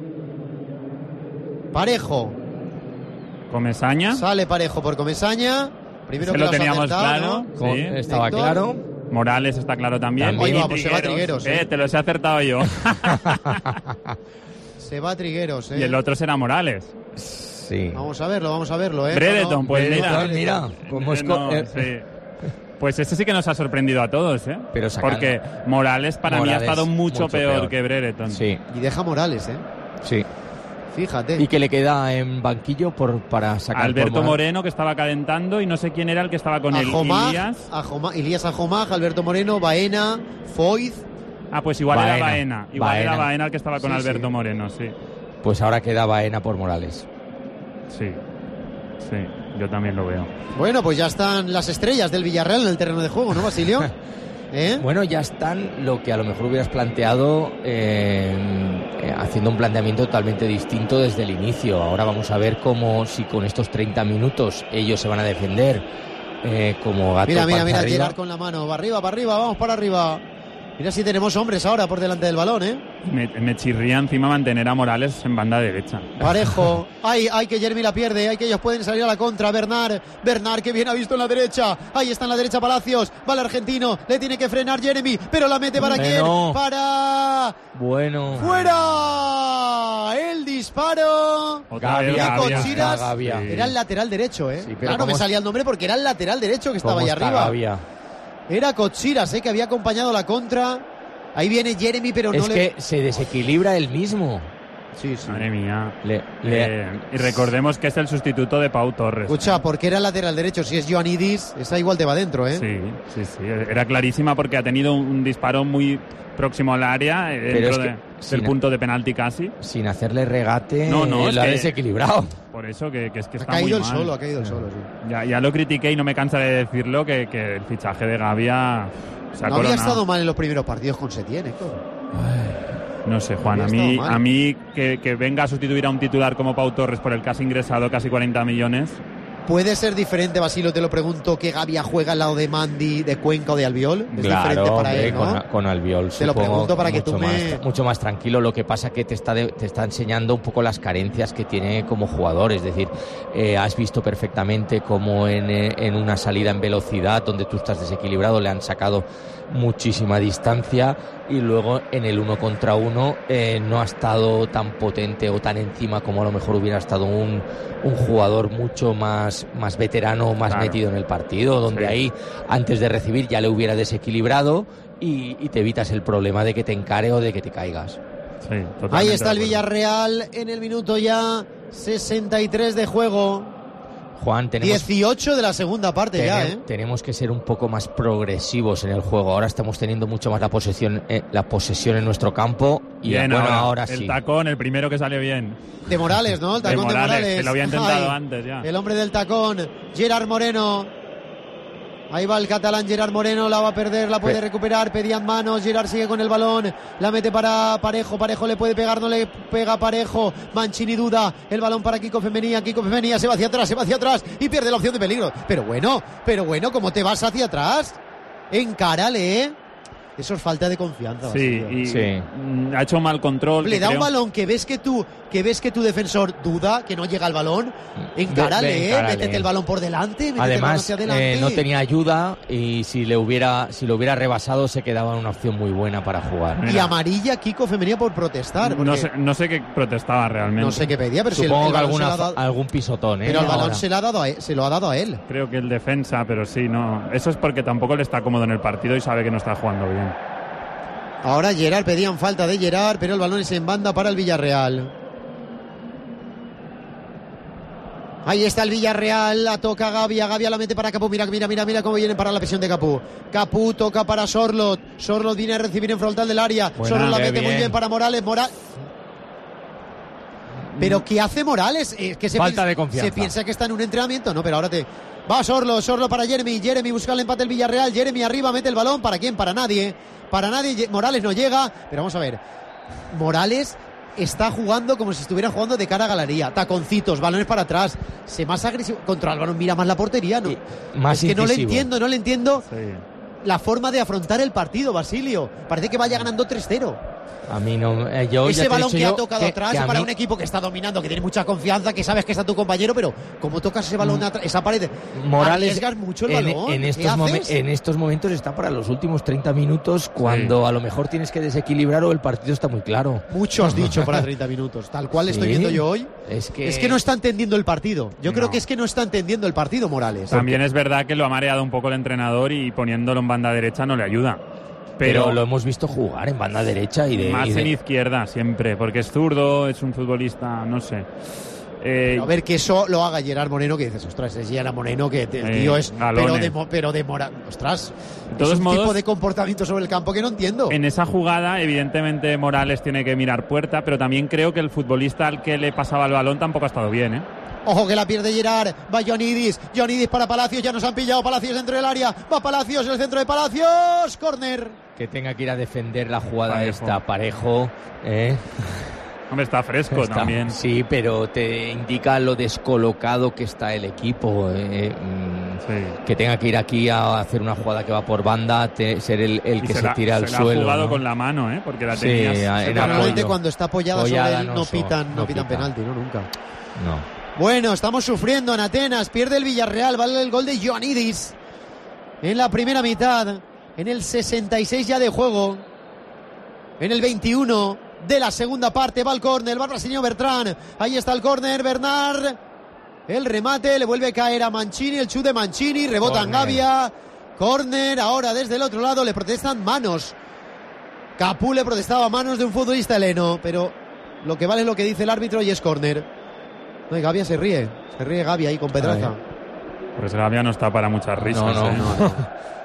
Parejo. Comesaña. Sale Parejo por Comesaña. Primero Ese que lo has teníamos acertado, claro. ¿no? Con- Sí. estaba Héctor. claro. Morales está claro también. También. Y Ahí va, pues se va Trigueros. Trigueros, ¿eh? Eh, te los he acertado yo. Se va Trigueros, ¿eh? Y el otro será Morales. Sí. Vamos a verlo, vamos a verlo, ¿eh? Brereton, No, no. pues Brereton, mira. mira, como es Eh, co- no, eh, sí. Pues este sí que nos ha sorprendido a todos, ¿eh? Pero sacar- Porque Morales para Morales, mí ha estado mucho, mucho peor, peor. que Brereton. Sí, Y deja Morales, ¿eh? sí. Fíjate. Y que le queda en banquillo por, para sacar Alberto por Morales. Moreno, que estaba calentando, y no sé quién era el que estaba con él. Ajomaj, Ilías. Ajomaj, Ilías Ajomaj, Alberto Moreno, Baena, Foyz. Ah, pues igual Baena. era Baena. Igual Baena. era Baena el que estaba con Sí, Alberto sí. Moreno, sí. Pues ahora queda Baena por Morales. Sí. Sí, yo también lo veo. Bueno, pues ya están las estrellas del Villarreal en el terreno de juego, ¿no, Basilio? ¿Eh? Bueno, ya están lo que a lo mejor hubieras planteado eh, eh, haciendo un planteamiento totalmente distinto desde el inicio. Ahora vamos a ver cómo, si con estos treinta minutos ellos se van a defender eh, como gato. Mira, mira, mira, arriba. Gerard con la mano, para arriba, para arriba, vamos para arriba. Mira si tenemos hombres ahora por delante del balón, ¿eh? Me, me chirría encima mantener a Morales en banda derecha. Parejo. Ay, ay, que Jeremy la pierde. Ay, que ellos pueden salir a la contra. Bernard. Bernard, que bien ha visto en la derecha. Ahí está en la derecha Palacios. Va el argentino. Le tiene que frenar Jeremy. Pero la mete para bueno. quién. Para... Bueno. ¡Fuera! El disparo. Gavia, Nico Gavia, Chiras. Gavia. Era el lateral derecho, ¿eh? Sí, pero claro, no me ¿cómo salía el nombre porque era el lateral derecho que estaba ¿Cómo ahí está arriba. Gavia? Era Cochiras, ¿eh? Que había acompañado la contra. Ahí viene Jeremy, pero no es le... Es que se desequilibra él mismo. Sí, sí. Madre mía. Le, le... Eh, y recordemos que es el sustituto de Pau Torres. Escucha, ¿por qué era el lateral derecho? Si es Ioannidis, esa igual te va dentro, ¿eh? Sí, sí, sí. Era clarísima porque ha tenido un disparo muy próximo al área, eh, dentro es que, de, del sin, punto de penalti casi. Sin hacerle regate, no, no, lo ha que, desequilibrado. Por eso que, que es que ha está caído muy el mal. solo, ha caído el solo, sí. Ya, ya lo critiqué y no me cansa de decirlo, que, que el fichaje de Gavia se ha No coronado. había estado mal en los primeros partidos con Setién, Héctor. No sé, Juan, a Había mí, estado mal. a mí que, que venga a sustituir a un titular como Pau Torres por el que has ingresado casi cuarenta millones. ¿Puede ser diferente, Basilio, te lo pregunto, que Gavia juega al lado de Mandy, de Cuenca o de Albiol? Es claro, diferente para hombre, él, ¿no? con, con Albiol. Te lo supongo, pregunto para que mucho tú me... Más, mucho más tranquilo. Lo que pasa que te está, de, te está enseñando un poco las carencias que tiene como jugador. Es decir, eh, has visto perfectamente cómo en, en una salida en velocidad, donde tú estás desequilibrado, le han sacado muchísima distancia, y luego en el uno contra uno eh, no ha estado tan potente o tan encima como a lo mejor hubiera estado un, un jugador mucho más, más veterano, más Claro. metido en el partido, donde Sí. ahí antes de recibir ya le hubiera desequilibrado y, y te evitas el problema de que te encare o de que te caigas. Sí, totalmente Ahí está el de acuerdo. Villarreal en el minuto ya sesenta y tres de juego. Juan, tenemos, dieciocho de la segunda parte ya, tenem- ¿eh? tenemos que ser un poco más progresivos en el juego. Ahora estamos teniendo mucho más la posesión, eh, la posesión en nuestro campo y Bien, bueno, ahora, ahora el sí. tacón, el primero que salió bien. De Morales, ¿no? El tacón de Morales, Morales. que lo había intentado Ay, antes ya. El hombre del tacón, Gerard Moreno. Ahí va el catalán Gerard Moreno, la va a perder, la puede Pe- recuperar, pedían manos, Gerard sigue con el balón, la mete para Parejo, Parejo le puede pegar, no le pega Parejo, Mancini duda, el balón para Kiko Femenía, Kiko Femenía se va hacia atrás, se va hacia atrás y pierde la opción de peligro. Pero bueno, pero bueno, ¿cómo te vas hacia atrás? Encárale, ¿eh? Eso es falta de confianza. Sí, Basilio. y Sí. mm, ha hecho mal control. Le que da un creo- balón que ves que tú, que ves que tu defensor duda, que no llega al balón, encárale, Ve- ve, ¿eh? encárale. Métete el balón por delante, métete el balón Además, hacia adelante. eh, no tenía ayuda y si le hubiera, si lo hubiera rebasado se quedaba en una opción muy buena para jugar. Y amarilla Kiko Femenía por protestar. porque No sé, no sé qué protestaba realmente. no sé qué pedía, pero si el, Supongo el que balón se alguna, lo ha dado- algún pisotón, ¿eh? pero el balón Ahora. se, lo ha dado a él, se lo ha dado a él. Creo que el defensa, pero sí, no. Eso es porque tampoco le está cómodo en el partido y sabe que no está jugando bien. Ahora Gerard, pedían falta de Gerard, pero el balón es en banda para el Villarreal. Ahí está el Villarreal, la toca Gavia, Gavia la mete para Capú, mira, mira, mira, mira cómo viene para la presión de Capú. Capú toca para Sorlot, Sorlot viene a recibir en frontal del área, Buena, Sorlot la qué mete muy bien. bien para Morales, Morales. Pero ¿qué hace Morales? Es que se Falta piensa, de confianza. se piensa que está en un entrenamiento, no, pero ahora te... Va Sorlo, Sorlo para Jeremy, Jeremy busca el empate del Villarreal, Jeremy arriba, mete el balón, ¿para quién? Para nadie, para nadie, Ye- Morales no llega, pero vamos a ver, Morales está jugando como si estuviera jugando de cara a galería, taconcitos, balones para atrás, se más agresivo, contra el balón, mira más la portería, ¿no? Y más es que no le incisivo. entiendo, no le entiendo Sí. la forma de afrontar el partido, Basilio, parece que vaya ganando tres cero. A mí no. eh, yo ya Ese te he balón dicho que ha yo tocado que- atrás que a para mí- un equipo que está dominando, que tiene mucha confianza, que sabes que está tu compañero, pero como tocas ese balón atrás, esa pared, Morales arriesgas mucho el en, balón. en ¿Qué estos momen- haces? en estos momentos está para los últimos treinta minutos cuando a lo mejor tienes que desequilibrar o el partido está muy claro. Mucho has dicho para treinta minutos, tal cual estoy Sí. viendo yo hoy. Es que, Es que no está entendiendo el partido. Yo creo No. que es que no está entendiendo el partido, Morales. También es verdad que lo ha mareado un poco el entrenador y poniéndolo en banda derecha no le ayuda. pero, Pero, lo hemos visto jugar en banda derecha y de, más y de- en izquierda siempre, porque es zurdo, es un futbolista, no sé. Eh, A ver, que eso lo haga Gerard Moreno, que dices, ostras, es Gerard Moreno, que te- el Eh, tío es. galones. Pero de, mo- pero de Mora. Ostras. De todos es un modos, tipo de comportamiento sobre el campo que no entiendo. en esa jugada, evidentemente, Morales tiene que mirar puerta, pero también creo que el futbolista al que le pasaba el balón tampoco ha estado bien, ¿eh? Ojo que la pierde Gerard, va Ioannidis, Ioannidis para Palacios, ya nos han pillado, Palacios dentro del área, va Palacios en el centro de Palacios, córner. Que tenga que ir a defender la jugada Parejo. esta, Parejo, ¿eh? Hombre, está fresco está, también. Sí, pero te indica lo descolocado que está el equipo. Eh, sí. Que tenga que ir aquí a hacer una jugada que va por banda, te, ser el, el que se, se tira al se suelo. Se la ha jugado ¿no? con la mano, ¿eh? Porque la sí, tenías. Normalmente cuando está apoyada, apoyada sobre él, no, no pitan, no, no pitan pita. penalti, no, nunca. No. Bueno, estamos sufriendo en Atenas, pierde el Villarreal, vale el gol de Ioannidis en la primera mitad, en el sesenta y seis ya de juego, en el veintiuno de la segunda parte, va el córner, va el brasileño Bertrán, ahí está el córner, Bernard, el remate, le vuelve a caer a Mancini, el chute de Mancini, rebota en Gavia, córner, ahora desde el otro lado le protestan manos, Capú le protestaba manos de un futbolista heleno, pero lo que vale es lo que dice el árbitro y es córner. No, y Gavia se ríe, se ríe Gavia ahí con Pedraza. Pues Gavia no está para muchas risas. No, no, ¿eh? no, no.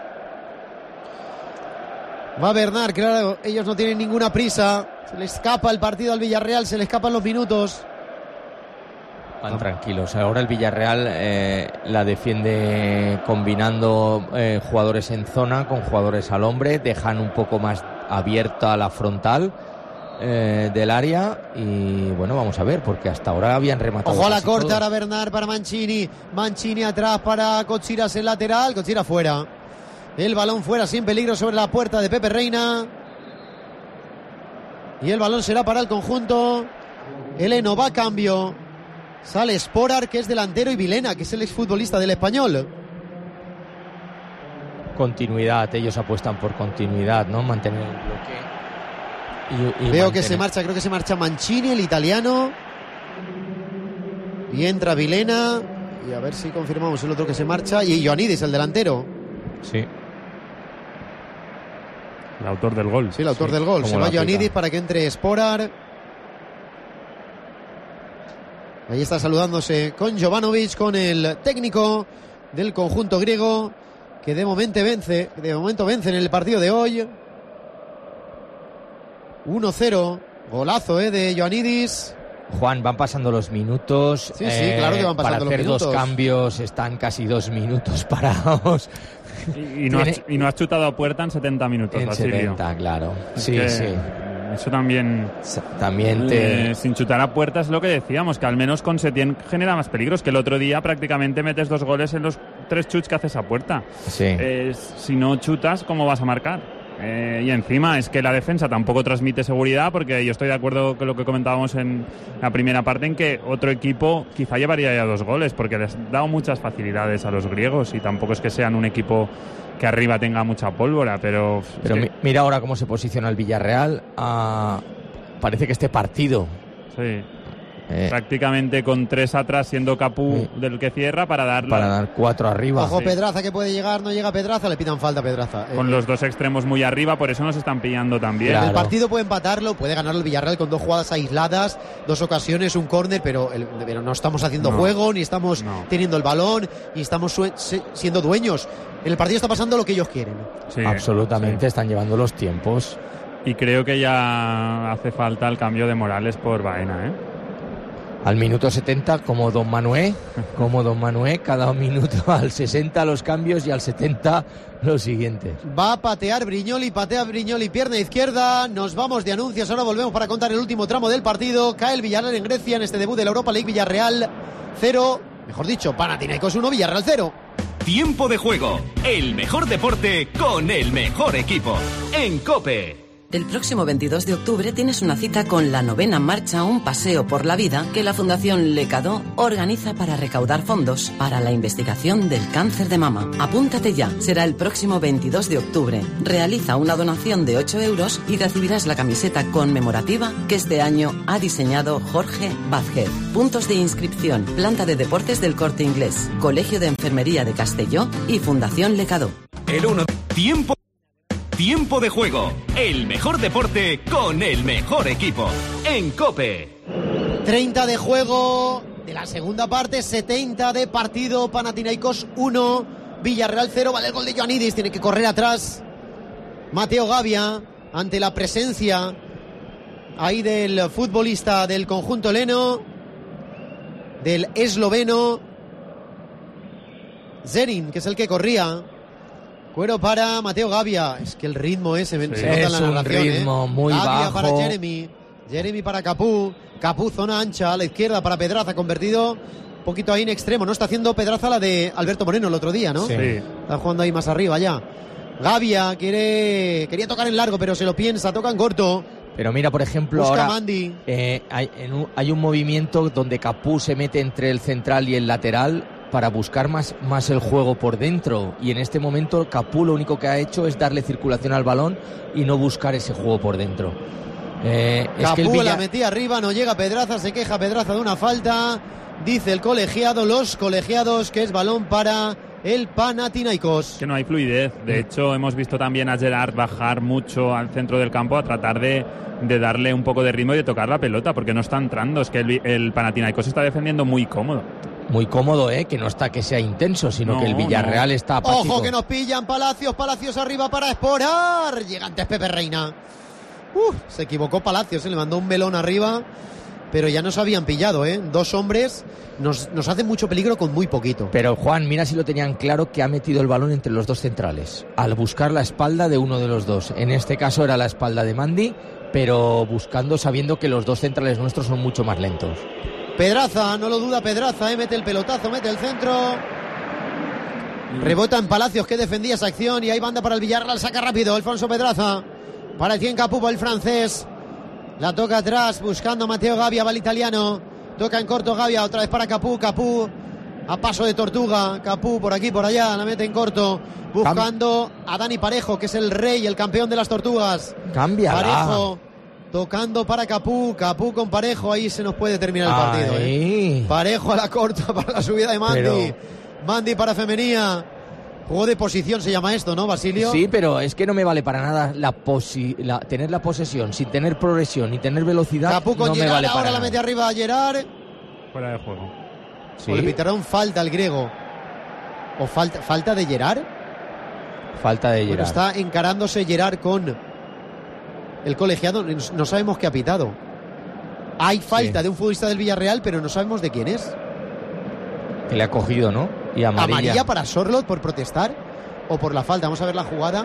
Va Bernard, claro, ellos no tienen ninguna prisa. Se le escapa el partido al Villarreal, se le escapan los minutos. Van tranquilos. Ahora el Villarreal eh, la defiende combinando eh, jugadores en zona con jugadores al hombre. Dejan un poco más abierta la frontal eh, del área. Y bueno, vamos a ver, porque hasta ahora habían rematado. Ojo a la corta, todo. ahora Bernard para Mancini. Mancini atrás para Cochiras en lateral. Cochiras fuera. El balón fuera sin peligro sobre la puerta de Pepe Reina. Y el balón será para el conjunto heleno. Va a cambio. Sale Sporar, que es delantero, y Vilena, que es el exfutbolista del Español. Continuidad, ellos apuestan por continuidad, ¿no? Mantener el bloque. Y, y Veo mantener... que se marcha, creo que se marcha Mancini, el italiano. Y entra Vilena. Y a ver si confirmamos el otro que se marcha. Y Ioannidis, el delantero. Sí. El autor del gol. Sí, el autor sí, del gol. Se va Ioannidis para que entre Sporar. Ahí está saludándose con Jovanovic, con el técnico del conjunto griego, que de momento vence, de momento vence en el partido de hoy. uno cero. Golazo eh, de Ioannidis. Juan, van pasando los minutos. Sí, sí, claro que van pasando para hacer los minutos. dos cambios están casi dos minutos parados. Y, y, no has, y no has chutado a puerta en setenta minutos, En Basilio. setenta, claro. Es sí, sí. Eso también... También te... Eh, sin chutar a puerta es lo que decíamos, que al menos con Setién genera más peligros, que el otro día prácticamente metes dos goles en los tres chuts que haces a puerta. Sí. Eh, si no chutas, ¿cómo vas a marcar? Eh, y encima es que la defensa tampoco transmite seguridad, porque yo estoy de acuerdo con lo que comentábamos en la primera parte, en que otro equipo quizá llevaría ya dos goles, porque les ha dado muchas facilidades a los griegos y tampoco es que sean un equipo que arriba tenga mucha pólvora, pero... Pero es que... mira ahora cómo se posiciona el Villarreal. Ah, parece que este partido... Sí. Eh. Prácticamente con tres atrás, siendo Capú sí. del que cierra para dar para dar cuatro arriba. Ojo, sí. Pedraza que puede llegar, no llega Pedraza, le pitan falta a Pedraza. Con eh, los dos extremos muy arriba, por eso nos están pillando también. Claro. El partido puede empatarlo, puede ganarlo el Villarreal con dos jugadas aisladas, dos ocasiones, un córner, pero, el, pero no estamos haciendo no. juego, ni estamos no. teniendo el balón, ni estamos siendo dueños. En el partido está pasando lo que ellos quieren. Sí, Absolutamente, sí. Están llevando los tiempos. Y creo que ya hace falta el cambio de Morales por Baena, ¿eh? Al minuto setenta, como Don Manuel, como Don Manuel, cada minuto al sesenta los cambios y al setenta los siguientes. Va a patear Brignoli, patea Brignoli, pierna izquierda. Nos vamos de anuncios, ahora volvemos para contar el último tramo del partido. Cae el Villarreal en Grecia en este debut de la Europa League. Villarreal cero, mejor dicho, Panathinaikos uno, Villarreal cero. Tiempo de juego, el mejor deporte con el mejor equipo. En COPE. El próximo veintidós de octubre tienes una cita con la novena marcha Un Paseo por la Vida que la Fundación Lecadó organiza para recaudar fondos para la investigación del cáncer de mama. Apúntate ya, será el próximo veintidós de octubre. Realiza una donación de ocho euros y recibirás la camiseta conmemorativa que este año ha diseñado Jorge Vázquez. Puntos de inscripción, Planta de Deportes del Corte Inglés, Colegio de Enfermería de Castelló y Fundación Lecadó. El uno. Tiempo. Tiempo de juego, el mejor deporte con el mejor equipo. En COPE. treinta de juego de la segunda parte, setenta de partido. Panathinaikos uno, Villarreal cero. Vale el gol de Ioannidis, tiene que correr atrás Mateo Gavia ante la presencia ahí del futbolista del conjunto heleno. del esloveno Zerin, que es el que corría. Cuero para Mateo Gavia. Es que el ritmo ese sí. se nota en la es narración. Un ritmo ¿eh? muy Gavia bajo. para Jeremy. Jeremy para Capú. Capú, zona ancha a la izquierda para Pedraza, convertido un poquito ahí en extremo, ¿no? Está haciendo Pedraza la de Alberto Moreno el otro día, ¿no? Sí. Está jugando ahí más arriba ya. Gavia quiere quería tocar en largo, pero se lo piensa, toca en corto. Pero mira, por ejemplo, Busca ahora Mandy. Eh, hay, en un, hay un movimiento donde Capú se mete entre el central y el lateral para buscar más, más el juego por dentro, y en este momento Capú lo único que ha hecho es darle circulación al balón y no buscar ese juego por dentro. Eh, Capú es que el Villa... la metía arriba, no llega Pedraza, se queja Pedraza de una falta, dice el colegiado, los colegiados, que es balón para el Panathinaikos. Que no hay fluidez, de hecho hemos visto también a Gerard bajar mucho al centro del campo a tratar de, de darle un poco de ritmo y de tocar la pelota, porque no está entrando, es que el, el Panathinaikos está defendiendo muy cómodo. Muy cómodo, ¿eh? Que no está que sea intenso, sino no, que el Villarreal no. está apático. Ojo que nos pillan, Palacios, Palacios arriba para Esporar. Llega antes Pepe Reina. Uf, se equivocó Palacios, se le mandó un melón arriba, pero ya nos habían pillado, ¿eh? Dos hombres nos, nos hacen mucho peligro con muy poquito. Pero Juan, mira si lo tenían claro, que ha metido el balón entre los dos centrales, al buscar la espalda de uno de los dos. En este caso era la espalda de Mandy, pero buscando, sabiendo que los dos centrales nuestros son mucho más lentos. Pedraza, no lo duda Pedraza, ¿eh? Mete el pelotazo, mete el centro. Rebota en Palacios, que defendía esa acción, y hay banda para el Villarreal, saca rápido Alfonso Pedraza. Para el cien Capú, el francés. La toca atrás, buscando Mateo Gavia, va el italiano. Toca en corto Gavia, otra vez para Capú, Capú a paso de tortuga. Capú por aquí, por allá, la mete en corto. Buscando a Dani Parejo, que es el rey, el campeón de las tortugas. Cambia. Parejo. Tocando para Capú, Capú con Parejo, ahí se nos puede terminar el partido. ¿eh? Parejo a la corta para la subida de Mandy. Pero... Mandy para Femenía. Juego de posición se llama esto, ¿no, Basilio? Sí, pero es que no me vale para nada la posi la, tener la posesión sin tener progresión y tener velocidad. Capú con no Gerard, me vale ahora para la nada. mete arriba a Gerard. Fuera de juego. ¿Sí? O le pitarán falta al griego. ¿O falta, falta de Gerard? Falta de Gerard. Bueno, está encarándose Gerard con el colegiado. No sabemos qué ha pitado. Hay falta sí. de un futbolista del Villarreal, pero no sabemos de quién es. Que le ha cogido, ¿no? Y amarilla. Amarilla para Sorloth por protestar o por la falta. Vamos a ver la jugada.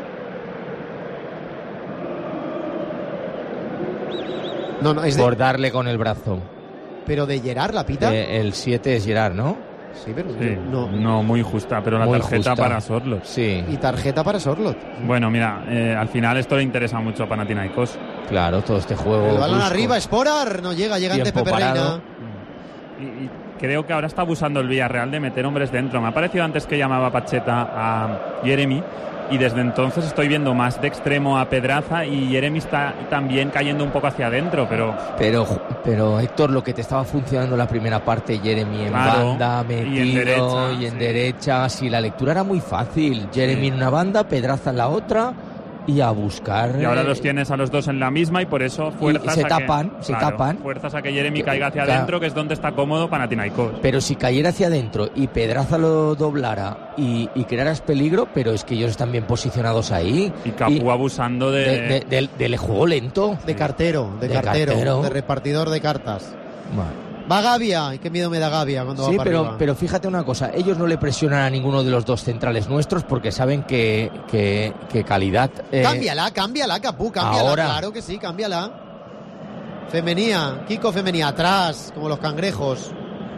No, no, es de... Por darle con el brazo. Pero de Gerard la pita. Eh, el siete es Gerard, ¿no? Sí, pero sí, no. no muy justa, pero la muy tarjeta justa. para Sorloth. Sí. Y tarjeta para Sorloth. Bueno, mira, eh, al final esto le interesa mucho a Panathinaikos. Claro, todo este juego. El balón brusco. arriba, Esporar, no llega, llega antes Pepe Reina. Y, y creo que ahora está abusando el Villarreal de meter hombres dentro. Me ha parecido antes que llamaba Pacheta a Jeremy, y desde entonces estoy viendo más de extremo a Pedraza, y Jeremy está también cayendo un poco hacia adentro, pero... Pero, pero Héctor, lo que te estaba funcionando la primera parte, Jeremy en claro, banda, metido y en derecha, y en sí. derecha, sí, la lectura era muy fácil. Jeremy sí. en una banda, Pedraza en la otra, y a buscar... Y ahora los tienes a los dos en la misma, y por eso fuerzas y se a tapan, que, se claro, tapan. fuerzas a que Jeremy caiga hacia claro. adentro, que es donde está cómodo Panathinaikos. Pero si cayera hacia adentro y Pedraza lo doblara y, y crearas peligro, pero es que ellos están bien posicionados ahí. Y Capú y abusando de... de, de, de, del juego lento. De cartero, de, de cartero, cartero, de repartidor de cartas. Bueno. Va Gavia, y qué miedo me da Gavia cuando sí, va para pero, arriba. pero fíjate una cosa, ellos no le presionan a ninguno de los dos centrales nuestros porque saben que, que, que calidad... Eh... Cámbiala, cámbiala, Capú, cámbiala, ahora. Claro que sí, cámbiala. Femenía, Kiko Femenía, atrás, como los cangrejos.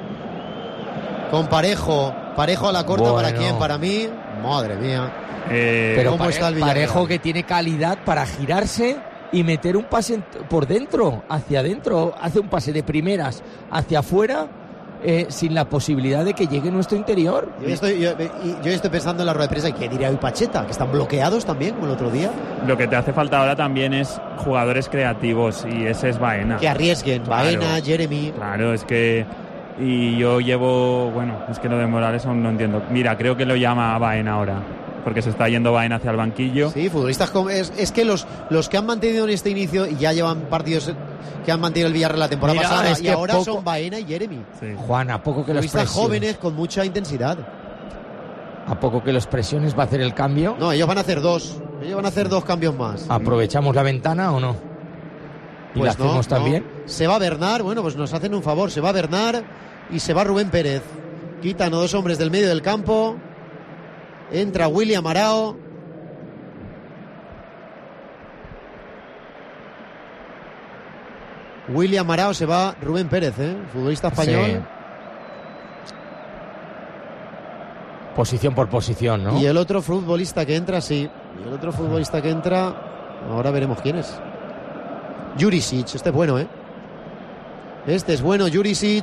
Con Parejo, Parejo a la corta, bueno. ¿Para quién? Para mí, madre mía. Eh, pero ¿cómo pare, está el Parejo, que tiene calidad para girarse y meter un pase por dentro, hacia adentro, hace un pase de primeras hacia afuera, eh, sin la posibilidad de que llegue nuestro interior. Yo estoy, yo, yo estoy pensando en la rueda de prensa, y qué diría hoy Pacheta, que están bloqueados también, como el otro día. Lo que te hace falta ahora también es jugadores creativos, y ese es Baena. Que arriesguen, claro. Baena, Jeremy. Claro, es que... Y yo llevo... Bueno, es que lo de Morales aún no entiendo. Mira, creo que lo llama Baena ahora, porque se está yendo Baena hacia el banquillo. Sí, futbolistas como... Es, es que los, los que han mantenido en este inicio, y ya llevan partidos que han mantenido el Villarreal la temporada Mira, pasada, y ahora poco... son Baena y Jeremy. Sí. Juan, a poco que los presiones... jóvenes con mucha intensidad. A poco que los presiones va a hacer el cambio. No, ellos van a hacer dos. Ellos van a hacer dos cambios más. ¿Aprovechamos la ventana o no? ¿Y pues la hacemos no, también? No. Se va Bernard, bueno, pues nos hacen un favor. Se va Bernard, y se va Rubén Pérez. Quitan a dos hombres del medio del campo. Entra William Arao. William Arao, se va Rubén Pérez, ¿eh? Futbolista español. Sí. Posición por posición, ¿no? Y el otro futbolista que entra, sí. Y el otro futbolista que entra, ahora veremos quién es. Jurisic, este es bueno, ¿eh? Este es bueno, Jurisic.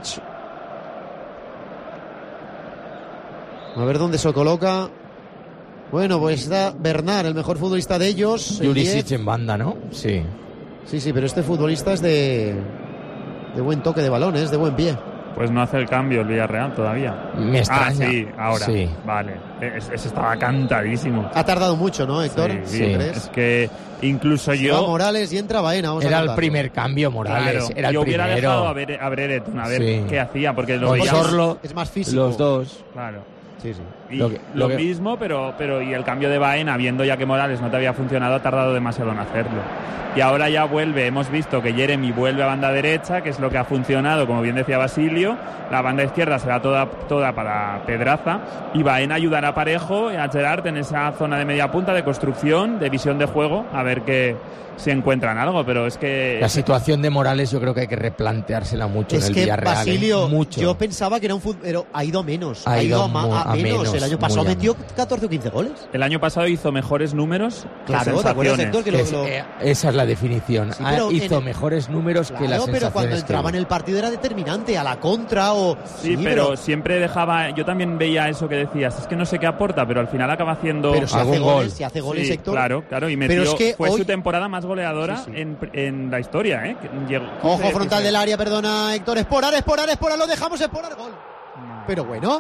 A ver dónde se coloca. Bueno, pues está Bernard, el mejor futbolista de ellos. Jurisic en banda, ¿no? Sí. Sí, sí, pero este futbolista es de, de buen toque de balón, es de buen pie. Pues no hace el cambio el Villarreal todavía. Me extraña. Ah, sí, ahora. Sí. Vale. Ese es, estaba cantadísimo. Ha tardado mucho, ¿no, Héctor? Sí, sí. Es que incluso se yo... va Morales y entra Baena. Vamos era a el primer cambio, Morales. Claro, era el yo primero. hubiera dejado a, ver, a Brereton, a ver sí. qué hacía, porque lo Con veía... Sorlo, es más físico. Los dos. Claro. Sí, sí. Y lo, que, lo, lo que... mismo, pero, pero y el cambio de Baena, viendo ya que Morales no te había funcionado, ha tardado demasiado en hacerlo. Y ahora ya vuelve, hemos visto que Jeremy vuelve a banda derecha, que es lo que ha funcionado, como bien decía Basilio. La banda izquierda será toda, toda para Pedraza, y Baena ayudará a Parejo y a Gerard en esa zona de media punta, de construcción, de visión de juego, a ver que si encuentran algo, pero es que... La situación de Morales yo creo que hay que replanteársela mucho es en el que, Villarreal. Basilio, ¿eh? Mucho. Yo pensaba que era un fútbol, pero ha ido a menos. Ha, ha ido, ido a, ma, a, a menos. menos. El año pasado metió catorce o quince goles. El año pasado hizo mejores números. Claro, ¿te acuerdas, Héctor? Que lo, es, lo... Eh, esa es la definición. Sí, ah, hizo el... mejores números claro, que las sensaciones. Pero cuando entraba que... en el partido era determinante, a la contra o... Sí, sí pero, pero siempre dejaba... Yo también veía eso que decías, es que no sé qué aporta, pero al final acaba haciendo... Pero si hace gol. goles, si hace goles, sí, Héctor... claro, claro, y metió... Pero es que fue hoy... su temporada más goleadora sí, sí. En, en la historia, ¿eh? Llegó, Ojo, frontal del área, perdona, Héctor. Esporar, Esporar, Esporar, lo dejamos, Esporar, gol. No. Pero bueno...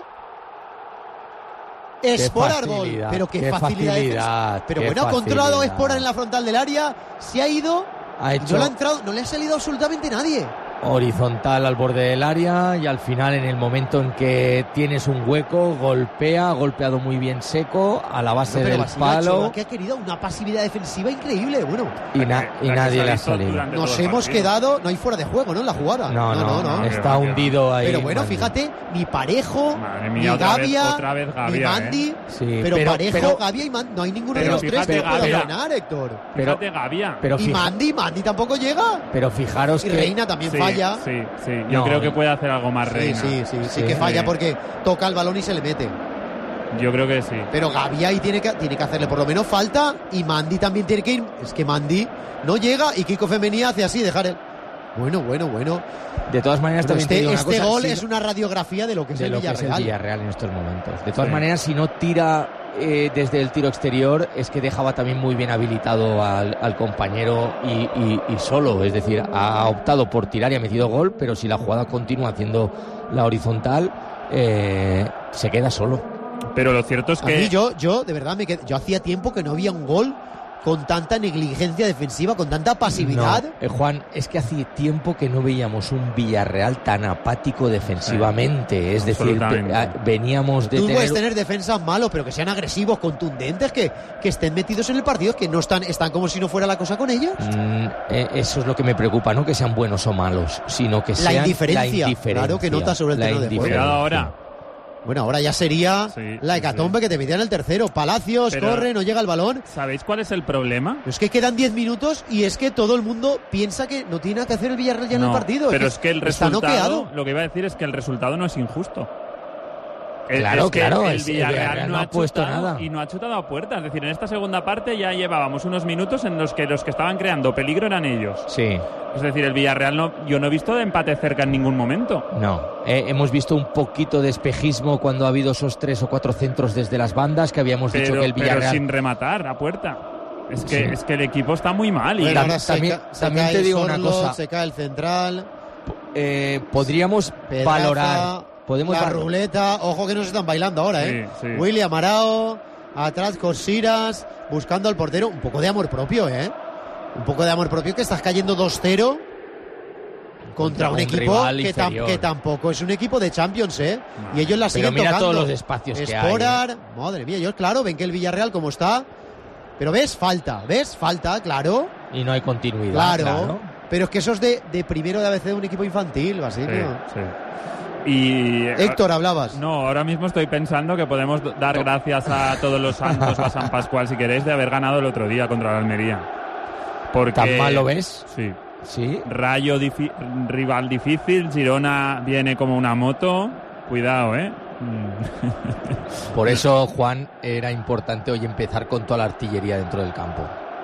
Esporar gol, pero qué, qué facilidad, facilidad pero qué bueno, facilidad. Controlado Esporar en la frontal del área, se ha ido, ha hecho... no le ha entrado, no le ha salido absolutamente nadie. Horizontal al borde del área y al final, en el momento en que tienes un hueco, golpea, ha golpeado muy bien seco a la base no, del Basilio palo. Ochoa, que ha querido una pasividad defensiva increíble, bueno. Y, na y nadie le ha salido. Nos hemos quedado, no hay fuera de juego, ¿no? En la jugada. No, no, no, no, no. Está no, hundido ahí. Pero bueno, Mandy. Fíjate, ni Parejo, mía, ni Gavia, otra vez, otra vez Gavia, ni Mandy. ¿eh? Sí, pero, pero Parejo, pero, Gavia y Mandy, no hay ninguno pero de los tres que pueda Gavia, ganar, Héctor. Pero, fíjate Gavia. Pero y Mandy, Mandy tampoco llega. Pero fijaros y que... Reina también sí, falla. Sí, sí, yo no, creo que puede hacer algo más sí, Reina. Sí, sí, sí, sí, sí que falla sí. porque toca el balón y se le mete. Yo creo que sí. Pero Gavia ahí tiene que, tiene que hacerle por lo menos falta y Mandy también tiene que ir. Es que Mandy no llega y Kiko Femenía hace así, dejar el... Bueno, bueno, bueno. De todas maneras, pero también este, te digo una este cosa, gol si es una radiografía de lo que es, de el, lo que Villarreal. es el Villarreal en estos momentos. De todas sí. maneras, si no tira eh, desde el tiro exterior, es que dejaba también muy bien habilitado al, al compañero y, y, y solo. Es decir, ha optado por tirar y ha metido gol, pero si la jugada continúa haciendo la horizontal, eh, se queda solo. Pero lo cierto es que... A mí yo, yo de verdad, me qued... yo hacía tiempo que no había un gol con tanta negligencia defensiva, con tanta pasividad. No, eh, Juan, es que hace tiempo que no veíamos un Villarreal tan apático defensivamente. Sí, es decir, veníamos de Tú tener... puedes tener defensas malos, pero que sean agresivos, contundentes, que, que estén metidos en el partido, que no están, están como si no fuera la cosa con ellos. Mm, eh, eso es lo que me preocupa, no que sean buenos o malos, sino que sean la indiferencia, la indiferencia. Claro, que nota sobre el terreno de juego. Cuidado ahora. Bueno, ahora ya sería sí, la hecatombe sí, sí. que te metían el tercero. Palacios, pero corre, no llega el balón. ¿Sabéis cuál es el problema? Es que quedan diez minutos y es que todo el mundo piensa que no tiene nada que hacer el Villarreal ya no, en el partido. Pero es que, es que el resultado, lo que iba a decir es que el resultado no es injusto. Claro, es que claro. El Villarreal, el Villarreal no ha puesto nada. Y no ha chutado a puerta. Es decir, en esta segunda parte ya llevábamos unos minutos en los que los que estaban creando peligro eran ellos. Sí. Es decir, el Villarreal no, yo no he visto de empate cerca en ningún momento. No. Eh, hemos visto un poquito de espejismo cuando ha habido esos tres o cuatro centros desde las bandas que habíamos pero, dicho que el Villarreal... Pero sin rematar a puerta. Es que, sí. es que el equipo está muy mal. Y bueno, la... ahora también, se ca, se también cae te digo Sorlo, una cosa. Se cae el central. Eh, podríamos Pedraza, valorar... Podemos la val ruleta. Ojo que nos están bailando ahora, ¿eh? Sí, sí. William Arao. Atrás Cosiras. Buscando al portero. Un poco de amor propio, ¿eh? Un poco de amor propio que estás cayendo dos cero. Contra un, un equipo que, tam que tampoco es un equipo de Champions, ¿eh? No. Y ellos la siguen Pero mira tocando. todos los espacios que Esporar, hay. Madre mía, ellos, claro, ven que el Villarreal como está. Pero ves, falta, ves, falta, claro. Y no hay continuidad. Claro. claro. Pero es que eso es de, de primero de A B C de un equipo infantil, Basilio. Sí, sí. Y Héctor, hablabas. No, ahora mismo estoy pensando que podemos dar gracias a todos los santos, a San Pascual, si queréis, de haber ganado el otro día contra la Almería. Porque, ¿Tan mal lo ves? Sí. Sí. Rayo difi- rival difícil, Girona viene como una moto. Cuidado, ¿eh? Por eso, Juan, era importante hoy empezar con toda la artillería dentro del campo.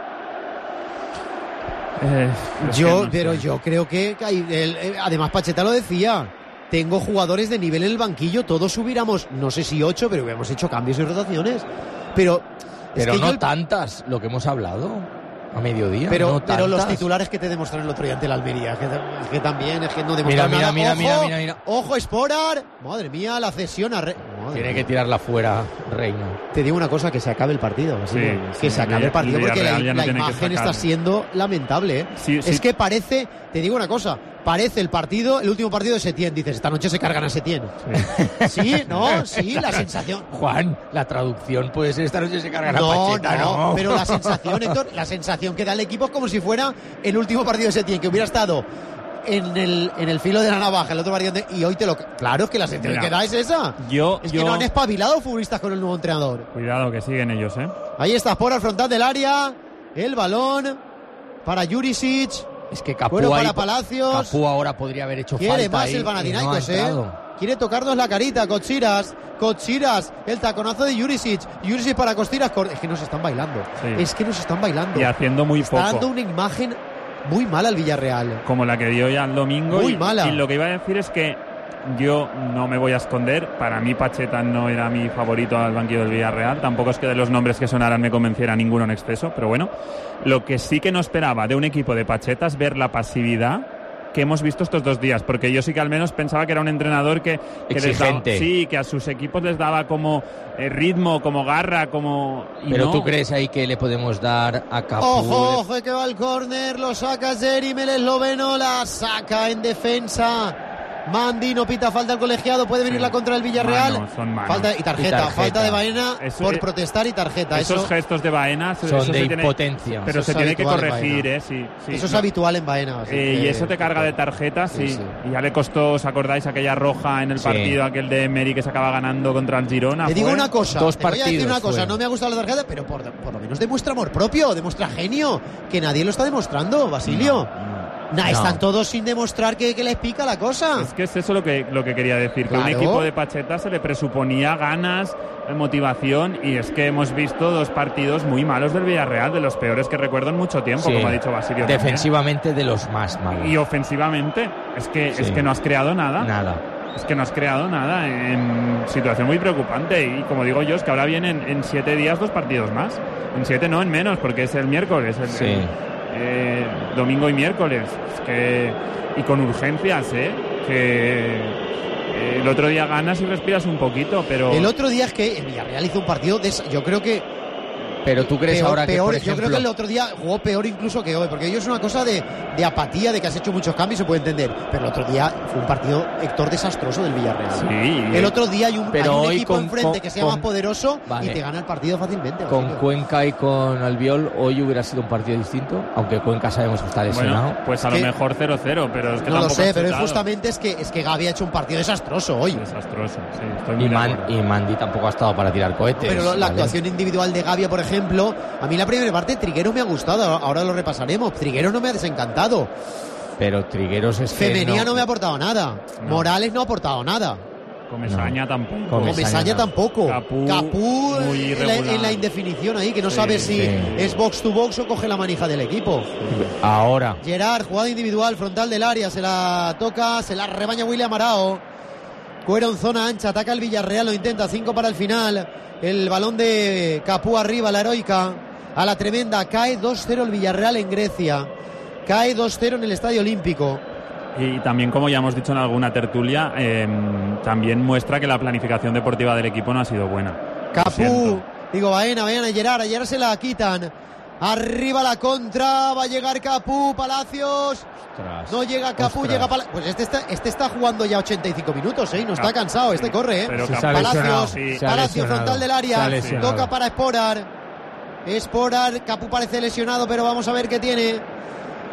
Eh, yo, no pero sé. yo creo que el, el, además Pacheta lo decía. Tengo jugadores de nivel en el banquillo, todos hubiéramos, no sé si ocho, pero hubiéramos hecho cambios y rotaciones. Pero, pero es que no yo... tantas, lo que hemos hablado a mediodía. Pero, no pero los titulares que te demostraron el otro día ante la Almería, que, que también es que no demostraron mira, nada. Mira, ojo, mira, mira, mira. Ojo, Sporar. Madre mía, la cesión a Re... Tiene mía. que tirarla fuera, Reina. Te digo una cosa, que se acabe el partido. Así sí, que sí, se acabe el partido, porque la, no la imagen está siendo lamentable. ¿eh? Sí, es sí. que parece, te digo una cosa, parece el partido, el último partido de Setién. Dices, esta noche se cargan a Setién. Sí, sí, no, sí, la sensación. Juan, la traducción puede ser esta noche se cargan no, a Pacheta, no, no. pero la sensación, Héctor, la sensación que da el equipo es como si fuera el último partido de Setién, que hubiera estado en el, en el filo de la navaja, el otro partido de, y hoy te lo... Claro, es que la sensación que da es esa. Yo, es yo... que no han espabilado futbolistas con el nuevo entrenador. Cuidado, que siguen ellos, ¿eh? Ahí está, por al frontal del área, el balón para Jurisic. Es que Capú, bueno, para ahí, Palacios. Capú ahora podría haber hecho Quiere falta más ahí, el Panathinaikos, no ¿eh? Quiere tocarnos la carita, Kotsiras. Kotsiras, el taconazo de Jurisic. Jurisic para Kotsiras. Es que nos están bailando. Sí. Es que nos están bailando. Y haciendo muy Está poco. Está dando una imagen muy mala al Villarreal. Como la que dio ya el domingo. Muy y, mala. Y lo que iba a decir es que yo no me voy a esconder. Para mí Pacheta no era mi favorito al banquillo del Villarreal. Tampoco es que de los nombres que sonaran me convenciera ninguno en exceso. Pero bueno, lo que sí que no esperaba de un equipo de Pacheta es ver la pasividad que hemos visto estos dos días, porque yo sí que al menos pensaba que era un entrenador que, que les daba, sí, que a sus equipos les daba como eh, ritmo, como garra, como... Pero no. tú crees ahí que le podemos dar a Capú. Ojo, ojo, que va al córner, lo saca Jerim, el esloveno, la saca en defensa. Mandi, no pita falta al colegiado, puede venir sí. la contra del Villarreal. Manos, son manos. Falta y tarjeta, y tarjeta, falta de Baena eso, por eh, protestar y tarjeta. Esos eso, gestos de Baena son eso de se impotencia. Tiene, pero eso se tiene que corregir, eh, sí, sí, Eso es no. habitual en Baena. Eh, que, y eso te carga de tarjetas, sí, sí. sí. Y ya le costó, ¿os acordáis aquella roja en el partido, sí. aquel de Emery que se acaba ganando contra el Girona? Te digo fue? una cosa, Dos te partidos voy a decir una cosa, fue. no me ha gustado la tarjeta, pero por, por lo menos demuestra amor propio, demuestra genio, que nadie lo está demostrando, Basilio. No, no. Nah, no. Están todos sin demostrar que, que les pica la cosa. Es que es eso lo que, lo que quería decir, claro. que un equipo de Pacheta se le presuponía ganas, motivación, y es que hemos visto dos partidos muy malos del Villarreal, de los peores que recuerdo en mucho tiempo, sí. como ha dicho Basilio. Defensivamente también. De los más malos. Y ofensivamente, es que, sí. es que no has creado nada. Nada. Es que no has creado nada, en situación muy preocupante, y como digo yo, es que ahora vienen en siete días dos partidos más. En siete no, en menos, porque es el miércoles. El, sí. el, Eh, domingo y miércoles, es que, y con urgencias, ¿eh? que eh, el otro día ganas y respiras un poquito, pero el otro día es que el Villarreal hizo un partido de, yo creo que pero tú crees peor, ahora que peor, por ejemplo... yo creo que el otro día jugó peor incluso que hoy, porque hoy es una cosa de, de apatía, de que has hecho muchos cambios, se puede entender, pero el otro día fue un partido, Héctor, desastroso del Villarreal. Sí, el otro día hay un, pero hay un hoy equipo con, enfrente con, que sea con, más poderoso vale. y te gana el partido fácilmente. Con Basilio. Cuenca y con Albiol hoy hubiera sido un partido distinto, aunque Cuenca sabemos que está lesionado. Bueno, pues a lo mejor cero cero, pero es que no lo sé, pero es justamente es que, es que Gavi ha hecho un partido desastroso hoy. Desastroso, sí, estoy muy y, de Man, acuerdo. y Mandi tampoco ha estado para tirar cohetes. No, pero la ¿vale? actuación individual de Gavia, por ejemplo, a mí la primera parte Trigueros me ha gustado, ahora lo repasaremos. Trigueros no me ha desencantado. Pero Trigueros es que Femenía no, no me ha aportado nada. No. Morales no ha aportado nada. Comesaña no. tampoco. Comesaña tampoco. Capú, Capú en, la, en la indefinición ahí, que no sí, sabe si sí. es box to box o coge la manija del equipo. Sí. Ahora. Gerard, jugada individual, frontal del área, se la toca, se la rebaña William Arao. Cuero en zona ancha, ataca el Villarreal, lo intenta, cinco para el final. El balón de Capú arriba, la heroica. A la tremenda, cae dos cero el Villarreal en Grecia. Cae dos cero en el Estadio Olímpico. Y también, como ya hemos dicho en alguna tertulia, eh, también muestra que la planificación deportiva del equipo no ha sido buena. Capú, digo, Baena, Baena, a Gerard, a Gerard se la quitan. Arriba la contra, va a llegar Capú, Palacios. Ostras, no llega Capú, ostras. llega Palacios. Pues este está, este está jugando ya ochenta y cinco minutos, ¿eh? No está cansado, este corre, ¿eh? Pero Palacios, sí. Palacios, frontal del área, toca para Sporar. Sporar, Capú parece lesionado, pero vamos a ver qué tiene.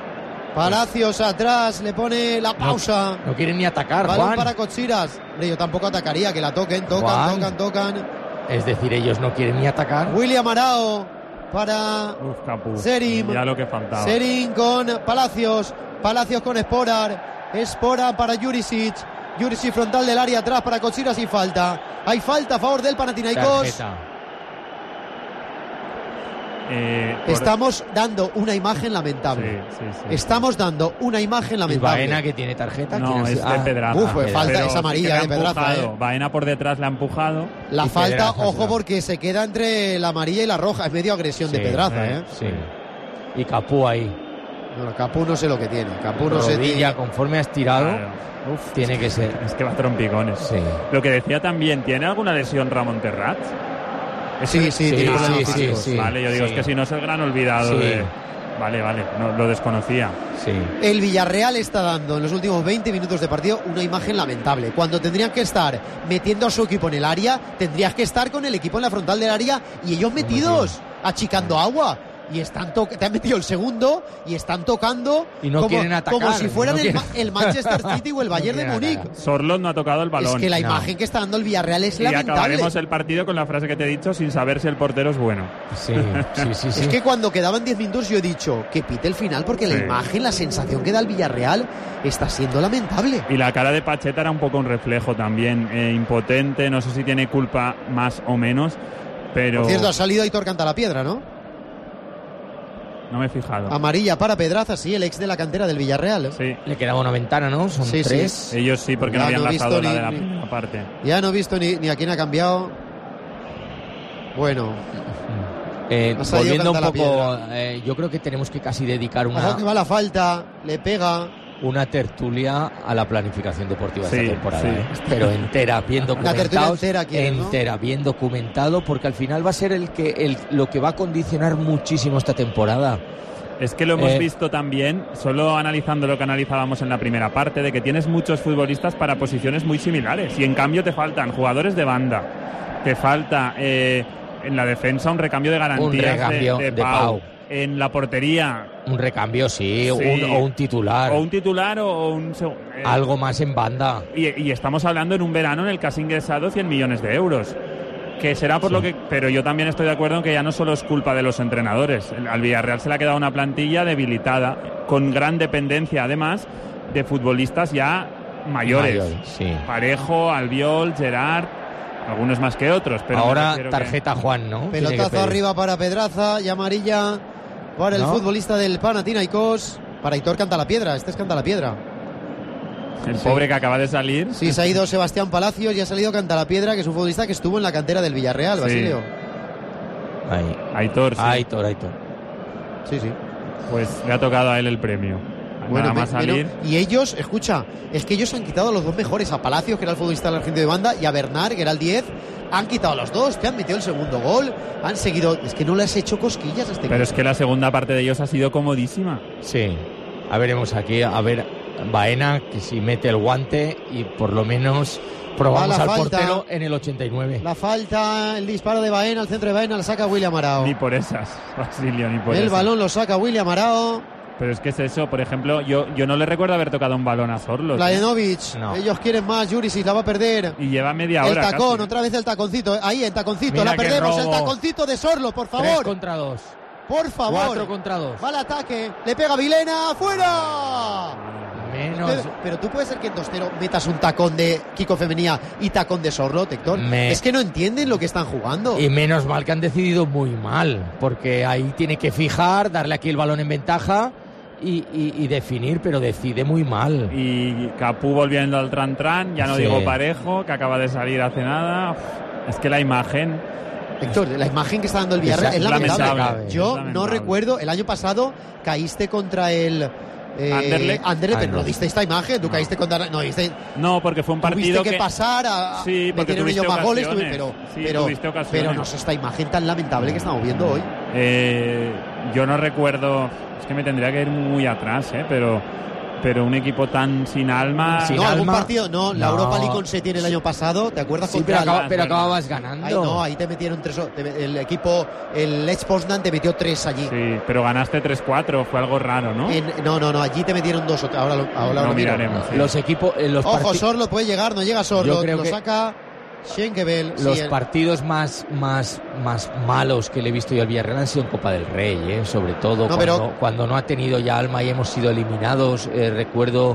Palacios atrás, le pone la pausa. No, no quieren ni atacar, Balón Juan. para Cochiras. Yo tampoco atacaría, que la toquen, tocan, Juan. tocan, tocan. Es decir, ellos no quieren ni atacar. William Arao para Uf, Capu. Serim. Ya lo que faltaba. Serim con Palacios. Palacios con Sporar. Sporar para Jurisic. Jurisic frontal del área atrás para Cochiras y falta. Hay falta a favor del Panathinaikos. Tarjeta. Eh, por... Estamos dando una imagen lamentable. Sí, sí, sí. Estamos dando una imagen ¿Y lamentable. Baena que tiene tarjeta? No, ¿Quién es de ah, Pedraza. Uf, pues falta Pero esa sí amarilla que de le ha Pedraza, empujado. eh. Baena por detrás le ha empujado. La Y falta, Pedraza, ojo, sí. porque se queda entre la amarilla y la roja. Es medio agresión de Sí, Pedraza, eh. ¿eh? Sí. Y Capú ahí. Bueno, Capú no sé lo que tiene. Capú no sé. Rodilla, conforme ha estirado, Claro. Uf, tiene que ser. Es que va a trompicones. Sí. Lo que decía también, ¿tiene alguna lesión Ramón Terrat? Sí, sí, Sí, tiene sí, problemas sí, físicos. sí. Vale, yo digo, sí. es que si no es el gran olvidado Sí. de... Vale, vale, no, lo desconocía. Sí. El Villarreal está dando en los últimos veinte minutos de partido una imagen lamentable. Cuando tendrían que estar metiendo a su equipo en el área, tendrías que estar con el equipo en la frontal del área y ellos metidos, achicando agua. Y están to- te han metido el segundo y están tocando Y no como, quieren atacar, como si fueran no el, quieren- Ma- el Manchester City o el Bayern de quieren Múnich. atacar. Sorlot no ha tocado el balón. Es que la No. imagen que está dando el Villarreal es Y lamentable. acabaremos el partido con la frase que te he dicho, sin saber si el portero es bueno. Sí, sí, sí, sí. Es que cuando quedaban diez minutos yo he dicho que pite el final porque la Sí. imagen, la sensación que da el Villarreal está siendo lamentable. Y la cara de Pacheta era un poco un reflejo también, eh, impotente, no sé si tiene culpa más o menos, pero... Por cierto, ha salido Aitor Cantalapiedra, ¿no? No me he fijado. Amarilla para Pedraza, sí, el ex de la cantera del Villarreal. Sí, Le quedaba una ventana, ¿no? Son Sí, sí. tres. ellos sí, porque Ya no habían no he gastado visto la ni- de la ni- primera parte. Ya no he visto ni, ni a quién ha cambiado. Bueno, Eh, Ha salido volviendo un canta la poco, eh, yo creo que tenemos que casi dedicar ojo una, que va la falta, le pega. una tertulia a la planificación deportiva de Sí, esta temporada, sí. ¿eh? Pero entera, bien Una tertulia documentado, entera, ¿quieres, no? entera, bien documentado, porque al final va a ser el que el, lo que va a condicionar muchísimo esta temporada. Es que lo hemos Eh. visto también, solo analizando lo que analizábamos en la primera parte, de que tienes muchos futbolistas para posiciones muy similares y en cambio te faltan jugadores de banda, te falta eh, en la defensa un recambio de garantías Un recambio de, de de Pau. Pau. En la portería Un recambio, sí, Sí. Un, o un titular, o un titular o un... seg- eh, algo más en banda. y, y estamos hablando en un verano en el que has ingresado cien millones de euros. Que será por Sí. lo que... Pero yo también estoy de acuerdo en que ya no solo es culpa de los entrenadores. El- Al Villarreal se le ha quedado una plantilla debilitada, con gran dependencia además de futbolistas ya mayores. Mayor, sí. Parejo, Albiol, Gerard, algunos más que otros. Pero me Ahora refiero que- tarjeta Juan, ¿no? Tiene que Pelotazo pedir. arriba para Pedraza y amarilla para el ¿No? futbolista del Panathinaikos. Para Aitor Cantalapiedra, este es Cantalapiedra. El pobre que acaba de salir. Sí, se ha ido Sebastián Palacios y ha salido Cantalapiedra, que es un futbolista que estuvo en la cantera del Villarreal, Sí. Basilio. Ahí. Aitor, sí. Aitor, Aitor. Sí, sí. Pues le ha tocado a él el premio. Nada más me- salir. pero- y ellos, escucha, es que ellos han quitado a los dos mejores, a Palacios, que era el futbolista del argentino de banda, y a Bernard, que era el diez. Han quitado a los dos, te han metido el segundo gol, han seguido. Es que no le has hecho cosquillas a este Pero equipo. es que la segunda parte de ellos ha sido comodísima. Sí. A veremos aquí, a ver, Baena, que si mete el guante y por lo menos probamos Va la al falta. portero en el ochenta y nueve. La falta, el disparo de Baena, al centro de Baena, la saca William Arao. Ni por esas, Basilio, ni por El esas. balón lo saca William Arao. Pero es que es eso, por ejemplo, yo, yo no le recuerdo haber tocado un balón a Zorlos. ¿eh? Mladenovic, No. ellos quieren más, Jurisic la va a perder. Y lleva media El hora tacón, casi. otra vez el taconcito, ahí en taconcito, Mira la qué perdemos, el robo. taconcito de Sorlo, por Tres favor. contra dos. Por favor. Cuatro contra dos. Va al ataque, le pega Vilena, ¡fuera! Menos. Pero, pero tú puedes ser que en dos cero metas un tacón de Kiko Femenía y tacón de Sorlo, Tector. Me- Es que no entienden lo que están jugando. Y menos mal que han decidido muy mal, porque ahí tiene que fijar, darle aquí el balón en ventaja y, y- y definir, pero decide muy mal. Y Capú volviendo al tran tran, ya no Sí. digo Parejo, que acaba de salir hace nada. Uf, es que la imagen... Héctor, la imagen que está dando el Villarreal Es es lamentable. lamentable, Yo es no lamentable. recuerdo, el año pasado caíste contra el... Eh, Anderlecht. Anderlecht, pero no Anderlecht. diste esta imagen, tú No. caíste contra... No, diste, No, porque fue un partido tuviste que, que... pasar a... Sí, porque metieron tuviste ellos más goles, ocasiones. tuvi- pero, Sí, pero, tuviste ocasiones. pero no es esta imagen tan lamentable que estamos viendo hoy. Eh, yo no recuerdo... Es que me tendría que ir muy atrás, ¿eh? Pero pero un equipo tan sin alma... Sin no, alma, algún partido, no, la no. Europa League con Setién el año pasado, ¿te acuerdas? Sí, pero, acaba, pero acababas ganando. Ahí, no, ahí te metieron tres, el equipo, el Lech Poznan te metió tres allí. Sí, pero ganaste tres cuatro, fue algo raro, ¿no? En, no, no, no, allí te metieron dos, ahora, ahora no, lo miraremos. Sí. Los equipos... Eh, los Ojo, Sorlo puede llegar, no llega Sorlo, Yo creo lo que... saca... Schenkevel, los sí, el... partidos más, más, más malos que le he visto yo al Villarreal han sido en Copa del Rey, ¿eh? Sobre todo no, cuando, pero... cuando no ha tenido ya alma y hemos sido eliminados. Eh, recuerdo,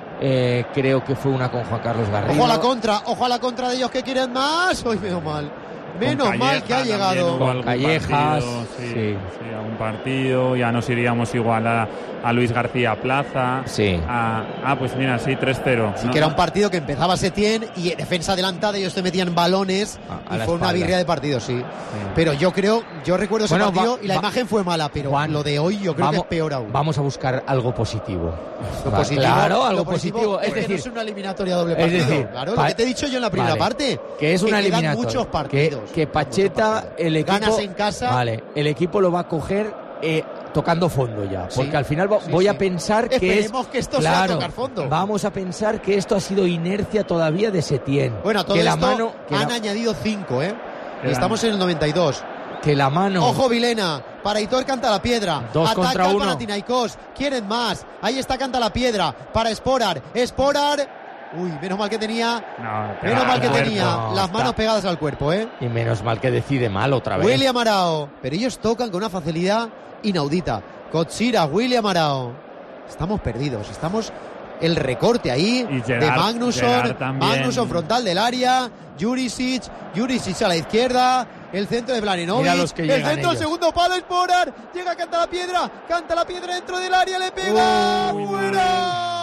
eh, creo que fue una con Juan Carlos Garrido. Ojo a la contra, ojo a la contra de ellos que quieren más. Hoy menos mal. Menos Calleja, mal que ha llegado. Con Callejas, partido, sí, sí. sí, a un partido, ya nos iríamos igual a, a Luis García Plaza. Sí. A, ah, pues mira, sí, tres cero. Sí, ¿no? que era un partido que empezaba Setién y en defensa adelantada ellos te metían balones a, a y fue espalda. Una birria de partido, sí. sí. Pero yo creo, yo recuerdo ese bueno, partido va, y la va, imagen fue mala, pero Juan, lo de hoy yo creo vamos, que es peor aún. Vamos a buscar algo positivo. Lo va, positivo claro, algo lo positivo. Es, es decir, que no es una eliminatoria doble partido. Es decir, claro, lo que te he dicho yo en la primera vale, parte. Que es una que eliminatoria. Muchos partidos. Que, que Pacheta, el equipo. Ganas en casa. Vale, el equipo lo va a coger. Eh, tocando fondo ya, porque sí, al final sí, voy sí. a pensar que Esperemos es que esto claro, sea tocar fondo. Vamos a pensar que esto ha sido inercia todavía de Setién. Bueno, todo que esto la mano, que han la... añadido cinco, ¿eh? Y estamos en el noventa y dos. Que la mano. Ojo Vilena, para Hitor canta la piedra. Dos Ataca contra uno. Panathinaikos, quieren más. Ahí está canta la piedra para Sporar. Sporar. Uy, menos mal que tenía. No, menos mal que cuerpo, tenía no, las está. manos pegadas al cuerpo, ¿eh? Y menos mal que decide mal otra vez. William Arao. Pero ellos tocan con una facilidad inaudita. Kotsira, William Arao. Estamos perdidos. Estamos. El recorte ahí y Gerard, de Magnusson. Magnusson frontal del área. Jurisic. Jurisic a la izquierda. El centro de Mladenovic. El centro ellos. al segundo palo. Sporar. Llega, canta la piedra. Canta la piedra dentro del área. Le pega. Uy, ¡fuera!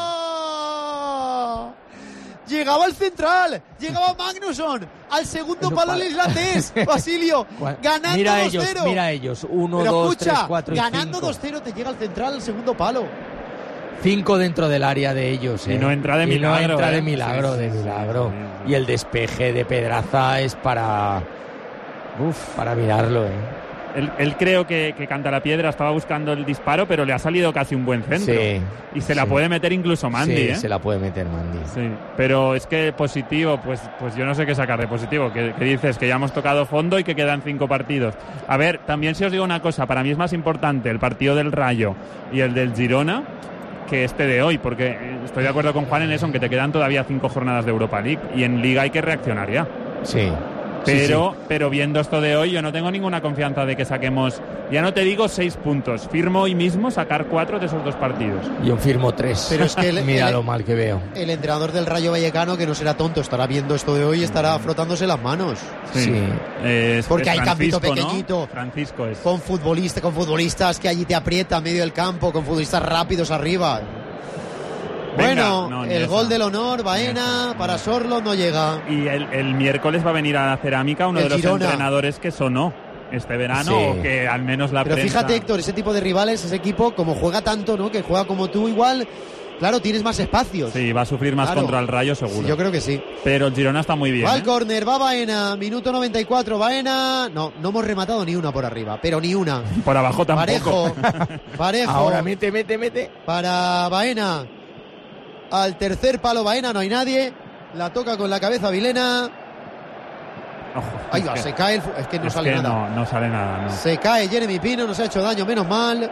Llegaba al central, llegaba Magnusson al segundo Eso palo el islandés, Basilio, ganando mira dos ellos, cero. Mira ellos, uno, Pero dos, escucha, tres, cuatro y ganando cinco. dos cero te llega al central al segundo palo. Cinco dentro del área de ellos, ¿eh? Y no entra de y milagro. No entra ¿eh? de milagro, sí, de sí, milagro. Sí, sí. Y el despeje de Pedraza es para... Uf, para mirarlo, ¿eh? Él, él creo que, que canta la piedra, estaba buscando el disparo, pero le ha salido casi un buen centro. Sí, y se la sí. puede meter incluso Mandy, sí, ¿eh? se la puede meter Mandy. Sí, pero es que positivo, pues, pues yo no sé qué sacar de positivo. Que, que dices que ya hemos tocado fondo y que quedan cinco partidos. A ver, también si os digo una cosa, para mí es más importante el partido del Rayo y el del Girona que este de hoy, porque estoy de acuerdo con Juan en eso, aunque te quedan todavía cinco jornadas de Europa League y en Liga hay que reaccionar ya. Sí. Pero, sí, sí. pero viendo esto de hoy, yo no tengo ninguna confianza de que saquemos, ya no te digo seis puntos, firmo hoy mismo sacar cuatro de esos dos partidos. Yo firmo tres. Pero es que el, mira el, lo mal que veo. El entrenador del Rayo Vallecano, que no será tonto, estará viendo esto de hoy y estará frotándose las manos. Sí. sí. Es, Porque es hay campito pequeñito. ¿no? Francisco es. Con futbolistas, con futbolistas que allí te aprietan en medio del campo, con futbolistas rápidos arriba. Venga, bueno, no, el eso. gol del honor, Baena, para Sorlo no llega. Y el, el miércoles va a venir a la Cerámica uno el de los Girona. entrenadores que sonó este verano, sí. o que al menos la Pero prensa... fíjate, Héctor, ese tipo de rivales, ese equipo, como juega tanto, ¿no? Que juega como tú igual, claro, tienes más espacios. Sí, va a sufrir más claro. contra el Rayo, seguro. Sí, yo creo que sí. Pero el Girona está muy bien. Va al ¿eh? córner, va Baena, minuto noventa y cuatro, Baena... No, no hemos rematado ni una por arriba, pero ni una. Por abajo tampoco. Parejo, parejo. Ahora mete, mete, mete. Para Baena. Al tercer palo Baena, no hay nadie. La toca con la cabeza Vilena. Ojo, Ahí va, que, se cae el... Es que no es sale que nada. No, no sale nada, no. Se cae Jeremy Pino, nos ha hecho daño, menos mal.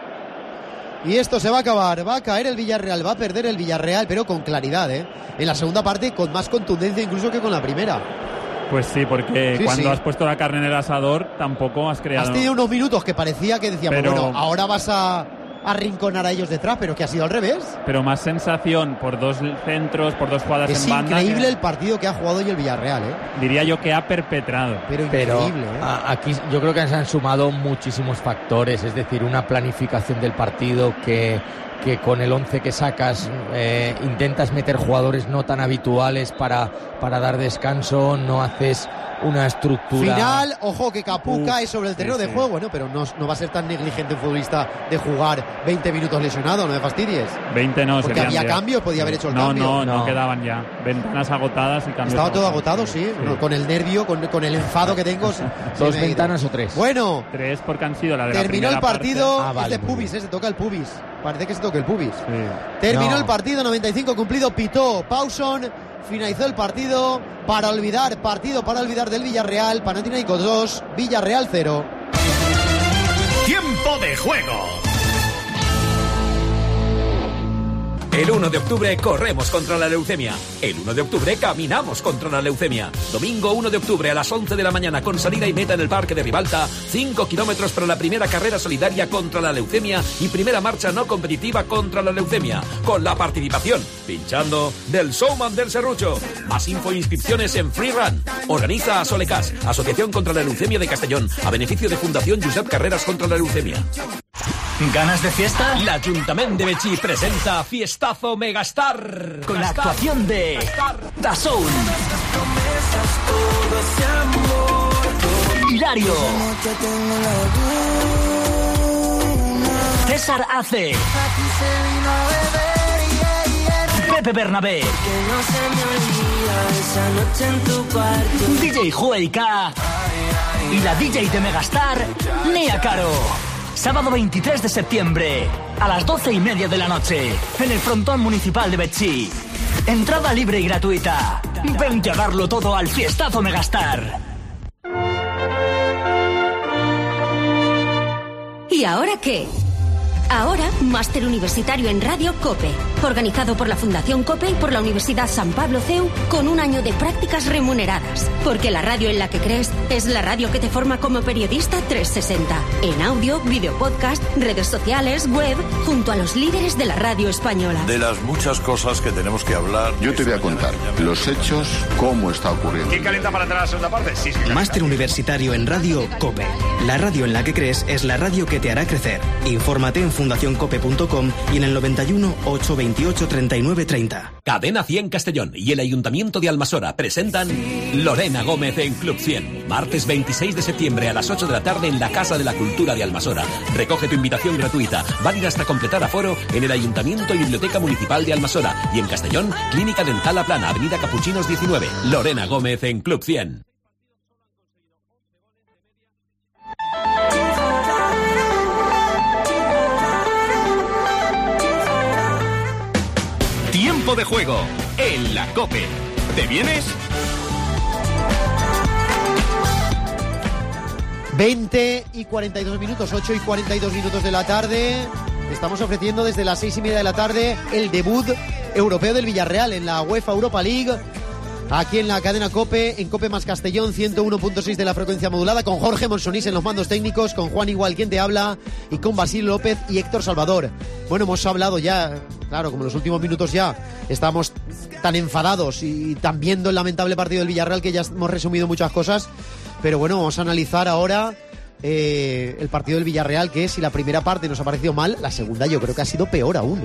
Y esto se va a acabar. Va a caer el Villarreal, va a perder el Villarreal, pero con claridad, ¿eh? En la segunda parte, con más contundencia incluso que con la primera. Pues sí, porque sí, cuando sí. has puesto la carne en el asador, tampoco has creado... Has tenido unos minutos que parecía que decíamos, pero... bueno, ahora vas a arrinconar a ellos detrás, pero que ha sido al revés. Pero más sensación por dos centros, por dos jugadas es en banda. Es increíble que, el partido que ha jugado hoy el Villarreal, ¿eh? Diría yo que ha perpetrado. Pero Pero increíble, ¿eh? a, aquí yo creo que se han sumado muchísimos factores, es decir, una planificación del partido que, que con el once que sacas eh, intentas meter jugadores no tan habituales para, para dar descanso, no haces una estructura. Final, ojo que Capuca es sobre el terreno sí, de sí. juego, bueno, pero no, no va a ser tan negligente un futbolista de jugar veinte minutos lesionado, no me fastidies. veinte no, porque serían había diez. cambios, podía haber hecho el no, cambio. No, no, No. no quedaban ya. Ventanas agotadas y cambios. Estaba todo agotados. agotado, sí, sí. No, con el nervio, con, con el enfado que tengo. se- se ¿Dos me ha ido. ventanas o tres? Bueno, Tres porque han sido la de la terminó primera el partido, Ah, vale, es de muy pubis, bien. eh, se toca el pubis. parece que se toque el pubis. Sí. Terminó No. el partido, noventa y cinco cumplido, pitó Pawson, finalizó el partido para olvidar, partido para olvidar del Villarreal, Panathinaikos dos, Villarreal cero. ¡Tiempo de juego! El uno de octubre corremos contra la leucemia. El uno de octubre caminamos contra la leucemia. Domingo uno de octubre a las once de la mañana con salida y meta en el Parque de Ribalta. cinco kilómetros para la primera carrera solidaria contra la leucemia y primera marcha no competitiva contra la leucemia. Con la participación, pinchando, del Showman del Serrucho. Más info e inscripciones en Free Run. Organiza a Solecas, Asociación contra la Leucemia de Castellón, a beneficio de Fundación Josep Carreras contra la Leucemia. ¿Ganas de fiesta? L'Ajuntament de Betxí presenta Fiestazo Megastar. Con la actuación de Dazón, Hilario, César Ace, Pepe Bernabé, D J Joel K y la D J de Megastar, Nia Caro. Sábado veintitrés de septiembre, a las doce y media de la noche, en el frontón municipal de Betxí. Entrada libre y gratuita. Vente a darlo todo al Fiestazo Megastar. ¿Y ahora qué? Ahora, máster universitario en Radio COPE, organizado por la Fundación COPE y por la Universidad San Pablo C E U, con un año de prácticas remuneradas. Porque la radio en la que crees es la radio que te forma como periodista trescientos sesenta. En audio, video podcast, redes sociales, web, junto a los líderes de la radio española. De las muchas cosas que tenemos que hablar. Yo te voy a contar los hechos, cómo está ocurriendo. ¿Quién calienta para entrar a la segunda parte? Sí, sí. Máster universitario en Radio COPE. La radio en la que crees es la radio que te hará crecer. Infórmate en fundación cope punto com y en el noventa y uno, ochocientos veintiocho, treinta y nueve treinta. Cadena cien Castellón y el Ayuntamiento de Almasora presentan Lorena Gómez en Club cien. Martes veintiséis de septiembre a las ocho de la tarde en la Casa de la Cultura de Almasora. Recoge tu invitación gratuita, válida hasta completar aforo en el Ayuntamiento y Biblioteca Municipal de Almasora. Y en Castellón, Clínica Dental La Plana, Avenida Capuchinos diecinueve. Lorena Gómez en Club cien. Tiempo de juego en la COPE. ¿Te vienes? veinte y cuarenta y dos minutos, ocho y cuarenta y dos minutos de la tarde. Estamos ofreciendo desde las seis y media de la tarde el debut europeo del Villarreal en la UEFA Europa League. Aquí en la cadena COPE, en COPE más Castellón, ciento uno punto seis de la frecuencia modulada, con Jorge Monsonís en los mandos técnicos, con Juan Igual quien te habla, y con Basilio López y Héctor Salvador. Bueno, hemos hablado ya, claro, como en los últimos minutos ya estamos tan enfadados y tan viendo el lamentable partido del Villarreal que ya hemos resumido muchas cosas, pero bueno, vamos a analizar ahora eh, el partido del Villarreal, que si la primera parte nos ha parecido mal, la segunda yo creo que ha sido peor aún.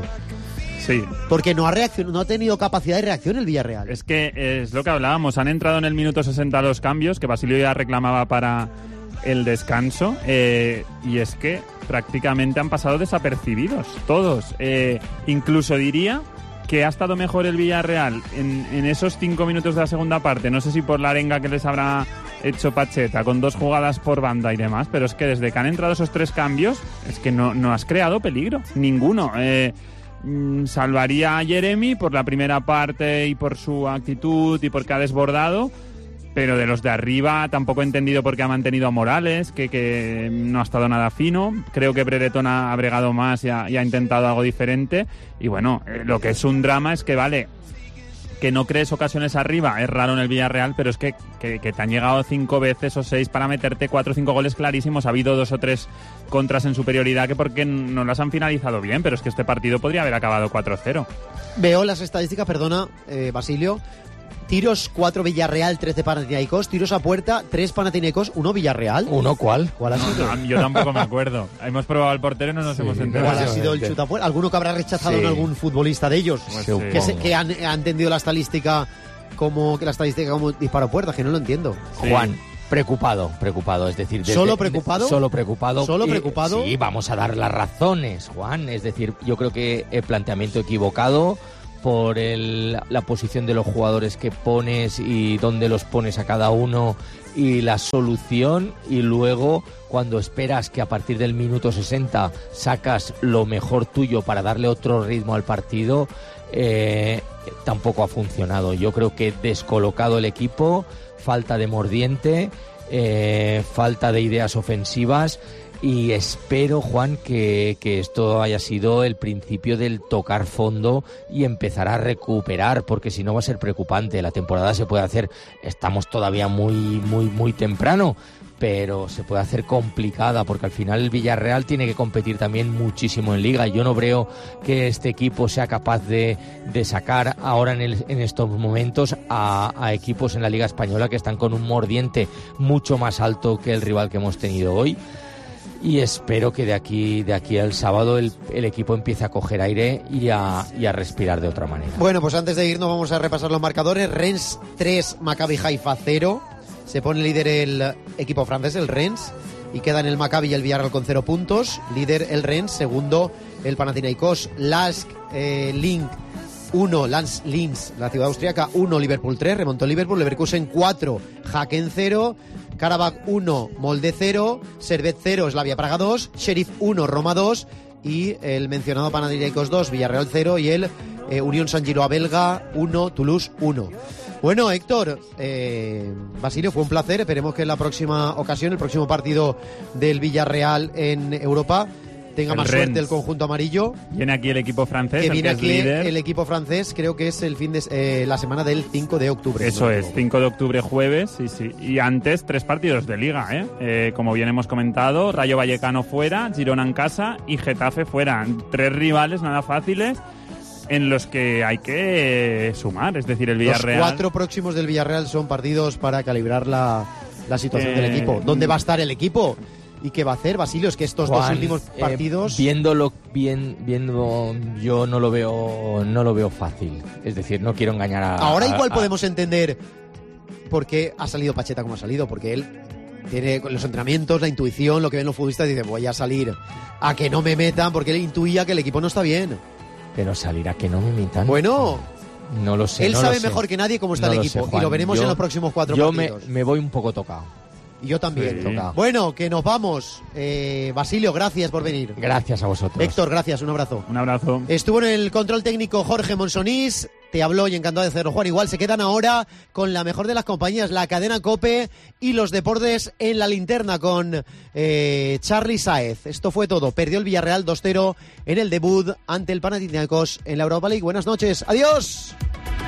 Sí. Porque no ha reaccionado, no ha tenido capacidad de reacción el Villarreal. Es que es lo que hablábamos, han entrado en el minuto sesenta los cambios que Basilio ya reclamaba para el descanso, eh, y es que prácticamente han pasado desapercibidos todos. Eh, incluso diría que ha estado mejor el Villarreal en, en esos cinco minutos de la segunda parte, no sé si por la arenga que les habrá hecho Pacheta, con dos jugadas por banda y demás, pero es que desde que han entrado esos tres cambios, es que no, no has creado peligro, ninguno. Eh, salvaría a Jeremy por la primera parte y por su actitud y porque ha desbordado, pero de los de arriba tampoco he entendido por qué ha mantenido a Morales, que, que no ha estado nada fino. Creo que Brereton ha bregado más y ha, y ha intentado algo diferente, y bueno, eh, lo que es un drama es que vale que no crees ocasiones arriba, es raro en el Villarreal, pero es que, que, que te han llegado cinco veces o seis para meterte cuatro o cinco goles clarísimos. Ha habido dos o tres contras en superioridad que porque no las han finalizado bien, pero es que este partido podría haber acabado cuatro cero. Veo las estadísticas, perdona, eh, Basilio. Tiros cuatro Villarreal, trece Panathinaikos. Tiros a puerta, tres Panathinaikos, uno Villarreal. ¿Uno cuál? ¿Cuál ha sido? No, yo tampoco me acuerdo. Hemos probado al portero y no nos Sí, hemos enterado. ¿Cuál ha sido el chute a puerta? ¿Alguno que habrá rechazado Sí. en algún futbolista de ellos? Pues Sí, Que, se- supongo. que han, han entendido la estadística como que la estadística como disparo a puerta, que no lo entiendo. Sí. Juan, preocupado, preocupado, es decir... desde- ¿Solo preocupado? de- solo preocupado. ¿Solo y- preocupado? Sí, vamos a dar las razones, Juan. Es decir, yo creo que el planteamiento equivocado, por el, la posición de los jugadores que pones y dónde los pones a cada uno y la solución, y luego cuando esperas que a partir del minuto sesenta sacas lo mejor tuyo para darle otro ritmo al partido, eh, tampoco ha funcionado. Yo creo que descolocado el equipo, falta de mordiente, eh, falta de ideas ofensivas. Y espero, Juan, que, que esto haya sido el principio del tocar fondo y empezar a recuperar, porque si no va a ser preocupante. La temporada se puede hacer, estamos todavía muy, muy, muy temprano, pero se puede hacer complicada, porque al final el Villarreal tiene que competir también muchísimo en Liga. Yo no creo que este equipo sea capaz de, de sacar ahora en, el, en estos momentos a, a equipos en la Liga Española que están con un mordiente mucho más alto que el rival que hemos tenido hoy. Y espero que de aquí de aquí al sábado el, el equipo empiece a coger aire y a, y a respirar de otra manera. Bueno, pues antes de irnos vamos a repasar los marcadores. Rennes tres, Maccabi Haifa cero. Se pone líder el equipo francés, el Rennes, y quedan el Maccabi y el Villarreal con cero puntos. Líder el Rennes, segundo el Panathinaikos. Lask, eh, Link uno, Lans Linz, la ciudad austríaca uno, Liverpool tres, remontó Liverpool. Leverkusen cuatro, Haken cero. Karabakh uno, Molde cero, Servet cero, Slavia Praga dos, Sheriff uno, Roma dos y el mencionado Panathinaikos dos, Villarreal cero y el eh, Unión Saint-Gilloa belga uno, Toulouse uno. Bueno, Héctor, eh, Basilio, fue un placer. Esperemos que en la próxima ocasión, el próximo partido del Villarreal en Europa, tenga el más Rennes. suerte el conjunto amarillo. Viene aquí el equipo francés, Que el viene que es aquí líder. el equipo francés, creo que es el fin de eh, la semana del cinco de octubre. Eso si no me es, equivoco. cinco de octubre, jueves, sí, sí. Y antes, tres partidos de Liga, ¿eh? Eh, como bien hemos comentado, Rayo Vallecano fuera, Girona en casa y Getafe fuera. Tres rivales nada fáciles en los que hay que sumar. Es decir, el Villarreal... Los cuatro próximos del Villarreal son partidos para calibrar la, la situación Eh, del equipo. ¿Dónde va a estar el equipo? ¿Y qué va a hacer, Basilio? Es que estos Juan, dos últimos eh, partidos... viéndolo bien, viendo, yo no lo veo, no lo veo fácil. Es decir, no quiero engañar a. Ahora igual a- podemos entender por qué ha salido Pacheta como ha salido, porque él tiene con los entrenamientos, la intuición, lo que ven los futbolistas, y dice, voy a salir a que no me metan, porque él intuía que el equipo no está bien. Pero salir a que no me metan. Bueno, no lo sé. él no sabe lo sé. mejor que nadie cómo está No el lo equipo, sé, Juan. y lo veremos Yo- en los próximos cuatro yo me, partidos. me voy un poco tocado. Y yo también. Sí. Bueno, que nos vamos. Eh, Basilio, gracias por venir. Gracias a vosotros. Héctor, gracias, un abrazo. Un abrazo. Estuvo en el control técnico Jorge Monsonís, te habló y encantado de hacerlo, Juan. Igual se quedan ahora con la mejor de las compañías, la cadena COPE y los deportes en la linterna con eh, Charly Sáez. Esto fue todo. Perdió el Villarreal dos cero en el debut ante el Panathinaikos en la Europa League. Buenas noches. Adiós.